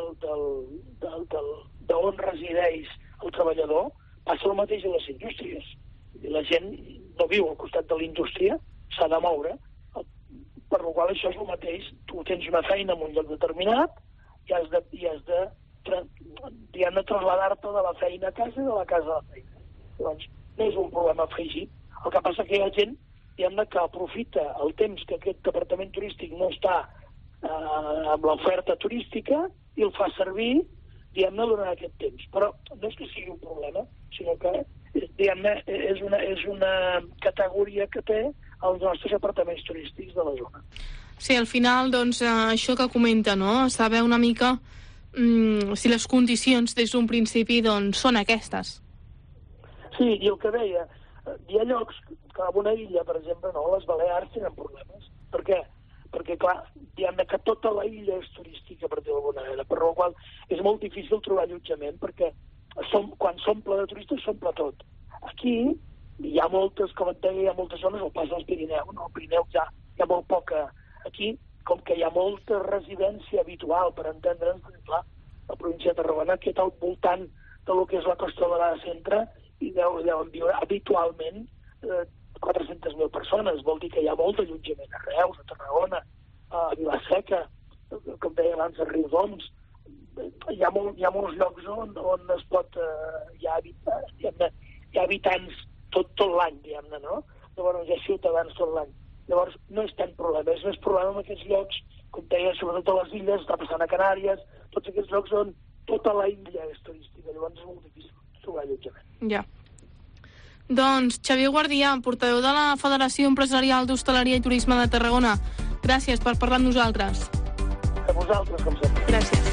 d'on resideix el treballador passa el mateix a les indústries. La gent no viu al costat de la indústria, s'ha de moure, per la qual això és el mateix. Tu tens una feina en un lloc determinat i has de trasladar-te de la feina a casa i de la casa a la feina. Llavors, no és un problema afegit. El que passa que hi ha gent que aprofita el temps que aquest departament turístic no està amb l'oferta turística i el fa servir durant aquest temps. Però no és que sigui un problema, sinó que és una categoria que té els nostres apartaments turístics de la zona. Sí, al final, doncs, això que comenta, no? Saber una mica si les condicions des d'un principi doncs, són aquestes. Sí, i el que deia, hi ha llocs que en una illa, per exemple, les Balears tenen problemes. Per què? Perquè, clar, que tota la illa és turística, per dir-ho d'alguna manera, per la qual és molt difícil trobar allotjament, perquè quan s'omple de turistes s'omple tot. Aquí hi ha moltes, com et deia, hi ha moltes zones, el pas del Pirineu, no? Al Pirineu hi ha molt poca. Aquí, com que hi ha molta residència habitual, per entendre'ns, clar, la província de Tarragona queda al voltant de lo que és la Costa Daurada centre i deuen viure habitualment 400.000 persones. Vol dir que hi ha molt d'allotjament a Reus, a Tarragona, a Vila-seca, com deia abans, a Riudoms. Hi ha molts llocs on es pot... hi ha habitants tot l'any, diguem-ne, no? Llavors hi ha ciutadans tot l'any. Llavors no és tant problema, és més problema en aquests llocs, com deia, sobretot a les illes, està passant a Canàries, tots aquests llocs on tota la illa és turística, llavors és molt difícil trobar allotjament. Ja. Doncs Xavier Guardià, portaveu de la Federació Empresarial d'Hostaleria i Turisme de Tarragona, gràcies per parlar amb nosaltres. A vosaltres, com sempre. Gràcies.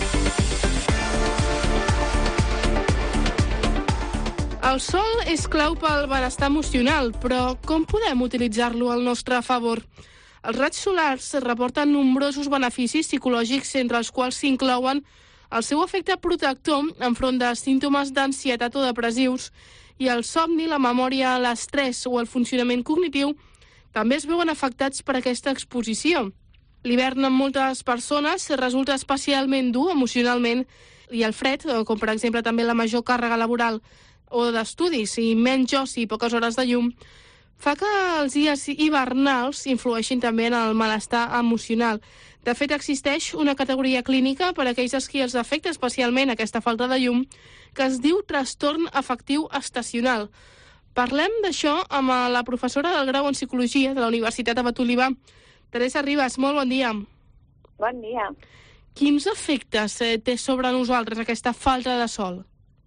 El sol és clau pel benestar emocional, però com podem utilitzar-lo al nostre favor? Els raigs solars reporten nombrosos beneficis psicològics, entre els quals s'inclouen el seu efecte protector enfront de símptomes d'ansietat o depressius i el somni, la memòria, l'estrès o el funcionament cognitiu també es veuen afectats per aquesta exposició. L'hivern en moltes persones resulta especialment dur emocionalment i el fred, com per exemple també la major càrrega laboral o d'estudis i menys oci i poques hores de llum, fa que els dies hivernals influeixin també en el malestar emocional. De fet, existeix una categoria clínica per a aquells a qui els afecta especialment aquesta falta de llum, que es diu trastorn afectiu estacional. Parlem d'això amb la professora del grau en Psicologia de la Universitat Abat Olivar, Teresa Ribas. Molt bon dia. Bon dia. Quins efectes té sobre nosaltres aquesta falta de sol?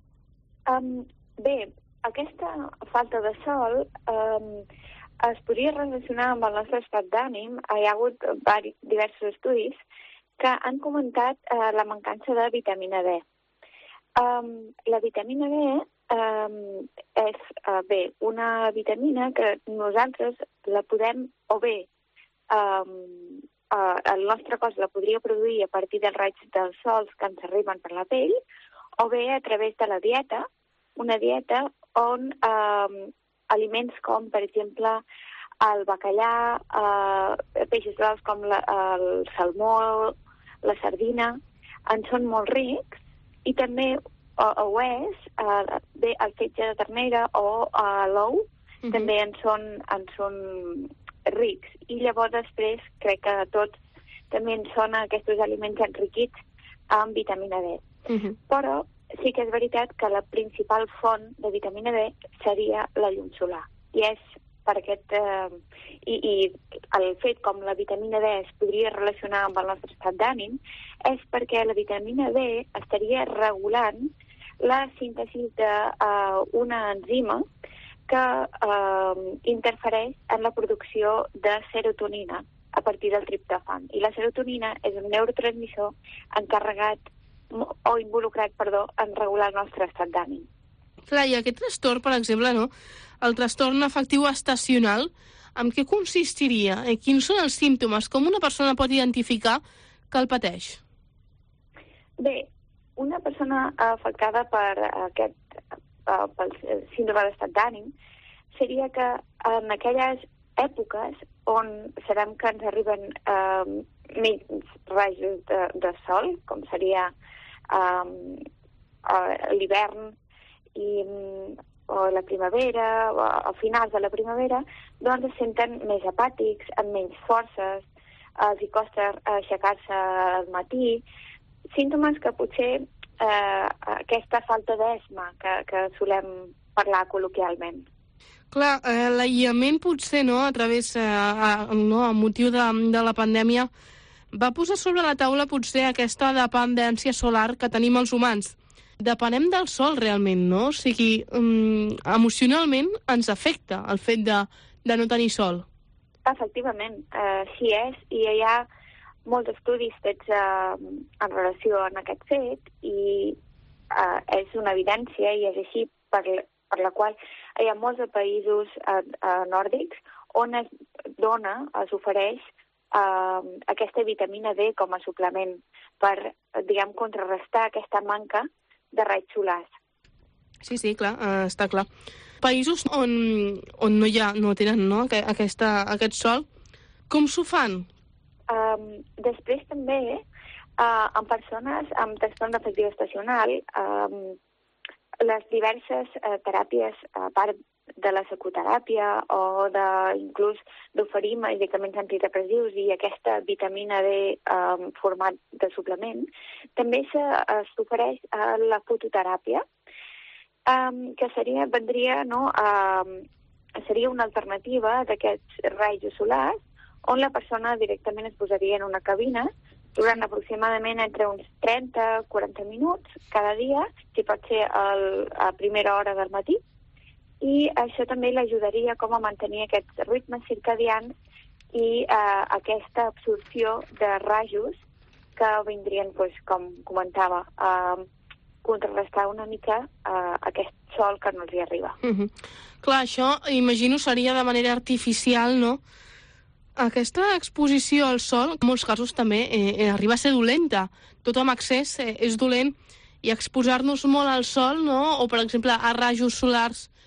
Bé, aquesta falta de sol es podria relacionar amb el nostre estat d'ànim. Hi ha hagut diversos estudis que han comentat la mancança de vitamina D. La vitamina D és una vitamina que nosaltres la podem, o bé el nostre cos la podria produir a partir dels raigs dels sols que ens arriben per la pell, o bé a través de la dieta, una dieta on aliments com, per exemple, el bacallà, peixos grocs com el salmó, la sardina, en són molt rics, i també ho és, bé, el fetge de ternera o l'ou també en són rics. I llavors després crec que a tots també en són aquests aliments enriquits amb vitamina D. Però sí que és veritat que la principal font de vitamina D seria la llum solar. I és per aquest... I el fet com la vitamina D es podria relacionar amb el nostre estat d'ànim és perquè la vitamina D estaria regulant la síntesi d'una enzima que interfereix en la producció de serotonina a partir del triptofan. I la serotonina és un neurotransmissor involucrat en regular el nostre estat d'ànim. Clar, i aquest trastorn, per exemple, no? El trastorn afectiu estacional, en què consistiria? Quins són els símptomes? Com una persona pot identificar que el pateix? Bé, una persona afectada pel síndrome d'estat d'ànim seria que en aquelles èpoques on sabem que ens arriben menys rajos de sol, com seria l'hivern o la primavera, o a finals de la primavera, doncs es senten més apàtics, amb menys forces, els hi costa aixecar-se al matí, símptomes que potser aquesta falta d'esma que solem parlar col·loquialment. Clar, l'aïllament potser, no?, a través, a motiu de la pandèmia, va posar sobre la taula potser aquesta dependència solar que tenim els humans. Depenem del sol realment, no? O sigui, emocionalment ens afecta el fet de no tenir sol. Efectivament, així és, i hi ha molts estudis fets en relació amb aquest fet, i és una evidència, i és així per la qual hi ha molts països nòrdics on es ofereix aquesta vitamina D com a suplement per, diguem, contrarrestar aquesta manca de raigs solars. Sí, clar, està clar. Països on no tenen aquest sol, com s'ho fan? Després també, en persones amb trastorn afectiu estacional, les diverses teràpies, a part de la psicoteràpia o inclús d'oferir medicaments antidepressius i aquesta vitamina D format de suplement, també s'ofereix la fototeràpia, que seria una alternativa d'aquests raigs solars, on la persona directament es posaria en una cabina durant aproximadament entre uns 30-40 minuts cada dia, si pot ser a primera hora del matí, i això també l'ajudaria com a mantenir aquests ritmes circadians i aquesta absorció de rajos que vindrien, com comentava, a contrarrestar una mica aquest sol que no els hi arriba. Clar, això, imagino, seria de manera artificial, no? Aquesta exposició al sol, en molts casos també, arriba a ser dolenta. Tot amb excés és dolent, i exposar-nos molt al sol, no? O, per exemple, a rajos solars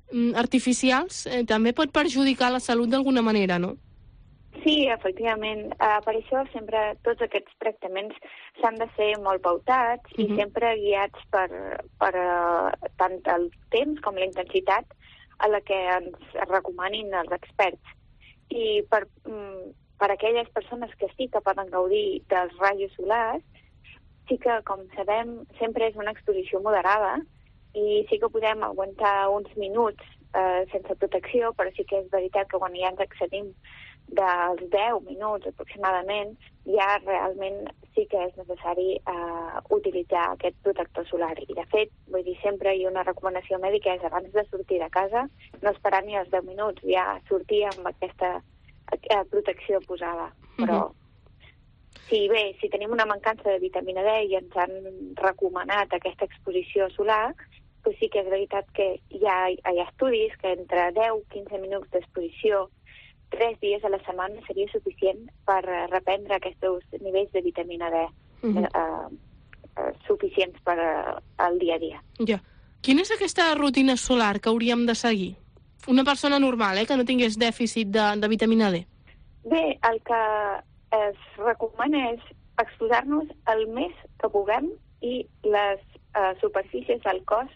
artificials també pot perjudicar la salut d'alguna manera, no? Sí, efectivament. Per això sempre tots aquests tractaments s'han de ser molt pautats i sempre guiats per tant el temps com la intensitat a la que ens recomanin els experts. I per aquelles persones que sí que poden gaudir dels rajos solars, sí que, com sabem, sempre és una exposició moderada i sí que podem aguantar uns minuts sense protecció, però sí que és veritat que quan ja ens excedim dels 10 minuts aproximadament, ja realment sí que és necessari utilitzar aquest protector solar. I de fet, vull dir, sempre hi ha una recomanació mèdica és abans de sortir de casa, no esperar ni els 10 minuts, ja sortir amb aquesta protecció posada. Però si tenim una mancança de vitamina D i ens han recomanat aquesta exposició solar, doncs sí que és veritat que hi ha estudis que entre 10 i 15 minuts d'exposició 3 dies a la setmana seria suficient per reprendre aquests nivells de vitamina D suficients per al dia a dia. Ja. Quina és aquesta rutina solar que hauríem de seguir? Una persona normal, que no tingués dèficit de vitamina D. Bé, el que es recomana és exposar-nos el més que puguem i les superfícies del cos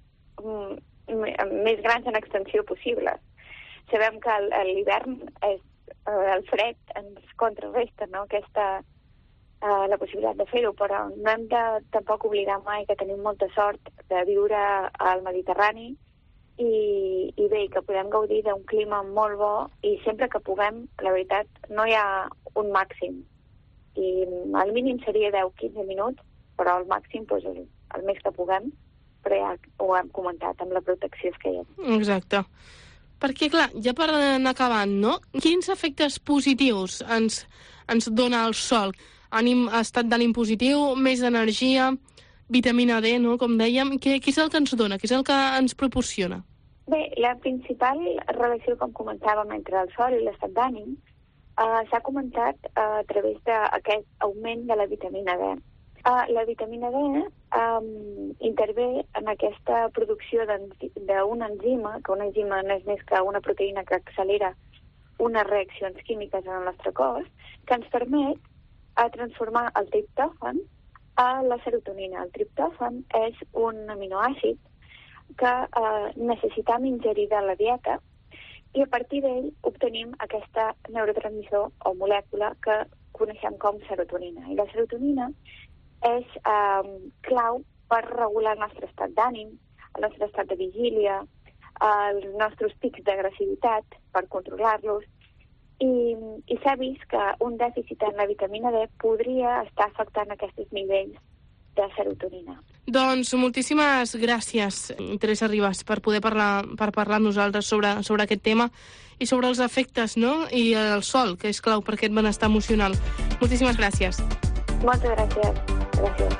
més grans en extensió possible. Sabem que l'hivern, el fred, ens contrarresta, no?, la possibilitat de fer-ho, però no hem de tampoc oblidar mai que tenim molta sort de viure al Mediterrani i bé, que podem gaudir d'un clima molt bo i sempre que puguem, la veritat, no hi ha un màxim. I el mínim seria 10-15 minuts, però el màxim, doncs, el més que puguem, però ja ho hem comentat amb la protecció que hi ha. Exacte. Perquè, clar, ja per anar acabant, no? Quins efectes positius ens dona el sol? Estat d'ànim positiu, més energia, vitamina D, no?, com dèiem. Què és el que ens dona? Què és el que ens proporciona? Bé, la principal relació, com comentàvem, entre el sol i l'estat d'ànim s'ha comentat a través d'aquest augment de la vitamina D. La vitamina D intervé en aquesta producció d'una enzima, que una enzima no és més que una proteïna que accelera unes reaccions químiques en el nostre cos, que ens permet transformar el triptòfan a la serotonina. El triptòfan és un aminoàcid que necessitem ingerir de la dieta i a partir d'ell obtenim aquesta neurotransmissor o molècula que coneixem com serotonina. I la serotonina és clau per regular el nostre estat d'ànim, el nostre estat de vigília, els nostres pics d'agressivitat, per controlar-los, i s'ha vist que un dèficit en la vitamina D podria estar afectant aquests nivells de serotonina. Doncs moltíssimes gràcies, Teresa Ribas, per poder parlar amb nosaltres sobre aquest tema i sobre els efectes, no?, i el sol, que és clau per aquest benestar emocional. Moltíssimes gràcies. Moltes gràcies. Gràcies.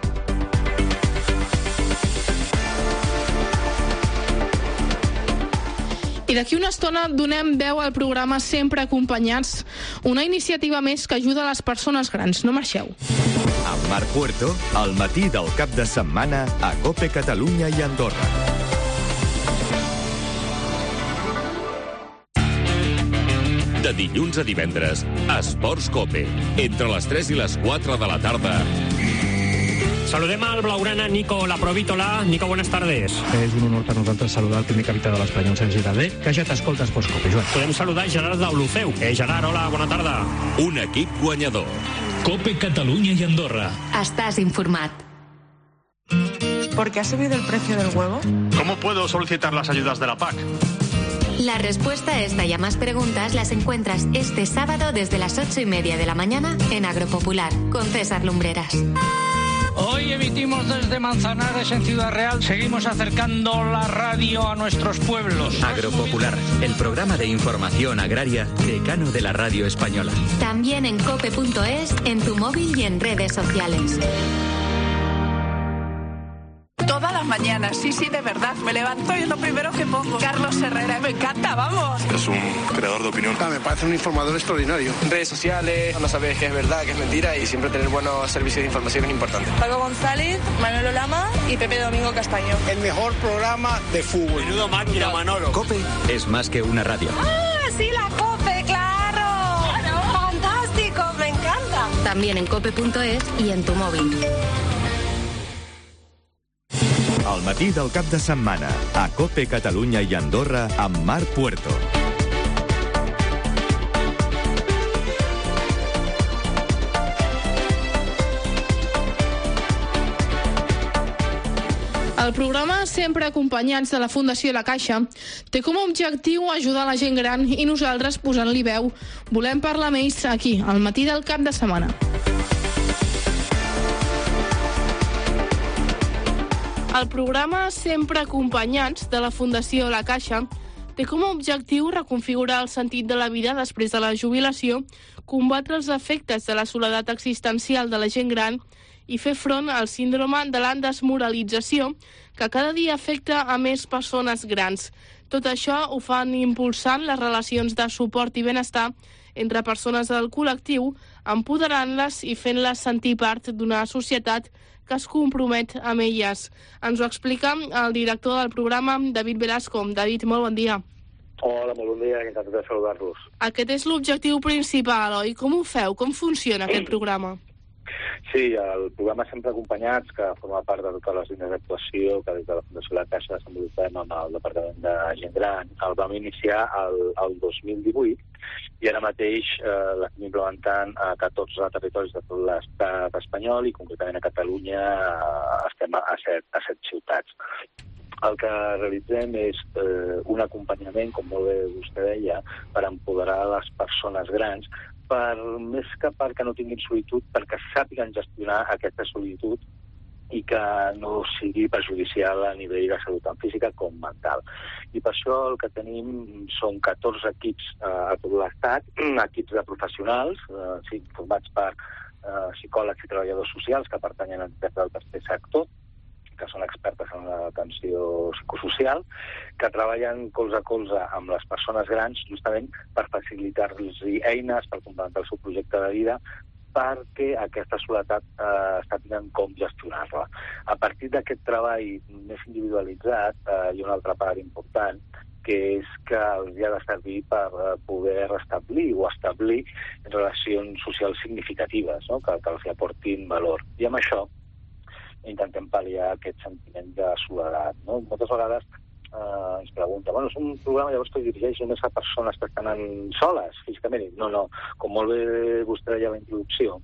I d'aquí una estona donem veu al programa Sempre Acompanyats, una iniciativa més que ajuda a les persones grans. No marxeu. Amb Marc Puerto, al matí del cap de setmana a COPE Catalunya i Andorra. De dilluns a divendres, Esports COPE. Entre les 3 i les 4 de la tarda. Saludem al blaugrana Nico Laprovítola. Nico, buenas tardes. És un honor per nosaltres saludar el primer capità de l'Espanyol, Sergi Darder, que ja t'escolta Esports COPE, Joan. Podem saludar Gerard Deulofeu. Gerard, hola, bona tarda. Un equip guanyador. COPE Catalunya y Andorra. Estás informat. ¿Por qué ha subido el precio del huevo? ¿Cómo puedo solicitar las ayudas de la PAC? La respuesta a esta y a más preguntas las encuentras este sábado desde las 8:30 de la mañana en Agropopular, con César Lumbreras. Hoy emitimos desde Manzanares, en Ciudad Real. Seguimos acercando la radio a nuestros pueblos. Agropopular, el programa de información agraria decano de la radio española. También en cope.es, en tu móvil y en redes sociales. Toda todas las mañanas. Sí, de verdad. Me levanto y es lo primero que pongo. Carlos Herrera, me encanta, vamos. Es un creador de opinión. Me parece un informador extraordinario. Redes sociales, no sabes qué es verdad, qué es mentira y siempre tener buenos servicios de información es importante. Paco González, Manolo Lama y Pepe Domingo Castaño. El mejor programa de fútbol. Menudo máquina, Manolo. COPE es más que una radio. ¡Ah, sí, la COPE, claro! ¡Fantástico, me encanta! También en cope.es y en tu móvil. Al matí del cap de setmana, a COPE Catalunya i Andorra, amb Marc Puerto. El programa Sempre Acompanyats de la Fundació La Caixa té com a objectiu ajudar la gent gran i nosaltres, posant-li veu, volem parlar amb ells aquí, al matí del cap de setmana. El programa Sempre Acompanyats de la Fundació La Caixa té com a objectiu reconfigurar el sentit de la vida després de la jubilació, combatre els efectes de la soledat existencial de la gent gran i fer front al síndrome de la desmoralització que cada dia afecta a més persones grans. Tot això ho fan impulsant les relacions de suport i benestar entre persones del col·lectiu, empoderant-les i fent-les sentir part d'una societat que es compromet amb elles. Ens ho explica el director del programa, David Velasco. David, molt bon dia. Hola, molt bon dia, encantat de saludar-los. Aquest és l'objectiu principal, oi? Com ho feu? Com funciona aquest programa? Sí, el programa Sempre Acompanyats, que forma part de totes les línies d'actuació que des de la Fundació La Caixa desenvolupem amb el Departament de Gent Gran, el vam iniciar el 2018 i ara mateix l'estem implementant a 14 territoris de tot l'estat espanyol i concretament a Catalunya estem a 7 ciutats. El que realitzem és un acompanyament, com molt bé vostè deia, per empoderar les persones grans, més que perquè no tinguin solitud, perquè sàpiguen gestionar aquesta solitud i que no sigui perjudicial a nivell de salut tant física com mental. I per això el que tenim són 14 equips a tot l'estat, equips de professionals, formats per psicòlegs i treballadors socials que pertanyen a entitats del tercer sector, que són expertes en l'atenció psicosocial, que treballen colze a colze amb les persones grans justament per facilitar-los eines per complementar el seu projecte de vida perquè aquesta soledat sàpiguen com gestionar-la. A partir d'aquest treball més individualitzat hi ha una altra part important, que és que els ha de servir per poder restablir o establir relacions socials significatives, no? que els aportin valor. I amb això intentem pal·liar aquest sentiment de soledat. No? Moltes vegades ens pregunta, és un programa llavors que dirigeix només a persones que estan soles físicament. No, com molt bé vostè deia a la introducció,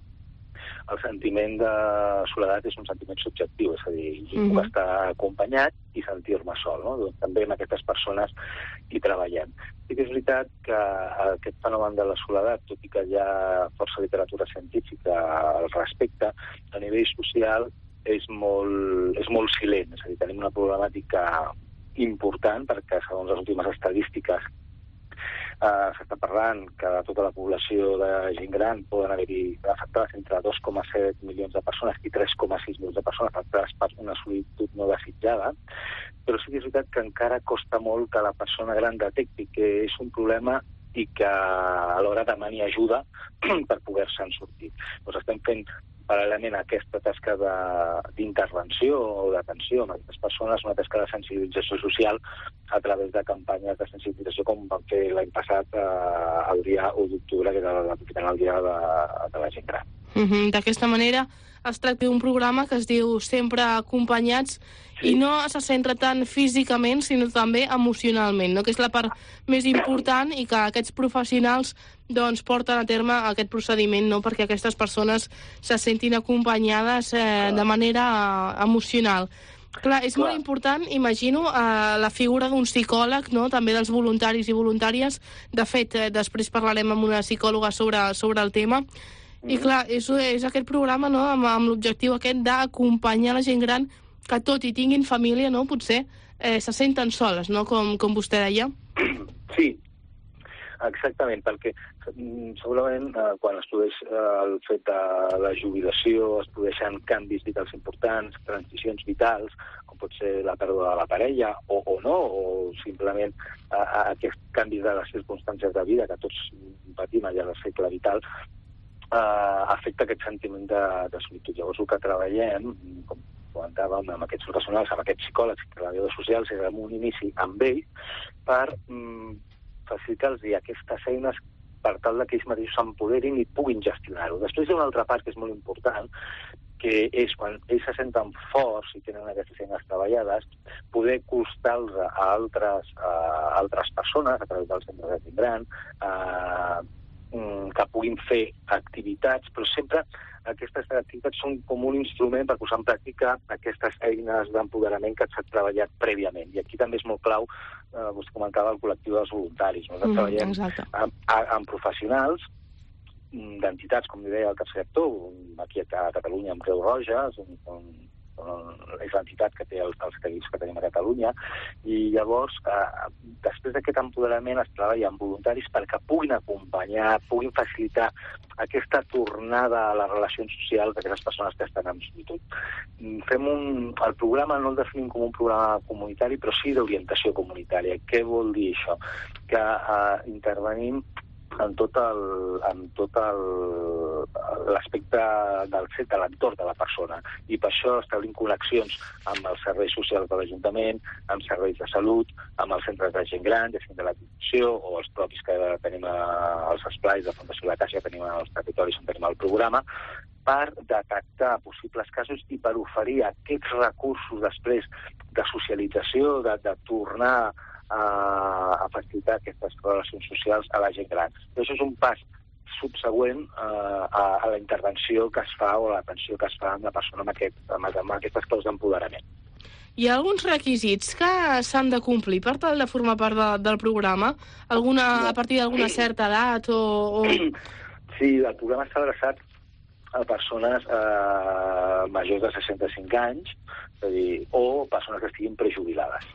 el sentiment de soledat és un sentiment subjectiu, és a dir, puc estar acompanyat i sentir-me sol. No? Doncs també amb aquestes persones hi treballem. Sí que és veritat que aquest fenomen de la soledat, tot i que hi ha força literatura científica al respecte, a nivell social és molt silent, és a dir, tenim una problemàtica important perquè, segons les últimes estadístiques, s'està parlant que de tota la població de gent gran poden haver-hi afectades entre 2,7 milions de persones i 3,6 milions de persones afectades per una solitud no desitjada, però sí que és veritat que encara costa molt que la persona gran detecti que és un problema i que alhora demani ajuda per poder-se'n sortir. Doncs estem fent paral·lelament a aquesta tasca d'intervenció o d'atenció amb aquestes persones, una tasca de sensibilització social a través de campanyes de sensibilització com vam fer l'any passat el dia 1 d'octubre, que era aprofitant el dia de la gent gran. D'aquesta manera es tracta d'un programa que es diu Sempre Acompanyats i no se centra tant físicament sinó també emocionalment, no? Que és la part més important i que aquests professionals porten a terme aquest procediment, no? Perquè aquestes persones se sentin acompanyades de manera emocional. Clar, és molt important, imagino, la figura d'un psicòleg, no? També dels voluntaris i voluntàries. De fet, després parlarem amb una psicòloga sobre el tema. I clar, és aquest programa, no? Amb l'objectiu aquest d'acompanyar la gent gran que tot i tinguin família, no? Potser se senten soles, no? Com vostè deia. Sí, exactament, perquè segurament quan es produeix el fet de la jubilació, es produeixen canvis vitals importants, transicions vitals, com pot ser la pèrdua de la parella, o no, o simplement aquests canvis de les circumstàncies de vida que tots patim al llarg del cicle vital, afecta aquest sentiment de solitud. Llavors, el que treballem, com comentàvem, amb aquests professionals, amb aquests psicòlegs i treballadors socials, és en un inici amb ells per facilitar-los aquestes eines per tal que ells mateixos s'empoderin i puguin gestionar-ho. Després hi ha una altra part que és molt important, que és quan ells se senten forts i tenen aquestes eines treballades, poder costar-los a altres persones, a través dels centres de gent gran, que puguin fer activitats, però sempre aquestes activitats són com un instrument per posar en pràctica aquestes eines d'empoderament que s'ha treballat prèviament. I aquí també és molt clau, vostè comentava, el col·lectiu dels voluntaris. Nosaltres treballem amb professionals d'entitats, com li deia, el tercer sector, aquí a Catalunya amb Creu Roja, és l'entitat que té els caïts que tenim a Catalunya, i llavors, després d'aquest empoderament, es treballa amb voluntaris perquè puguin acompanyar, puguin facilitar aquesta tornada a les relacions socials d'aquestes persones que estan en solitud. El programa no el definim com un programa comunitari, però sí d'orientació comunitària. Què vol dir això? Que intervenim en tot l'aspecte de l'entorn de la persona. I per això establim connexions amb els serveis socials de l'Ajuntament, amb serveis de salut, amb els centres de gent gran, de gent de l'atenció, o els propis que tenim als esplais de Fundació La Caixa, que tenim als territoris on tenim el programa, per detectar possibles casos i per oferir aquests recursos després de socialització, de tornar a facilitar aquestes relacions socials a la gent gran. Això és un pas subsegüent a la intervenció que es fa o a l'atenció que es fa amb la persona amb aquestes claus d'empoderament. Hi ha alguns requisits que s'han de complir per tal de formar part del programa? A partir d'alguna certa edat o...? Sí, el programa està adreçat a persones majors de 65 anys, és a dir, o persones que estiguin prejubilades.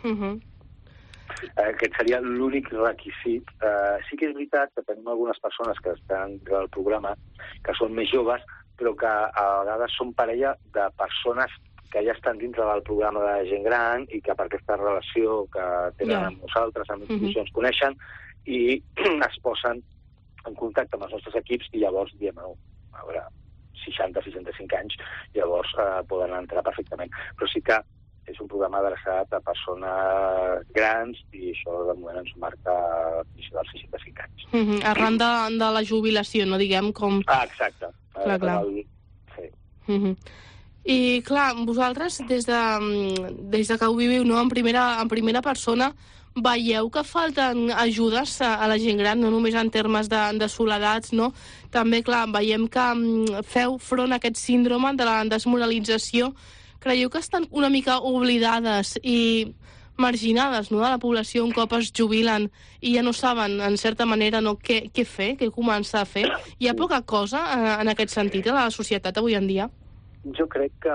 Aquest seria l'únic requisit. Sí que és veritat que tenim algunes persones que estan dintre del programa que són més joves, però que a vegades són parella de persones que ja estan dintre del programa de gent gran i que per aquesta relació que tenen amb nosaltres, amb institucions, coneixen i es posen en contacte amb els nostres equips i llavors diem, a veure, 60-65 anys, llavors poden entrar perfectament. Però sí que és un programa adreçat a persones grans i això de moment ens marca dels 65 anys. Arran de la jubilació, no diguem com... Exacte. Clar. Sí. I clar, vosaltres des de que ho viviu en primera persona veieu que falten ajudes a la gent gran, no només en termes de soledats, no? També, clar, veiem que feu front a aquest síndrome de la desmoralització. Creieu que estan una mica oblidades i marginades, no, de la població un cop es jubilen i ja no saben, en certa manera, què fer, què començar a fer? Hi ha poca cosa en aquest sentit a la societat avui en dia? Jo crec que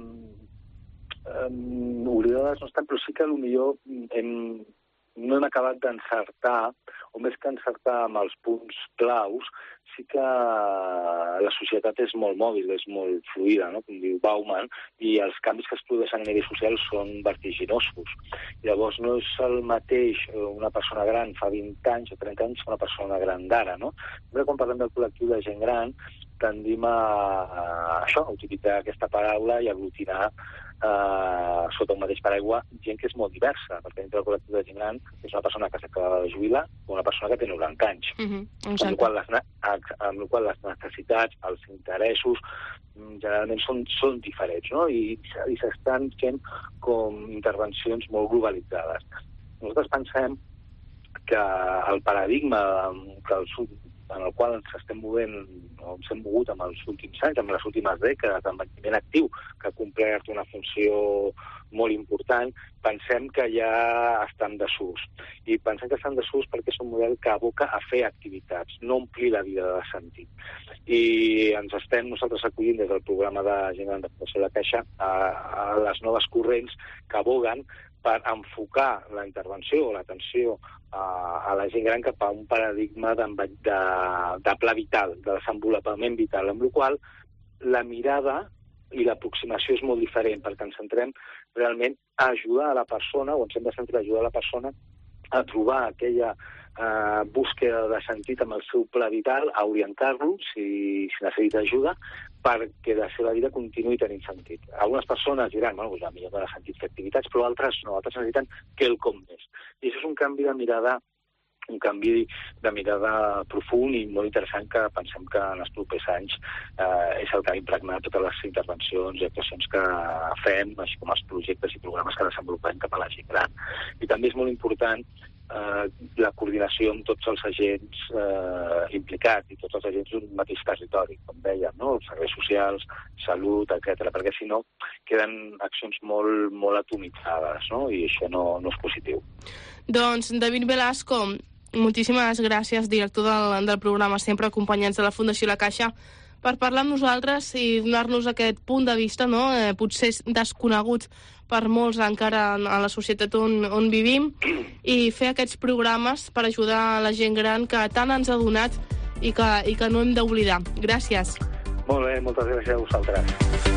oblidades no estan, però sí que potser no hem acabat d'encertar, o més que encertar amb els punts claus, sí que la societat és molt mòbil, és molt fluida, no? Com diu Bauman, i els canvis que es produeixen a nivell social són vertiginosos. Llavors no és el mateix una persona gran fa 20 anys o 30 anys que una persona gran d'ara, no? Sempre quan parlem del col·lectiu de gent gran tendim a utilitzar aquesta paraula i aglutinar sota un mateix paraigua gent que és molt diversa, perquè dintre del col·lectiu de gent gran és una persona que s'acaba de jubilar o una persona que té 90 anys. Amb la qual les necessitats, els interessos, generalment són diferents, no? I s'estan fent com intervencions molt globalitzades. Nosaltres pensem que el paradigma en el qual ens estem movent o ens hem mogut en els últims anys, en les últimes dècades, d'envelliment actiu, que ha complert una funció molt important, pensem que ja està en desús. I pensem que està en desús perquè és un model que aboca a fer activitats, no omplir la vida de sentit. I ens estem nosaltres acollint des del programa de gent gran de Fundació La Caixa a les noves corrents que aboguen per enfocar la intervenció o l'atenció a la gent gran cap a un paradigma de pla vital, de desenvolupament vital, amb la qual la mirada i l'aproximació és molt diferent, perquè ens centrem realment a ajudar a la persona, o ens hem de centrar a ajudar a la persona a trobar aquella búsqueda de sentit amb el seu pla vital, a orientar-lo, si necessita ajuda, perquè la seva vida continuï tenint sentit. Algunes persones diran, bueno, ja millor no ha sentit fer activitats, però altres no, altres necessiten quelcom més. I això és un canvi de mirada profund i molt interessant que pensem que en els propers anys és el que ha impregnat totes les intervencions i actuacions que fem, així com els projectes i programes que desenvolupem cap a la gent gran. I també és molt important la coordinació amb tots els agents implicats i tots els agents d'un mateix territori, com dèiem, no? Els serveis socials, salut, etc. Perquè si no queden accions molt, molt atomitzades, no? I això no és positiu. Doncs David Velasco, moltíssimes gràcies, director del programa Sempre Acompanyats de la Fundació La Caixa, per parlar amb nosaltres i donar-nos aquest punt de vista, no? Potser desconegut per molts encara a la societat on vivim, i fer aquests programes per ajudar la gent gran que tant ens ha donat i que no hem d'oblidar. Gràcies. Molt bé, moltes gràcies a vosaltres.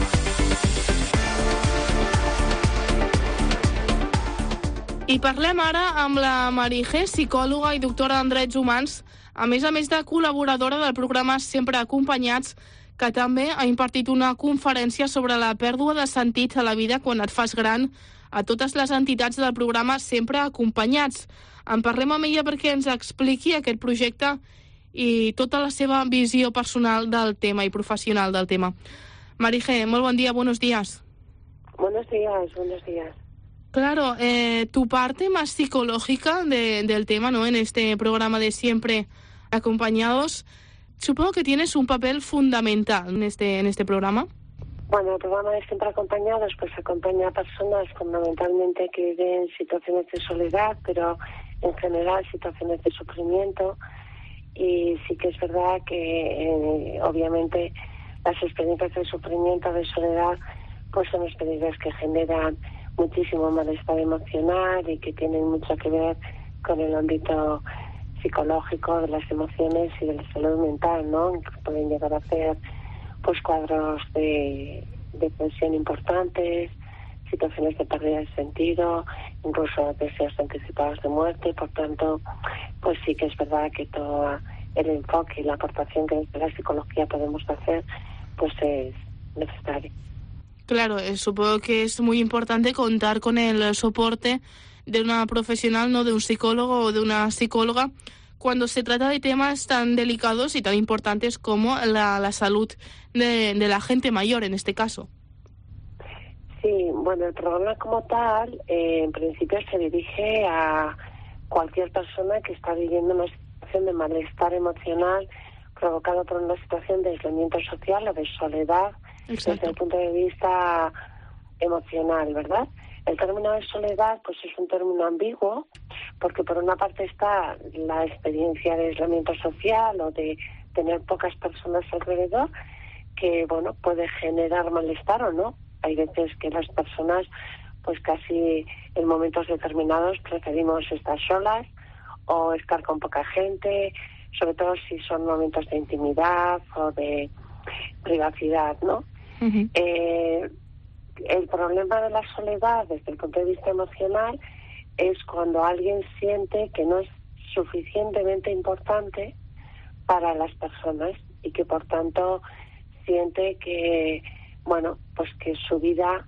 I parlem ara amb la Marigé, psicòloga i doctora en Drets Humans, a més de col·laboradora del programa Sempre Acompanyats, que també ha impartit una conferència sobre la pèrdua de sentit a la vida quan et fas gran a totes les entitats del programa Sempre Acompanyats. En parlem amb ella perquè ens expliqui aquest projecte i tota la seva visió personal del tema i profesional del tema. Marigé, muy buen día, buenos días. Buenos días, buenos días. Claro, tu parte más psicológica del tema, ¿no? En este programa de Siempre Acompañados, supongo que tienes un papel fundamental en este programa. Bueno, el programa de Siempre Acompañados pues acompaña a personas fundamentalmente que viven situaciones de soledad, pero en general situaciones de sufrimiento. Y sí que es verdad que obviamente las experiencias de sufrimiento, de soledad, pues son experiencias que generan muchísimo malestar emocional y que tienen mucho que ver con el ámbito psicológico de las emociones y de la salud mental, ¿no? Que pueden llegar a ser pues cuadros de depresión importantes, situaciones de pérdida de sentido, incluso deseos anticipados de muerte. Por tanto, pues sí que es verdad que todo el enfoque y la aportación que desde la psicología podemos hacer pues es necesario. Claro, supongo que es muy importante contar con el soporte de una profesional, no de un psicólogo o de una psicóloga, cuando se trata de temas tan delicados y tan importantes como la salud de la gente mayor, en este caso. Sí, bueno, el programa como tal, en principio se dirige a cualquier persona que está viviendo una situación de malestar emocional provocado por una situación de aislamiento social o de soledad. Exacto. Desde el punto de vista emocional, ¿verdad? El término de soledad pues es un término ambiguo porque por una parte está la experiencia de aislamiento social o de tener pocas personas alrededor que, bueno, puede generar malestar o no. Hay veces que las personas pues casi en momentos determinados preferimos estar solas o estar con poca gente, sobre todo si son momentos de intimidad o de privacidad, ¿no? Uh-huh. El problema de la soledad desde el punto de vista emocional es cuando alguien siente que no es suficientemente importante para las personas y que por tanto siente que, bueno, pues que su vida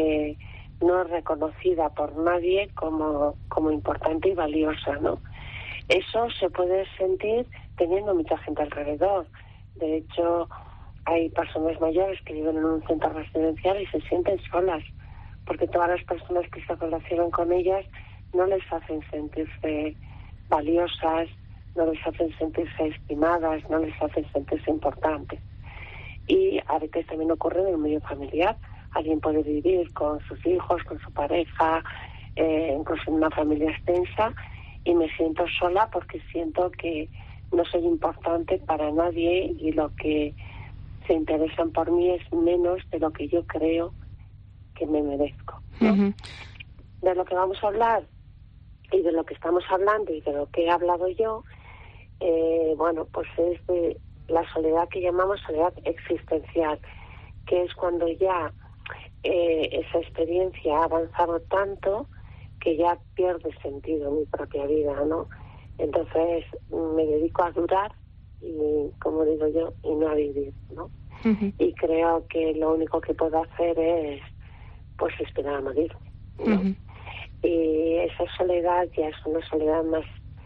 no es reconocida por nadie como importante y valiosa, ¿no? Eso se puede sentir teniendo mucha gente alrededor. De hecho, hay personas mayores que viven en un centro residencial y se sienten solas, porque todas las personas que se relacionan con ellas no les hacen sentirse valiosas, no les hacen sentirse estimadas, no les hacen sentirse importantes. Y a veces también ocurre en el medio familiar. Alguien puede vivir con sus hijos, con su pareja, incluso en una familia extensa, y me siento sola porque siento que no soy importante para nadie y lo que se interesan por mí es menos de lo que yo creo que me merezco, ¿no? Uh-huh. de lo que vamos a hablar y de lo que estamos hablando y de lo que he hablado yo, bueno, pues es de la soledad que llamamos soledad existencial, que es cuando ya esa experiencia ha avanzado tanto que ya pierde sentido mi propia vida, ¿no? Entonces me dedico a durar y, como digo yo, y no a vivir, ¿no? Uh-huh. Y creo que lo único que puedo hacer es, pues, esperar a morirme, ¿no? Uh-huh. Y esa soledad ya es una soledad más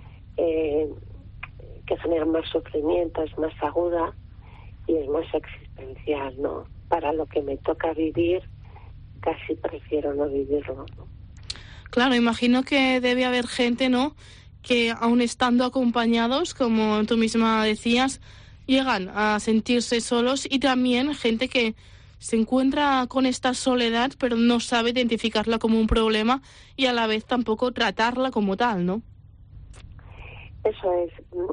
que genera más sufrimiento, es más aguda y es más existencial, ¿no? Para lo que me toca vivir, casi prefiero no vivirlo, ¿no? Claro, imagino que debe haber gente, ¿no?, que aun estando acompañados, como tú misma decías, llegan a sentirse solos, y también gente que se encuentra con esta soledad pero no sabe identificarla como un problema y a la vez tampoco tratarla como tal, ¿no? Eso es.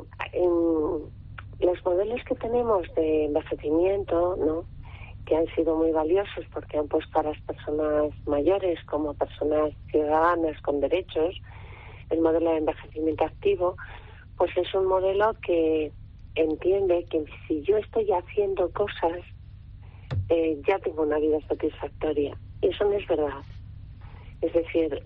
Los modelos que tenemos de envejecimiento, ¿no?, que han sido muy valiosos porque han puesto a las personas mayores como personas ciudadanas con derechos, el modelo de envejecimiento activo, pues es un modelo que entiende que si yo estoy haciendo cosas, ya tengo una vida satisfactoria. Y eso no es verdad. Es decir,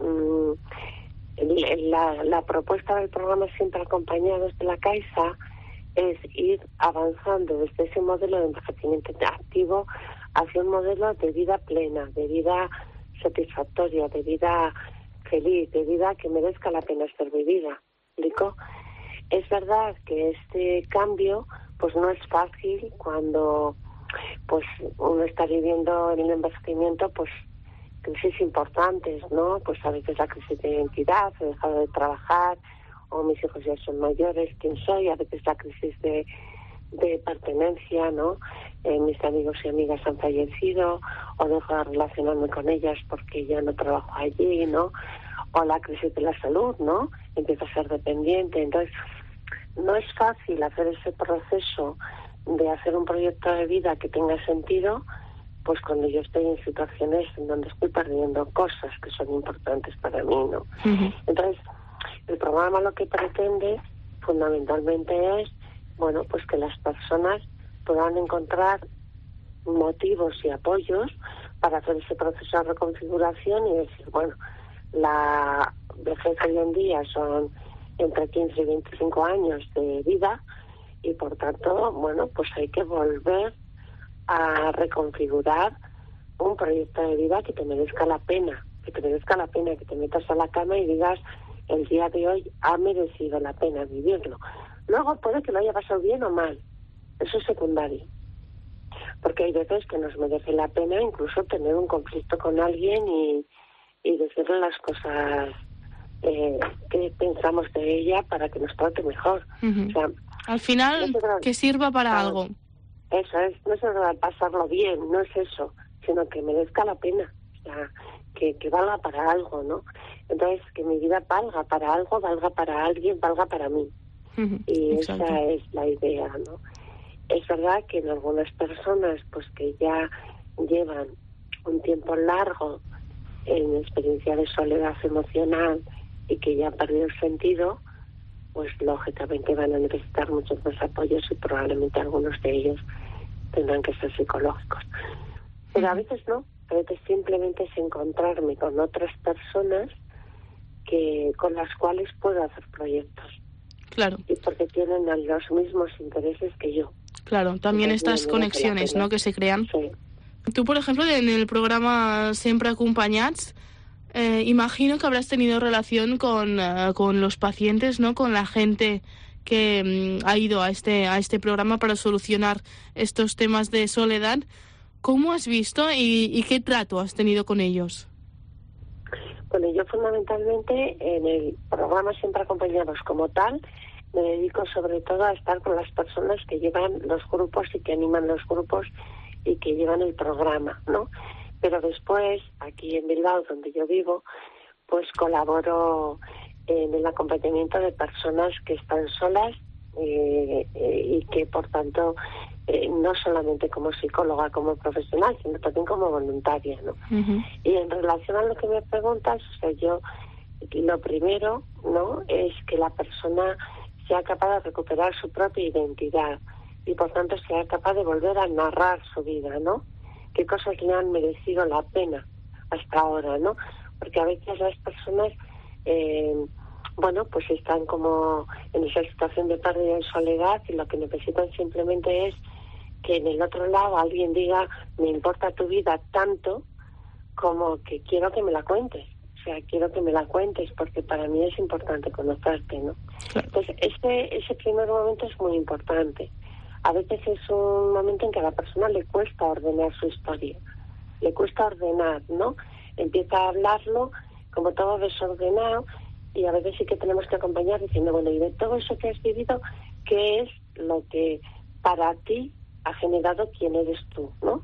la propuesta del programa Siempre Acompañados de la Caixa es ir avanzando desde ese modelo de envejecimiento activo hacia un modelo de vida plena, de vida satisfactoria, de vida feliz, de vida que merezca la pena ser vivida. ¿Explico? Es verdad que este cambio pues no es fácil cuando pues uno está viviendo en el envejecimiento pues crisis importantes, ¿no? Pues a veces la crisis de identidad, he dejado de trabajar, o mis hijos ya son mayores, ¿quién soy? A veces la crisis de pertenencia, ¿no? Mis amigos y amigas han fallecido, o dejo de relacionarme con ellas porque ya no trabajo allí, ¿no? O la crisis de la salud, ¿no? Empiezo a ser dependiente. Entonces, no es fácil hacer ese proceso de hacer un proyecto de vida que tenga sentido, pues cuando yo estoy en situaciones en donde estoy perdiendo cosas que son importantes para mí, ¿no? Uh-huh. Entonces, el programa lo que pretende fundamentalmente es, bueno, pues que las personas puedan encontrar motivos y apoyos para hacer ese proceso de reconfiguración y decir, bueno, la vejez hoy en día son entre 15 y 25 años de vida y por tanto, bueno, pues hay que volver a reconfigurar un proyecto de vida que te merezca la pena, que te metas a la cama y digas, el día de hoy ha merecido la pena vivirlo. Luego puede que lo haya pasado bien o mal, eso es secundario, porque hay veces que nos merece la pena incluso tener un conflicto con alguien y decirle las cosas que pensamos de ella para que nos trate mejor. Uh-huh. O sea, al final, no que sirva para algo. Eso es, no se trata de pasarlo bien, no es eso, sino que merezca la pena, o sea, que valga para algo, ¿no? Entonces, que mi vida valga para algo, valga para alguien, valga para mí. Uh-huh. Y exacto. Esa es la idea, ¿no? Es verdad que en algunas personas, pues que ya llevan un tiempo largo en experiencia de soledad emocional y que ya han perdido el sentido, pues lógicamente van a necesitar muchos más apoyos y probablemente algunos de ellos tendrán que ser psicológicos. Pero a veces no, a veces simplemente es encontrarme con otras personas con las cuales puedo hacer proyectos. Claro. Y porque tienen los mismos intereses que yo. Claro, también estas conexiones, ¿no?, que se crean. Sí. Tú, por ejemplo, en el programa Siempre Acompañats, imagino que habrás tenido relación con los pacientes, ¿no?, con la gente que ha ido a este programa para solucionar estos temas de soledad. ¿Cómo has visto y qué trato has tenido con ellos? Bueno, yo fundamentalmente en el programa Siempre Acompañados como tal me dedico sobre todo a estar con las personas que llevan los grupos y que animan los grupos y que llevan el programa, ¿no? Pero después, aquí en Bilbao, donde yo vivo, pues colaboro en el acompañamiento de personas que están solas y que, por tanto, no solamente como psicóloga, como profesional, sino también como voluntaria, ¿no? Y en relación a lo que me preguntas, o sea, yo lo primero, ¿no?, es que la persona sea capaz de recuperar su propia identidad y por tanto sea capaz de volver a narrar su vida, ¿no? Qué cosas le han merecido la pena hasta ahora, ¿no? Porque a veces las personas, pues están como en esa situación de pérdida y soledad y lo que necesitan simplemente es que en el otro lado alguien diga, me importa tu vida tanto como que quiero que me la cuentes. O sea, quiero que me la cuentes porque para mí es importante conocerte, ¿no? Entonces, ese primer momento es muy importante. A veces es un momento en que a la persona le cuesta ordenar su historia, le cuesta ordenar, ¿no? Empieza a hablarlo como todo desordenado y a veces sí que tenemos que acompañar diciendo, bueno, y de todo eso que has vivido, ¿qué es lo que para ti ha generado quién eres tú, ¿no?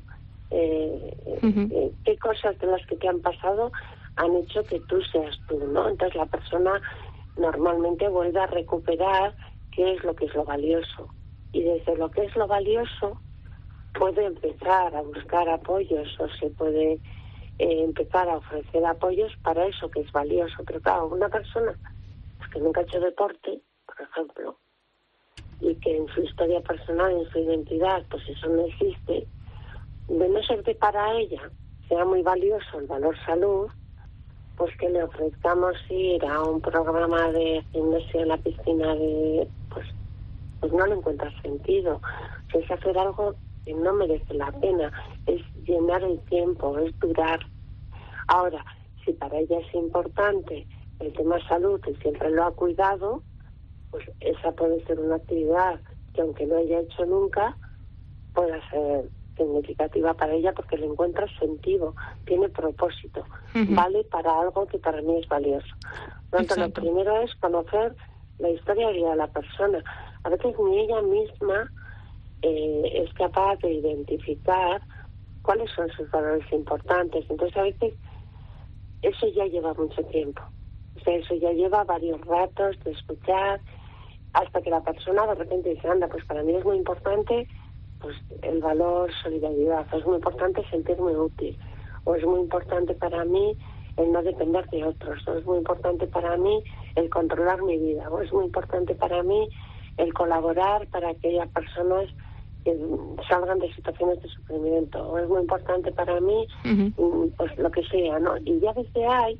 ¿Qué cosas de las que te han pasado han hecho que tú seas tú, ¿no? Entonces la persona normalmente vuelve a recuperar qué es lo valioso. Y desde lo que es lo valioso puede empezar a buscar apoyos o se puede empezar a ofrecer apoyos para eso que es valioso. Pero claro, una persona que nunca ha hecho deporte, por ejemplo, y que en su historia personal, en su identidad, pues eso no existe, de no ser que para ella sea muy valioso el valor salud, pues que le ofrezcamos ir a un programa de gimnasio en la piscina pues no le encuentra sentido. O sea, es hacer algo que no merece la pena, es llenar el tiempo, es durar. Ahora, si para ella es importante el tema salud y siempre lo ha cuidado, pues esa puede ser una actividad que aunque no haya hecho nunca, pueda ser significativa para ella porque le encuentra sentido, tiene propósito, vale para algo que para mí es valioso. Por lo tanto, lo primero es conocer la historia de vida de la persona. A veces ni ella misma es capaz de identificar cuáles son sus valores importantes. Entonces, a veces eso ya lleva mucho tiempo. O sea, eso ya lleva varios ratos de escuchar hasta que la persona de repente dice, anda, pues para mí es muy importante pues el valor solidaridad, o es muy importante sentirme útil, o es muy importante para mí el no depender de otros, o es muy importante para mí el controlar mi vida, o es muy importante para mí el colaborar para que haya personas que salgan de situaciones de sufrimiento, o es muy importante para mí pues lo que sea, ¿no? Y ya desde ahí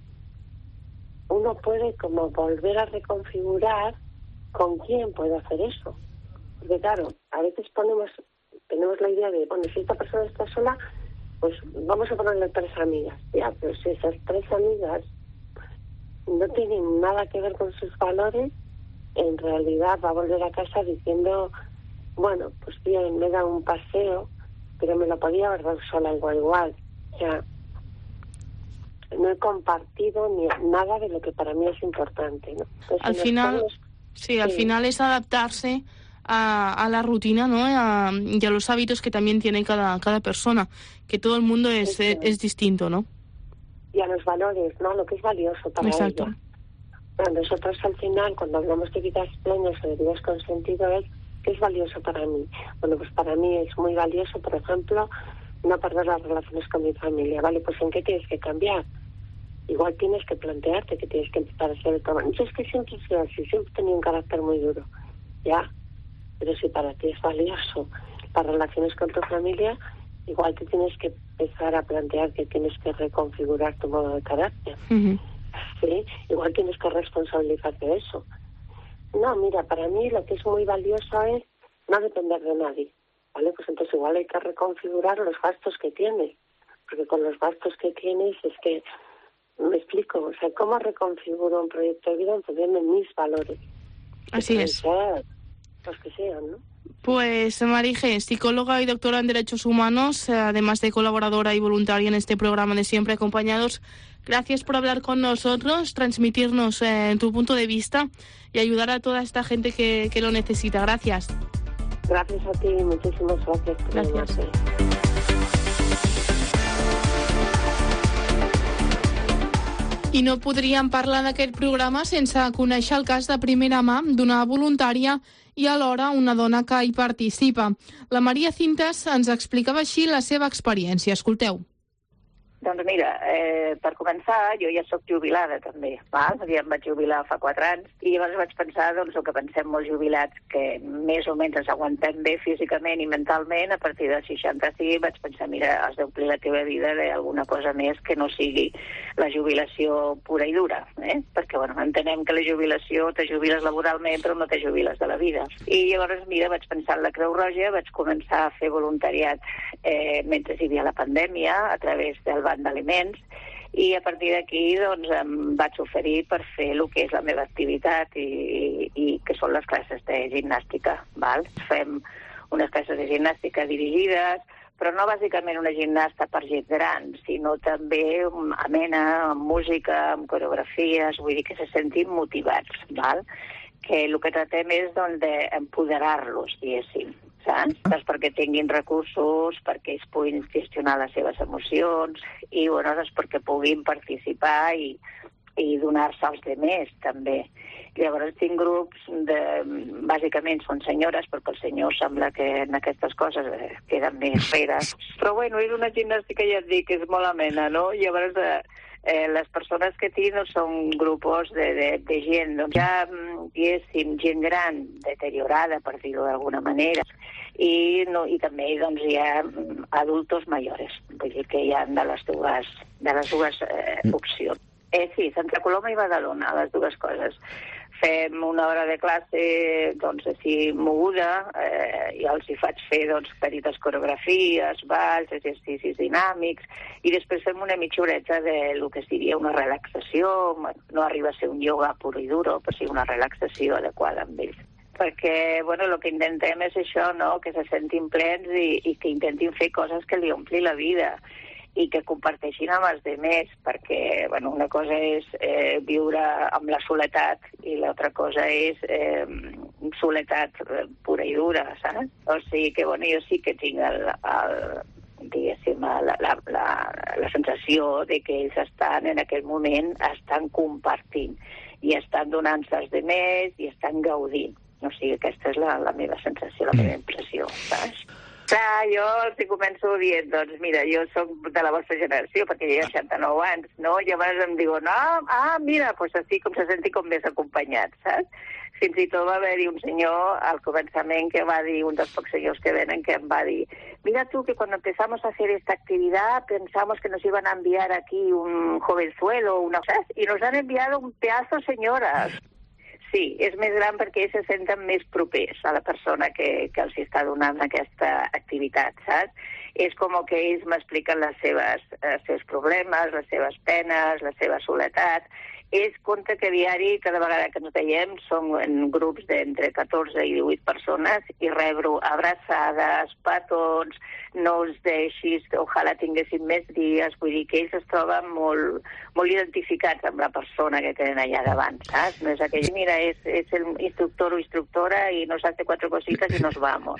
uno puede como volver a reconfigurar con quién puede hacer eso. Porque claro, a veces tenemos la idea de, bueno, si esta persona está sola, pues vamos a ponerle 3 amigas. Ya, pero si esas 3 amigas no tienen nada que ver con sus valores, en realidad va a volver a casa diciendo, bueno, pues bien, me da un paseo, pero me lo podía haber dado sola igual. O sea, no he compartido ni nada de lo que para mí es importante, ¿no? Entonces, al final, al final es adaptarse a la rutina, ¿no? Y a los hábitos que también tiene cada persona, que todo el mundo es distinto, ¿no? Y a los valores, ¿no? Lo que es valioso para ella. Bueno, nosotros al final, cuando hablamos de vidas plenas o de vidas con sentido, es ¿qué es valioso para mí? Bueno, pues para mí es muy valioso, por ejemplo, no perder las relaciones con mi familia, ¿vale? Pues ¿en qué tienes que cambiar? Igual tienes que plantearte que tienes que empezar a hacer el trabajo. Yo es que siempre he sido así, siempre he tenido un carácter muy duro, ¿ya? Pero si para ti es valioso las relaciones con tu familia, igual te tienes que empezar a plantear que tienes que reconfigurar tu modo de carácter. ¿Sí? Igual tienes que responsabilizarte de eso. No, mira, para mí lo que es muy valioso es no depender de nadie, ¿vale? Pues entonces igual hay que reconfigurar los gastos que tienes, porque con los gastos que tienes es que, me explico, o sea, ¿cómo reconfiguro un proyecto de vida en función de mis valores? Así es. Los que sean, ¿no? Pues Marije, psicóloga y doctora en Derechos Humanos, además de colaboradora y voluntaria en este programa de Siempre Acompañados, gracias por hablar con nosotros, transmitirnos tu punto de vista y ayudar a toda esta gente que lo necesita. Gracias. Gracias a ti, muchísimas gracias. Gracias. I no podríem parlar d'aquest programa sense conèixer el cas de primera mà d'una voluntària i alhora una dona que hi participa. La Maria Cintas ens explicava així la seva experiència. Escolteu. Doncs mira, per començar, jo ja soc jubilada també, val? Ja em vaig jubilar fa 4 anys, i llavors vaig pensar, doncs, el que pensem molts jubilats, que més o menys ens aguantem bé físicament i mentalment, a partir de 65 vaig pensar, mira, has d'omplir la teva vida d'alguna cosa més que no sigui la jubilació pura i dura, perquè, bueno, entenem que la jubilació te jubiles laboralment, però no te jubiles de la vida. I llavors, mira, vaig pensar en la Creu Roja, vaig començar a fer voluntariat mentre hi havia la pandèmia, a través del Banc d'Aliments, i a partir d'aquí doncs, em vaig oferir per fer el que és la meva activitat i que són les classes de gimnàstica. Val? Fem unes classes de gimnàstica dirigides, però no bàsicament una gimnasta per gent gran, sinó també amena, amb música, amb coreografies, vull dir que se sentin motivats, val? Que el que tratem és doncs, d'empoderar-los, diguéssim, saps? Doncs perquè tinguin recursos, perquè es puguin gestionar les seves emocions i bueno, doncs perquè puguin participar i donar-se als demés també. Llavors tinc grups bàsicament són senyores, perquè els senyors sembla que en aquestes coses queden més feres. Però bueno, és una gimnàstica, ja et dic, que és molt amena, no? Llavors les persones que tinc són grupos de gent, doncs ja, diguéssim, gent gran, deteriorada, per dir-ho d'alguna manera, i també doncs, hi ha adultos mayores, vull dir que hi ha de les dues opcions. Sí, Santa Coloma i Badalona, les dues coses. Fem una hora de classe doncs, així moguda, i els hi faig fer doncs, petites coreografies, balls, exercicis dinàmics, i després fem una mitja horeta del que seria una relaxació, no arriba a ser un ioga puro i duro, però sí una relaxació adequada amb ells. Perquè bueno, el que intentem és això, no? Que se sentin plens i que intentin fer coses que li ompli la vida i que comparteixin amb els demés, perquè bueno, una cosa és viure amb la soledat i l'altra cosa és soledat pura i dura, saps? O sigui que bueno, jo sí que tinc diguéssim, la sensació de que ells estan en aquell moment compartint i estan donant-se als demés i estan gaudint. O sigui, aquesta és la meva sensació, la meva impressió, saps? Clar, jo els començo dient, doncs mira, jo soc de la vostra generació, perquè jo hi ha 69 anys, no? I llavors em diuen, mira, doncs així com se senti com més acompanyat, saps? Fins i tot va haver-hi un senyor al començament que va dir, un dels pocs senyors que venen, que em va dir, mira tú que cuando empezamos a hacer esta actividad pensamos que nos iban a enviar aquí un jovenzuelo, ¿sabes? Y nos han enviado un pedazo señoras. Sí, és més gran perquè ells se senten més propers a la persona que els està donant aquesta activitat, saps? És com que ells m'expliquen els seus problemes, les seves penes, la seva soledat. És compte que diari, cada vegada que ens veiem, som en grups d'entre 14 i 18 persones i rebro abraçades, petons, no els deixis, ojalà tinguessin més dies, vull dir que ells es troben molt identificats amb la persona que tenen allà davant, saps? No és aquell, mira, és el instructor o instructora i nos hace 4 cositas i nos vamos.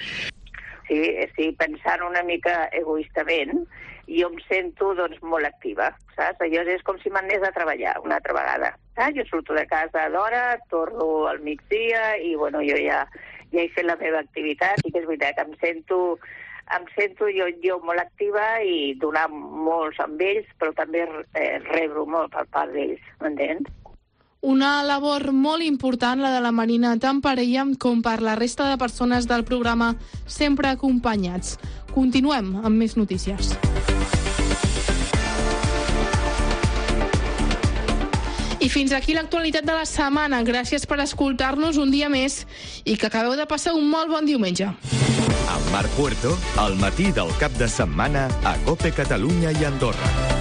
Sí, pensant una mica egoistament, jo em sento doncs, molt activa, saps? Llavors és com si m'anés a treballar una altra vegada. Saps? Jo surto de casa d'hora, torno al migdia i bueno, jo ja he fet la meva activitat i que és veritat que em sento jo molt activa i donar molts amb ells, però també rebro molt per part d'ells, m'entens? Una labor molt important, la de la Marina, tant per ella com per la resta de persones del programa Sempre Acompanyats. Continuem amb més notícies. I fins aquí l'actualitat de la setmana. Gràcies per escoltar-nos un dia més i que acabeu de passar un molt bon diumenge. Amb Marc Puerto, al matí del cap de setmana a COPE Catalunya i Andorra.